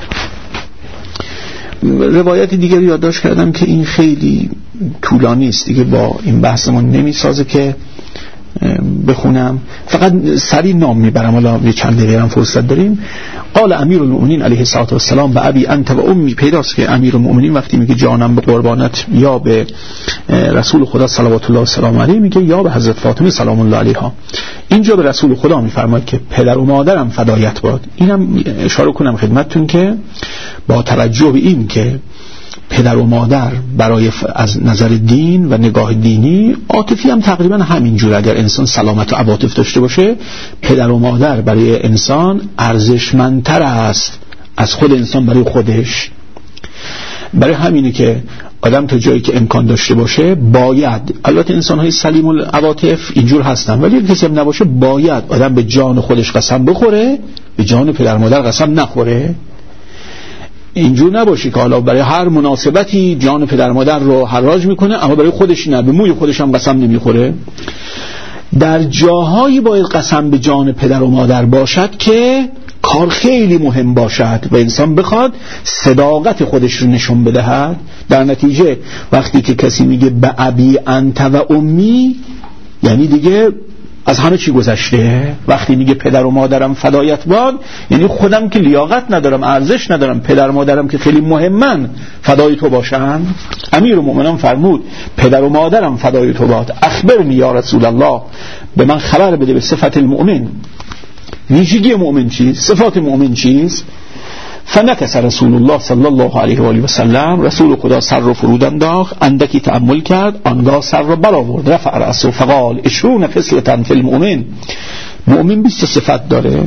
روایت دیگری یادداشت کردم که این خیلی طولانی است دیگه، با این بحثمون نمیسازه که بخونم، فقط سریع نام میبرم، حالا یه چند دقیقه هم فرصت داریم. قال امیر المؤمنین علیه الصلاه و السلام و ابی انت و امی، پیداست که امیر المؤمنین وقتی میگه جانم به قربانت، یا به رسول خدا صلوات الله و سلام علیه میگه، یا به حضرت فاطمه سلام الله علیها. اینجا به رسول خدا میفرماید که پدر و مادرم فدایت باد. اینم اشاره کنم خدمتتون که با توجه به این که پدر و مادر برای از نظر دین و نگاه دینی، عاطفی هم تقریبا همینجور، اگر انسان سلامت و عواطف داشته باشه، پدر و مادر برای انسان ارزشمندتر است از خود انسان برای خودش. برای همینه که آدم تا جایی که امکان داشته باشه باید، البته انسان‌های سلیم العواطف اینجور هستن، ولی کسی هم نباشه باید آدم به جان خودش قسم بخوره، به جان پدر مادر قسم نخوره. اینجور نباشه که حالا برای هر مناسبتی جان پدر مادر رو حراج میکنه اما برای خودش نه، به موی خودش هم قسم نمیخوره. در جاهایی باید قسم به جان پدر و مادر باشد که کار خیلی مهم باشد و انسان بخواد صداقت خودش رو نشون بدهد. در نتیجه وقتی که کسی میگه به ابی انت و امی، یعنی دیگه از همه چی گذشته. وقتی میگه پدر و مادرم فدایت باد، یعنی خودم که لیاقت ندارم، ارزش ندارم، پدر و مادرم که خیلی مهمن فدای تو باشن. امیرالمومنین فرمود پدر و مادرم فدای تو باد. اخبرنی یا رسول الله، به من خبر بده به صفت المؤمن، ویژگی مؤمن چیست، صفات مؤمن چیست. فنکس رسول الله صلی الله علیه و آله و سلم، رسول خدا سر رو فرود انداخت، اندکی تأمل کرد، آنگاه سر رو برآورد، رفع رأسه فقال 20 خصلة فی المؤمن، مؤمن 20 صفت داره.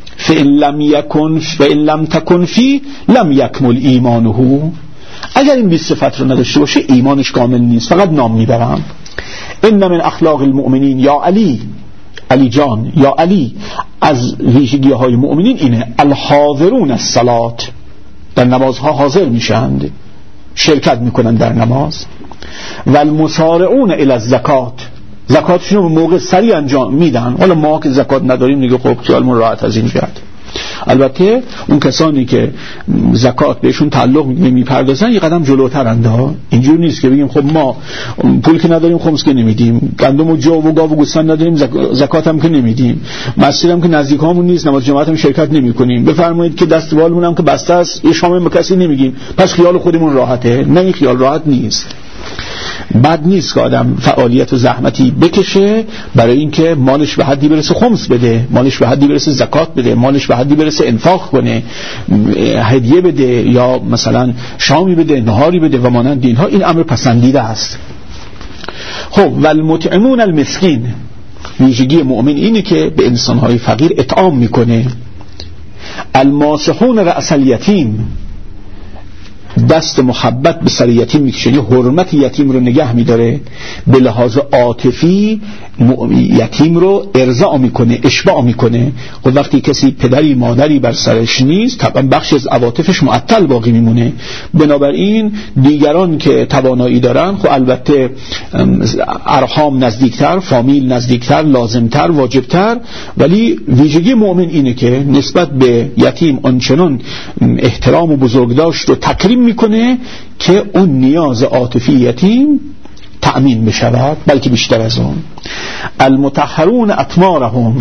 فإن لم تکن فی لم یکمل ایمانه، اگر این 20 صفت رو نداشته باشه ایمانش کامل نیست. فقط نام میبرم. ان من اخلاق المؤمنین یا علی، علی جان یا علی، از ویژگی های مؤمنین اینه الحاضرون الصلاة، در نمازها حاضر میشند، شرکت میکنن در نماز. و المسارعون الی الزکات، زکاتشون رو موقع سریع انجام میدن. حالا ما که زکات نداریم دیگه خب خیالمون راحت از این جهت. البته اون کسانی که زکات بهشون تعلق نمیپردازن یه قدم جلوترند. اینجور نیست که بگیم خب ما پول که نداریم خمس که نمیدیم، گندم و جو و گاو و گوسفند نداریم زکات هم که نمیدیم، مسجد هم که نزدیکامون نیست نماز جماعت هم شرکت نمیکنیم، بفرمایید که دست بالمون هم که بسته است یه شام به کسی نمیگیم، پس خیال خودمون راحته. نه، این خیال راحت نیست. بد نیست که آدم فعالیت و زحمتی بکشه برای اینکه مالش به حدی برسه خمس بده، مالش به حدی برسه زکات بده، مالش به حدی برسه انفاق کنه، هدیه بده یا مثلا شامی بده، نهاری بده و مانند اینها. این امر پسندیده است. خب والمطعمون المسکین، ویژگی مؤمن اینه که به انسانهای فقیر اطعام میکنه. الماسحون رأس الیتیم، دست محبت به سر یتیم میکشه، یعنی حرمت یتیم رو نگه میداره، به لحاظ عاطفی یتیم رو ارضاء میکنه، اشباع میکنه. خب وقتی کسی پدری مادری بر سرش نیست طبعا بخشی از عواطفش معطل باقی میمونه. بنابراین دیگران که توانایی دارن خب البته ارحام نزدیکتر، فامیل نزدیکتر، لازمتر، واجبتر، ولی ویژگی مؤمن اینه که نسبت به یتیم آنچنان احترام و بزرگداشت و تکریم میکنه که اون نیاز عاطفی یتیم تأمین بشود، بلکه بیشتر از اون. المطهرون اطمارهم،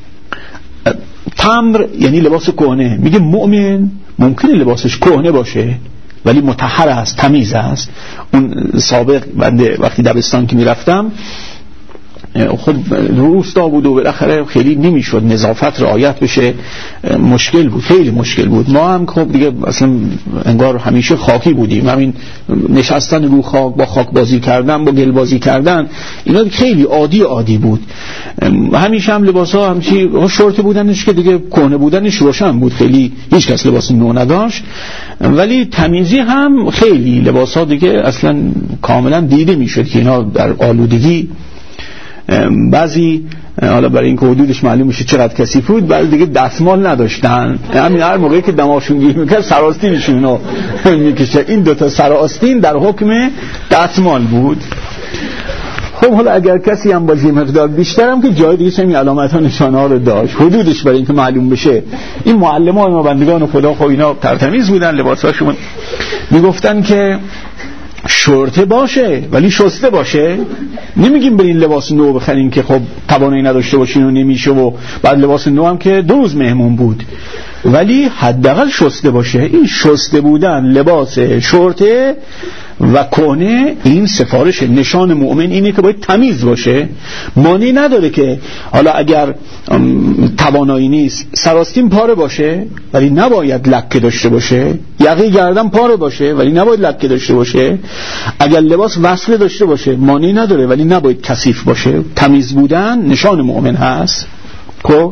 تمر یعنی لباس کهنه. میگه مؤمن ممکنه لباسش کهنه باشه ولی مطهر است، تمیز است. اون سابق بنده وقتی دبستان که میرفتم خب روستا بود و بالاخره خیلی نمیشد نظافت رعایت بشه، مشکل بود، خیلی مشکل بود. ما هم خب دیگه اصلا انگار همیشه خاکی بودیم، همین نشستن رو خاک، با خاک بازی کردن، با گل بازی کردن، اینا خیلی عادی بود. همیشه هم لباسا همچی شورت بودنش که دیگه کهنه بودنش روشن بود، خیلی هیچ کس لباس نو نداشت. ولی تمیزی هم خیلی لباسا دیگه اصلا کاملا دیده میشد که اینا در آلودگی، بعضی حالا برای اینکه حدودش معلوم میشه چقدر کثیف بود، بعضی دیگه دستمال نداشتن، همین هر موقعی که دماشون گیر میکرد سرآستینشون رو میکشه. این دوتا سرآستین در حکم دستمال بود. خب حالا اگر کسی هم با مقدار بیشتر هم که جای دیگه این علامت ها نشانه ها رو داشت، حدودش برای اینکه معلوم بشه. این معلمان و بندگان خدا خب اینا ترتمیز بودن، لباساشون میگفتن که شورته باشه ولی شسته باشه. نمیگیم برین لباس نو بخرین که خب توانایی نداشته باشین و نمیشه، و بعد لباس نو هم که 2 روز مهمون بود، ولی حداقل شسته باشه. این شسته بودن لباس شورته و کهنه، این سفارش نشان مؤمن اینه که باید تمیز باشه. مانعی نداره که حالا اگر توانایی نیست سراستین پاره باشه ولی نباید لکه داشته باشه، یقه گردن پاره باشه ولی نباید لکه داشته باشه، اگر لباس وصله داشته باشه مانعی نداره ولی نباید کثیف باشه. تمیز بودن نشان مؤمن هست. خب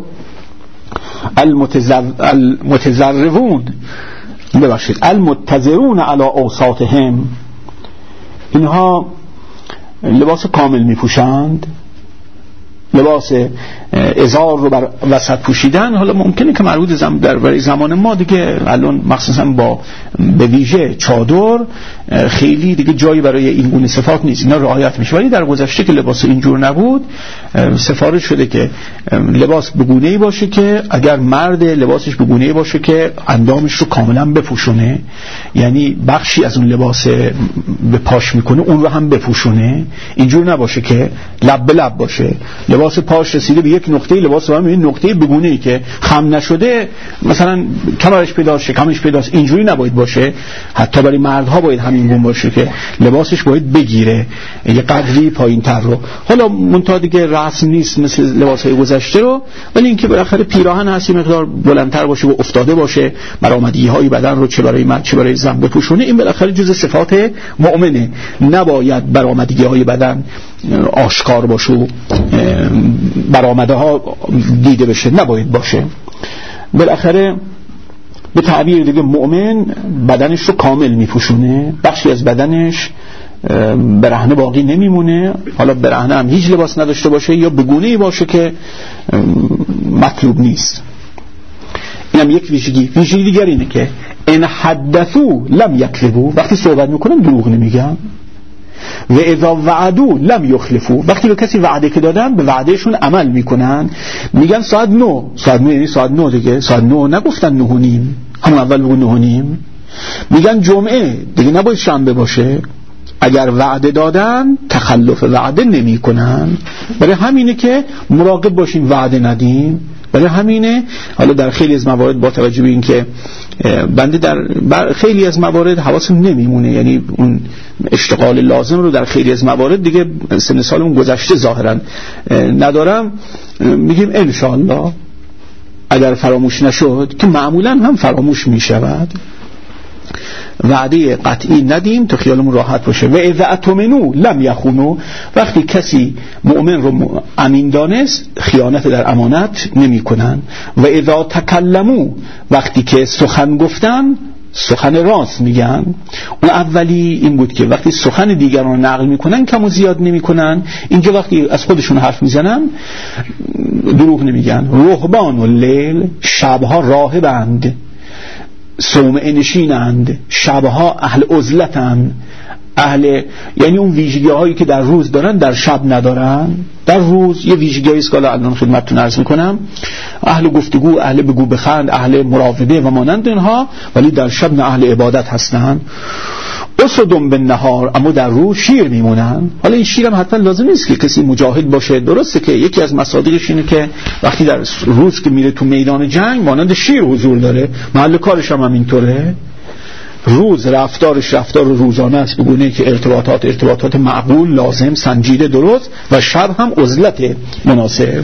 المتزرون علی اوساطهم، اینها لباس کامل میپوشند، لباس ازار رو بر وسط پوشیدن. حالا ممکنه که مربوط در زمان ما دیگه الان مخصوصا با به ویژه چادر خیلی دیگه جایی برای این گونه صفات نیست، اینا رعایت میشه. ولی در گذشته که لباس اینجور نبود سفارش شده که لباس بگونه‌ای باشه که اگر مرد لباسش بگونه‌ای باشه که اندامش رو کاملا بپوشونه، یعنی بخشی از اون لباس به پاش میکنه اون رو هم بپوشونه. اینجور نباشه که لب به لب باشه، لباس پاش رسیده به یک نقطه، لباس هم این نقطه بگونه‌ای که خم نشده، مثلا کمرش پیداست، شکمش پیداست، اینجوری نباید باشه. حتی برای مردها باید همین گونه باشه که لباسش باید بگیره یه قدری پایین‌تر رو. حالا منتها دیگه رسم نیست مثل لباس‌های گذشته رو، ولی اینکه بالاخره پیراهن هست یه مقدار بلندتر باشه و افتاده باشه، برآمدگی‌های بدن رو چه برای مرد چه برای زن بپوشونه. این بالاخره جزء صفات مؤمنه. نباید برآمدگی‌های بدن آشکار باشه و برآمده ها دیده بشه، نباید باشه. بالاخره به تعبیر دیگه مؤمن بدنش رو کامل میپوشونه، بخشی از بدنش برهنه باقی نمیمونه. حالا برهنه هم هیچ لباس نداشته باشه یا بگونه‌ای باشه که مطلوب نیست. اینم یک ویژگی. ویژگی دیگر اینه که ان حدثوا لم یکذبوا، وقتی صحبت میکنن دروغ نمیگن. و اذا وعدوا لم یخلفوا، وقتی به کسی وعده که دادن به وعدهشون عمل میکنن. میگن ساعت 9، ساعت 9 یعنی ساعت 9 دیگه، ساعت 9 نگفتن 9:30، همون اول بگو 9:30. میگن جمعه دیگه نباید شنبه باشه. اگر وعده دادن تخلف وعده نمی کنن. برای همینه که مراقب باشیم وعده ندیم. برای همینه حالا در خیلی از موارد با توجه به این که بنده در خیلی از موارد حواسم نمیمونه، یعنی اون اشتغال لازم رو در خیلی از موارد دیگه سن سالمون گذشته ظاهرا ندارم، میگیم انشاءالله اگر فراموش نشد، که معمولا هم فراموش میشود. وعده قطعی ندیم تا خیالمون راحت باشه. و اذا اؤتمنوا لم یخونوا، وقتی کسی مؤمن رو امین دانست خیانت در امانت نمی کنن. و اذا تکلموا، وقتی که سخن گفتن سخن راست میگن. اون اولی این بود که وقتی سخن دیگران رو نقل میکنن کم و زیاد نمیکنن. اینجا وقتی از خودشون حرف میزنن دروغ نمیگن. رهبان اللیل، شبها راهبند، صومعه نشینند، شبها اهل عزلتند، یعنی اون ویژگی هایی که در روز دارن در شب ندارن. در روز یه ویژگی هایی است که الان خدمتتون عرض میکنم، اهل گفتگو، اهل بگو بخند، اهل مراوده و مانند اینها، ولی در شب نه اهل عبادت هستن. اسدون بالنهار، اما در روز شیر میمونن. حالا این شیر هم حتما لازم نیست که کسی مجاهد باشه. درسته که یکی از مصادیقش اینه که وقتی در روز که میره تو میدان جنگ مانند شیر حضور داره، محل کارش هم اینطوره. روز رفتارش رفتار روزانه است، بگونه که ارتباطات معقول، لازم، سنجیده، درست، و شب هم عزلت مناسب.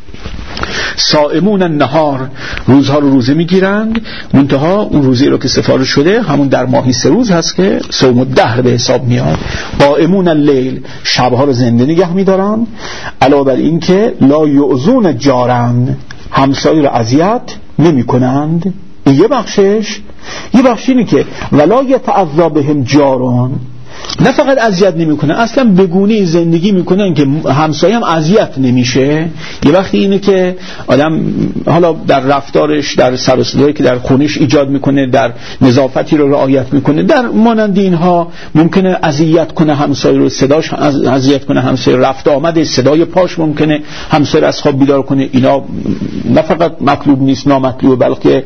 صائمون النهار، روزها رو روزه میگیرند، منتها اون روزی رو که سفارش شده همون در ماهی 3 روز هست که صوم الدهر به حساب میاد. قائمون اللیل، شبها رو زنده نگه میدارن. علاوه بر این که لا یؤذون جارن، همسایه رو اذیت نمی کنند. این یه بخشش. یه بخش اینه که ولا یتعذا بهم جارون، نه فقط اذیت نمیکنه، اصلا بگونه زندگی میکنن که همسایه هم اذیت نمیشه. یه وقتی اینه که آدم حالا در رفتارش، در سر و صدایی که در خونش ایجاد میکنه، در نظافتی رو رعایت میکنه، در مانند اینها ممکنه اذیت کنه همسایه رو، صداش اذیت کنه همسایه، رفت آمد صدای پاش ممکنه همسایه از خواب بیدار کنه. اینا نه فقط مطلوب نیست، نامطلوب، بلکه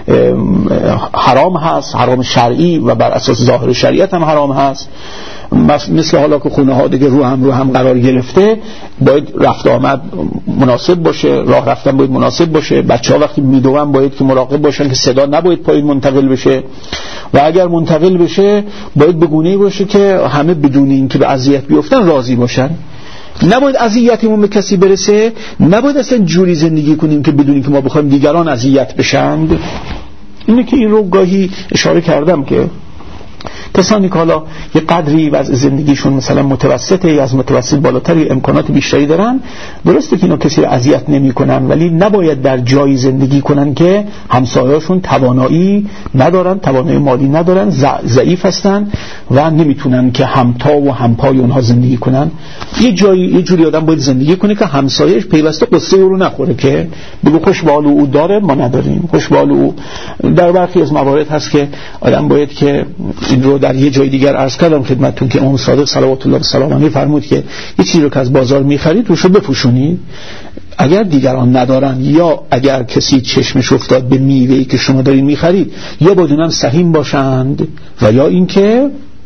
حرام هست، حرام شرعی و بر اساس ظاهر شریعت هم حرام هست. مثل حالا که خونه ها دیگه رو هم قرار گرفته، باید رفت آمد مناسب باشه، راه رفتن باید مناسب باشه. بچه ها وقتی میدوون باید که مراقب باشن که صدا نباید پایین منتقل بشه، و اگر منتقل بشه باید به گونه‌ای باشه که همه بدون این که به اذیت بیفتن راضی باشن. نباید اذیتمون به کسی برسه، نباید اصلا جوری زندگی کنیم که بدونیم که ما بخوایم دیگران اذیت بشن. اینه که این رو گاهی اشاره کردم که کسانی که حالا یه قدری وضع زندگیشون مثلا متوسطه یا از متوسط بالاتری امکانات بیشتری دارن، درسته که اینا کسی رو اذیت نمی‌کنن، ولی نباید در جایی زندگی کنن که همسایه‌هاشون توانایی ندارن، توانایی مالی ندارن، ضعیف هستن و نمیتونن که همتا و همپای اونها زندگی کنن. یه جوری آدم باید زندگی کنه که همسایه‌اش پیوسته قصه او رو نخوره، که بگو خوش به حال او داره ما نداریم، خوش به حال او. در برخی از موارد هست که آدم باید که این رو در یه جای دیگر عرض کردم خدمتتون که امام صادق صلوات الله وسلامه علیه فرمود که یه چیزی رو که از بازار می‌خرید روشو بپوشونید، اگر دیگران ندارن، یا اگر کسی چشمش افتاد به میوه‌ای که شما دارین می‌خرید، یا باید اونم سهیم باشند و یا اینکه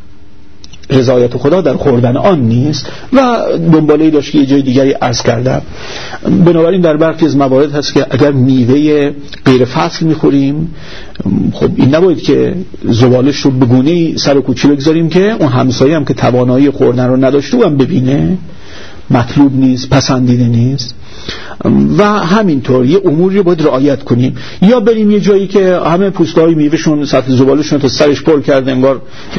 رضایت خدا در خوردن آن نیست. و دنباله‌ای داشت که یه جای دیگری عرض کردم. بنابراین در برخی از موارد هست که اگر میوه غیر فصل میخوریم، خب این نباید که زبالش رو به گونه‌ای سر و کوچه بگذاریم که اون همسایه هم که توانایی خوردن رو نداشته و هم ببینه. مطلوب نیست، پسندیده نیست. و همینطور یه اموری رو باید رعایت کنیم. یا بریم یه جایی که همه پوسته‌های میوهشون سطح زبالشون تا سرش پر کرده، انگار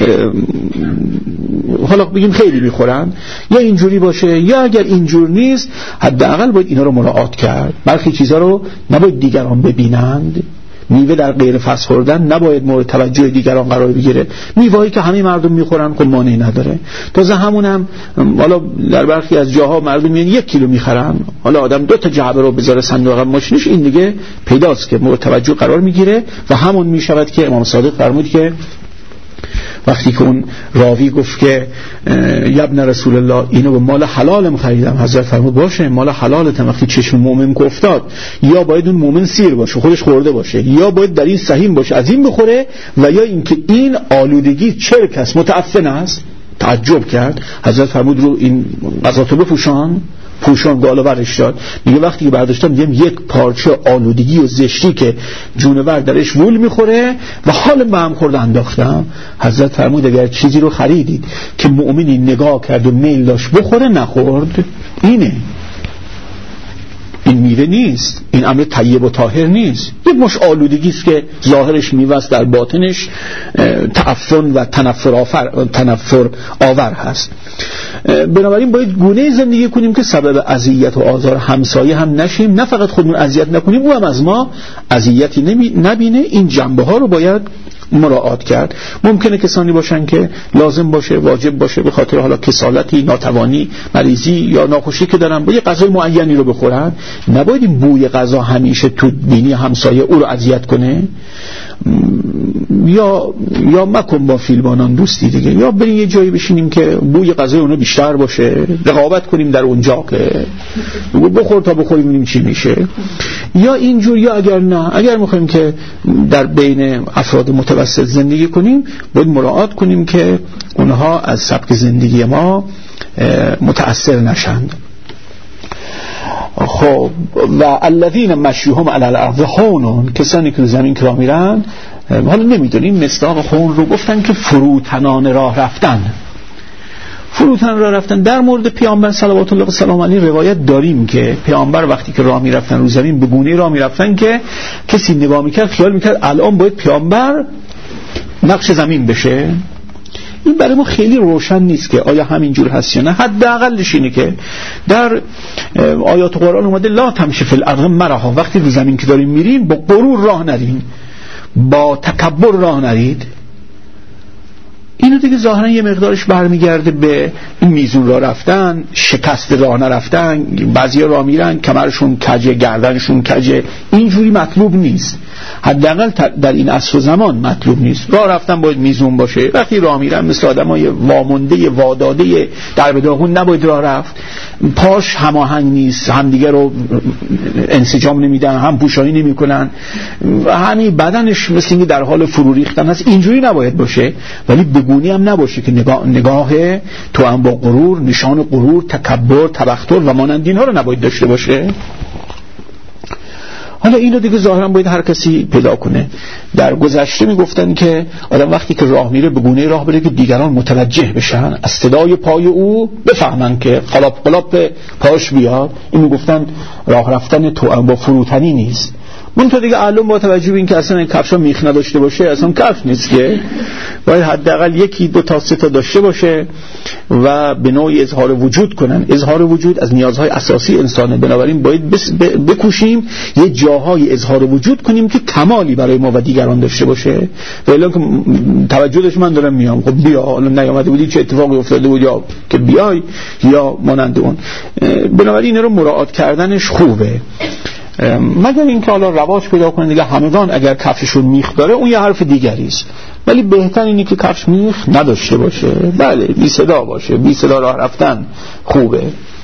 حالا بگیم خیلی میخورن، یا اینجوری باشه، یا اگر اینجور نیست حداقل باید اینا رو مراعات کرد. برخی چیزا رو نباید دیگران ببینند. میوه در غیر فصل خوردن نباید مورد توجه دیگران قرار بگیره. میوه‌ای که همه مردم میخورن خب مانعی نداره. تازه همونم حالا در برخی از جاها مردم میان 1 کیلو میخرن، حالا آدم 2 تا جعبه رو بذاره صندوق ماشینش، این دیگه پیداست که مورد توجه قرار میگیره و همون میشود که امام صادق فرمود که وقتی که اون راوی گفت که یا ابن رسول الله اینو به مال حلالم خریدم، حضرت فرمود باشه مال حلالت، وقتی چشم مؤمن افتاد یا باید اون مؤمن سیر باشه خودش خورده باشه، یا باید در این سهیم باشه از این بخوره، و یا اینکه این آلودگی چرک است متعفن است. تعجب کرد. حضرت فرمود رو این غذاتو بپوشان، پوشان گالا برش داد. میگه وقتی که برداشتم دیدم یک پارچه آلودگی و زشتی که جونور درش وول میخوره و حال به هم خورد انداختم. حضرت فرمود اگر چیزی رو خریدید که مؤمنی نگاه کرد و میل داشت بخوره نخورد، اینه، این میوه نیست، این امر طیب و طاهر نیست، یک مش آلودگی است که ظاهرش میوه است در باطنش تعفن و تنفر آور هست. بنابراین باید گونه زندگی کنیم که سبب اذیت و آزار همسایه هم نشیم، نه فقط خودمون اذیت نکنیم او هم از ما اذیتی نبینه. این جنبه ها رو باید مراعات کرد. ممکنه کسانی باشن که لازم باشه واجب باشه به خاطر حالا کسالتی، ناتوانی، مریضی یا ناخوشی که دارن با یه غذای معینی رو بخورن، نباید این بوی غذا همیشه تو بینی همسایه او رو اذیت کنه. یا مکن با فیلمانان دوستی دیگه، یا بریم یه جایی بشینیم که بوی غذای اونو بیشتر باشه، رقابت کنیم در اونجا که بخور تا بخوریم ببینیم چی میشه. یا اینجور، یا اگر نه، اگر میخوایم که در بین افراد متوسط زندگی کنیم باید مراعات کنیم که اونها از سبک زندگی ما متأثر نشند. خب و الذین مشیهم علی الارض هون، کسانی که زمین که راه میرن، حالا نمیدونیم مصداق هون رو گفتن که فروتنان راه رفتن. فروتن راه رفتن در مورد پیامبر صلوات الله و سلام علیه روایت داریم که پیامبر وقتی که راه میرفتن رو زمین به گونه راه میرفتن که کسی نگاه میکرد خیال میکرد الان باید پیامبر نقش زمین بشه. این برای ما خیلی روشن نیست که آیا همینجور هست یا نه. حداقلش اینه که در آیات قرآن اومده لا تمشی فی الارض مرحا، وقتی رو زمین که داریم میریم با غرور راه نرین، با تکبر راه نرید. اینو دیگه ظاهرا یه مقدارش برمیگرده به این میزون راه رفتن، شکست راه نرفتن. بعضیا راه میرن کمرشون کجه، گردنشون کجه، اینجوری مطلوب نیست. حداقل در این عصر و زمان مطلوب نیست. راه رفتن باید میزون باشه. وقتی راه میرن مثل آدمای وامونده واداده در به داغون نباید راه رفت. پاش هماهنگ نیست، همدیگه رو انسجام نمیدن، هم پوشانی نمیکنن، همین بدنش مثل اینکه در حال فرو ریختن هست. اینجوری نباید باشه، ولی بگونی هم نباشه که نگاه تو هم با غرور، نشان غرور، تکبر، تبختر و مانند اینها رو نباید داشته باشه. حالا اینو دیگه ظاهرا باید هر کسی پیدا کنه. در گذشته میگفتن که آدم وقتی که راه میره به گونه راه بره که دیگران متوجه بشن، از صدای پای او بفهمن که قلاب قلاب پاش بیاد. این میگفتن راه رفتن تو با فروتنی نیست. من تو دیگه علم با توجه به این که اصلا این کفشا میخ نداشته باشه اصلا کفش نیست، که باید حداقل یکی دو تا سه تا داشته باشه و به نوعی اظهار وجود کنن. اظهار وجود از نیازهای اساسی انسانه، بنابراین باید بکوشیم یه جاهای اظهار وجود کنیم که کمالی برای ما و دیگران داشته باشه. ولی که توجهش من دارم میام، خب بیا، حالا نیامده بودی چه اتفاقی افتاده بود یا که بیای یا مانند اون. بنابراین این رو مراعات کردنش خوبه، مگر اینکه حالا رواج پیدا کنه دیگه همگان اگر کفششون میخ داره اون یه حرف دیگری است، ولی بهتر اینه که کفش میخ نداشته باشه. بله بی صدا باشه، بی صدا راه رفتن خوبه.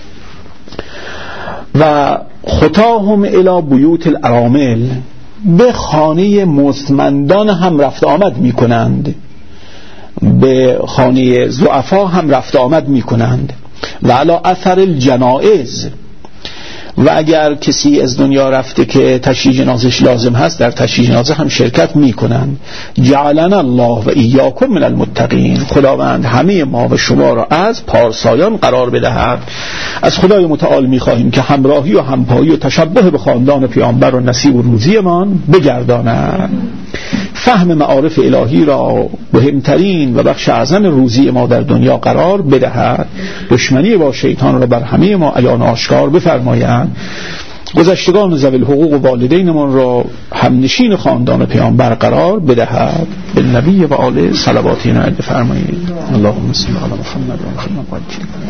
و خطاهم الی بیوت الارامل، به خانه مستمندان هم رفت آمد میکنند، به خانه ضعفا هم رفت آمد میکنند. و علی اثر الجنائز، و اگر کسی از دنیا رفته که تشییع جنازش لازم هست در تشییع جنازه هم شرکت میکنن. جعلنا الله و ایاکم من المتقین، خداوند همه ما و شما را از پارسایان قرار بدهد. از خدای متعال میخواهیم که همراهی و همپایی و تشبه به خاندان پیامبر و نصیب و روزیمان بگرداند. فهم معارف الهی را مهمترین و بخش اعظم روزی ما در دنیا قرار بدهد. دشمنی با شیطان را بر همه ما عیان آشکار بفرماید. گذشتگان ذوی الحقوق و والدینمان را همنشین خاندان پیامبر قرار بدهد. به نبی و آله صلوات نایل بفرمایید. اللهم صل علی محمد و محمد.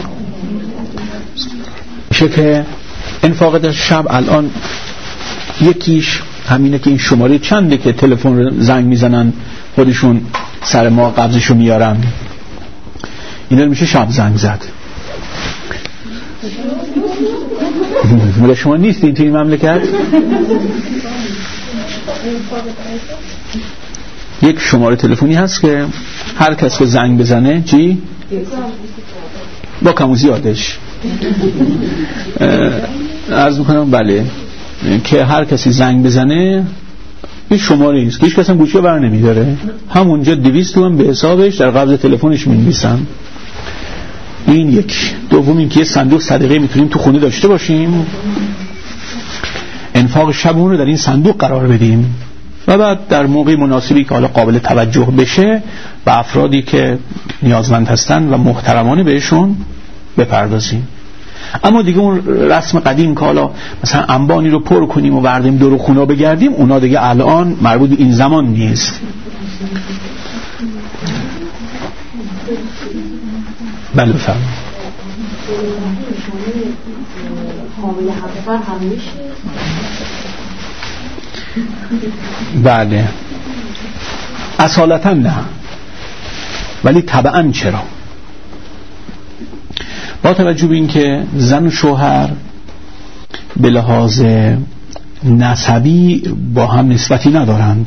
میشه که انفاق در شب الان یکیش همینه که این شماره چنده که تلفن زنگ میزنن خودشون سر ما قبضشو میارن. اینا میشه شب زنگ زد. مال شما نیست این توی مملکت؟ یک شماره تلفنی هست که هر کس که زنگ بزنه چی؟ با کم و زیادش عرض میکنم بله، که هر کسی زنگ بزنه این شماره است که هیچ کس هم گوشی بر نمیداره، همونجا 200 تومن به حسابش در قبض تلفنش می‌نویسن. این یک. دوم این که یه صندوق صدقه میتونیم تو خونه داشته باشیم، انفاق شبمون رو در این صندوق قرار بدیم و بعد در موقع مناسبی که حالا قابل توجه بشه به افرادی که نیازمند هستن و محترمانه بهشون بپردازیم. اما دیگه اون رسم قدیم که حالا مثلا انبانی رو پر کنیم و بردیم دور خونه بگردیم، اونا دیگه الان مربوط به این زمان نیست. بله بفرمایید. بله اصالتا نه، ولی طبعا چرا؟ با توجه به این که زن و شوهر به لحاظ نسبی با هم نسبتی ندارند،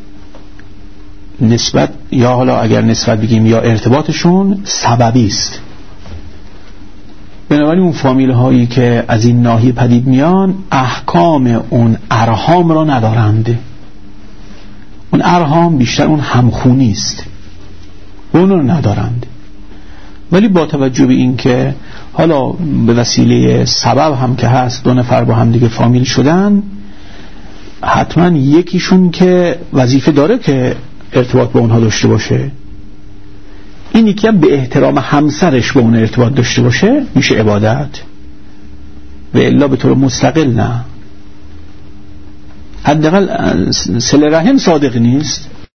نسبت یا حالا اگر نسبت بگیم یا ارتباطشون سببی است. بنابراین اون فامیل هایی که از این ناحیه پدید میان احکام اون ارحام را ندارند. اون ارحام بیشتر اون همخونی است، اون رو ندارند. ولی با توجه به این که حالا به وسیله سبب هم که هست 2 نفر با هم دیگه فامیل شدن، حتما یکیشون که وظیفه داره که ارتباط با اونها داشته باشه، این یکی هم به احترام همسرش با اون ارتباط داشته باشه، میشه عبادت. و الا به طور مستقل نه. حداقل صله رحم صادق نیست.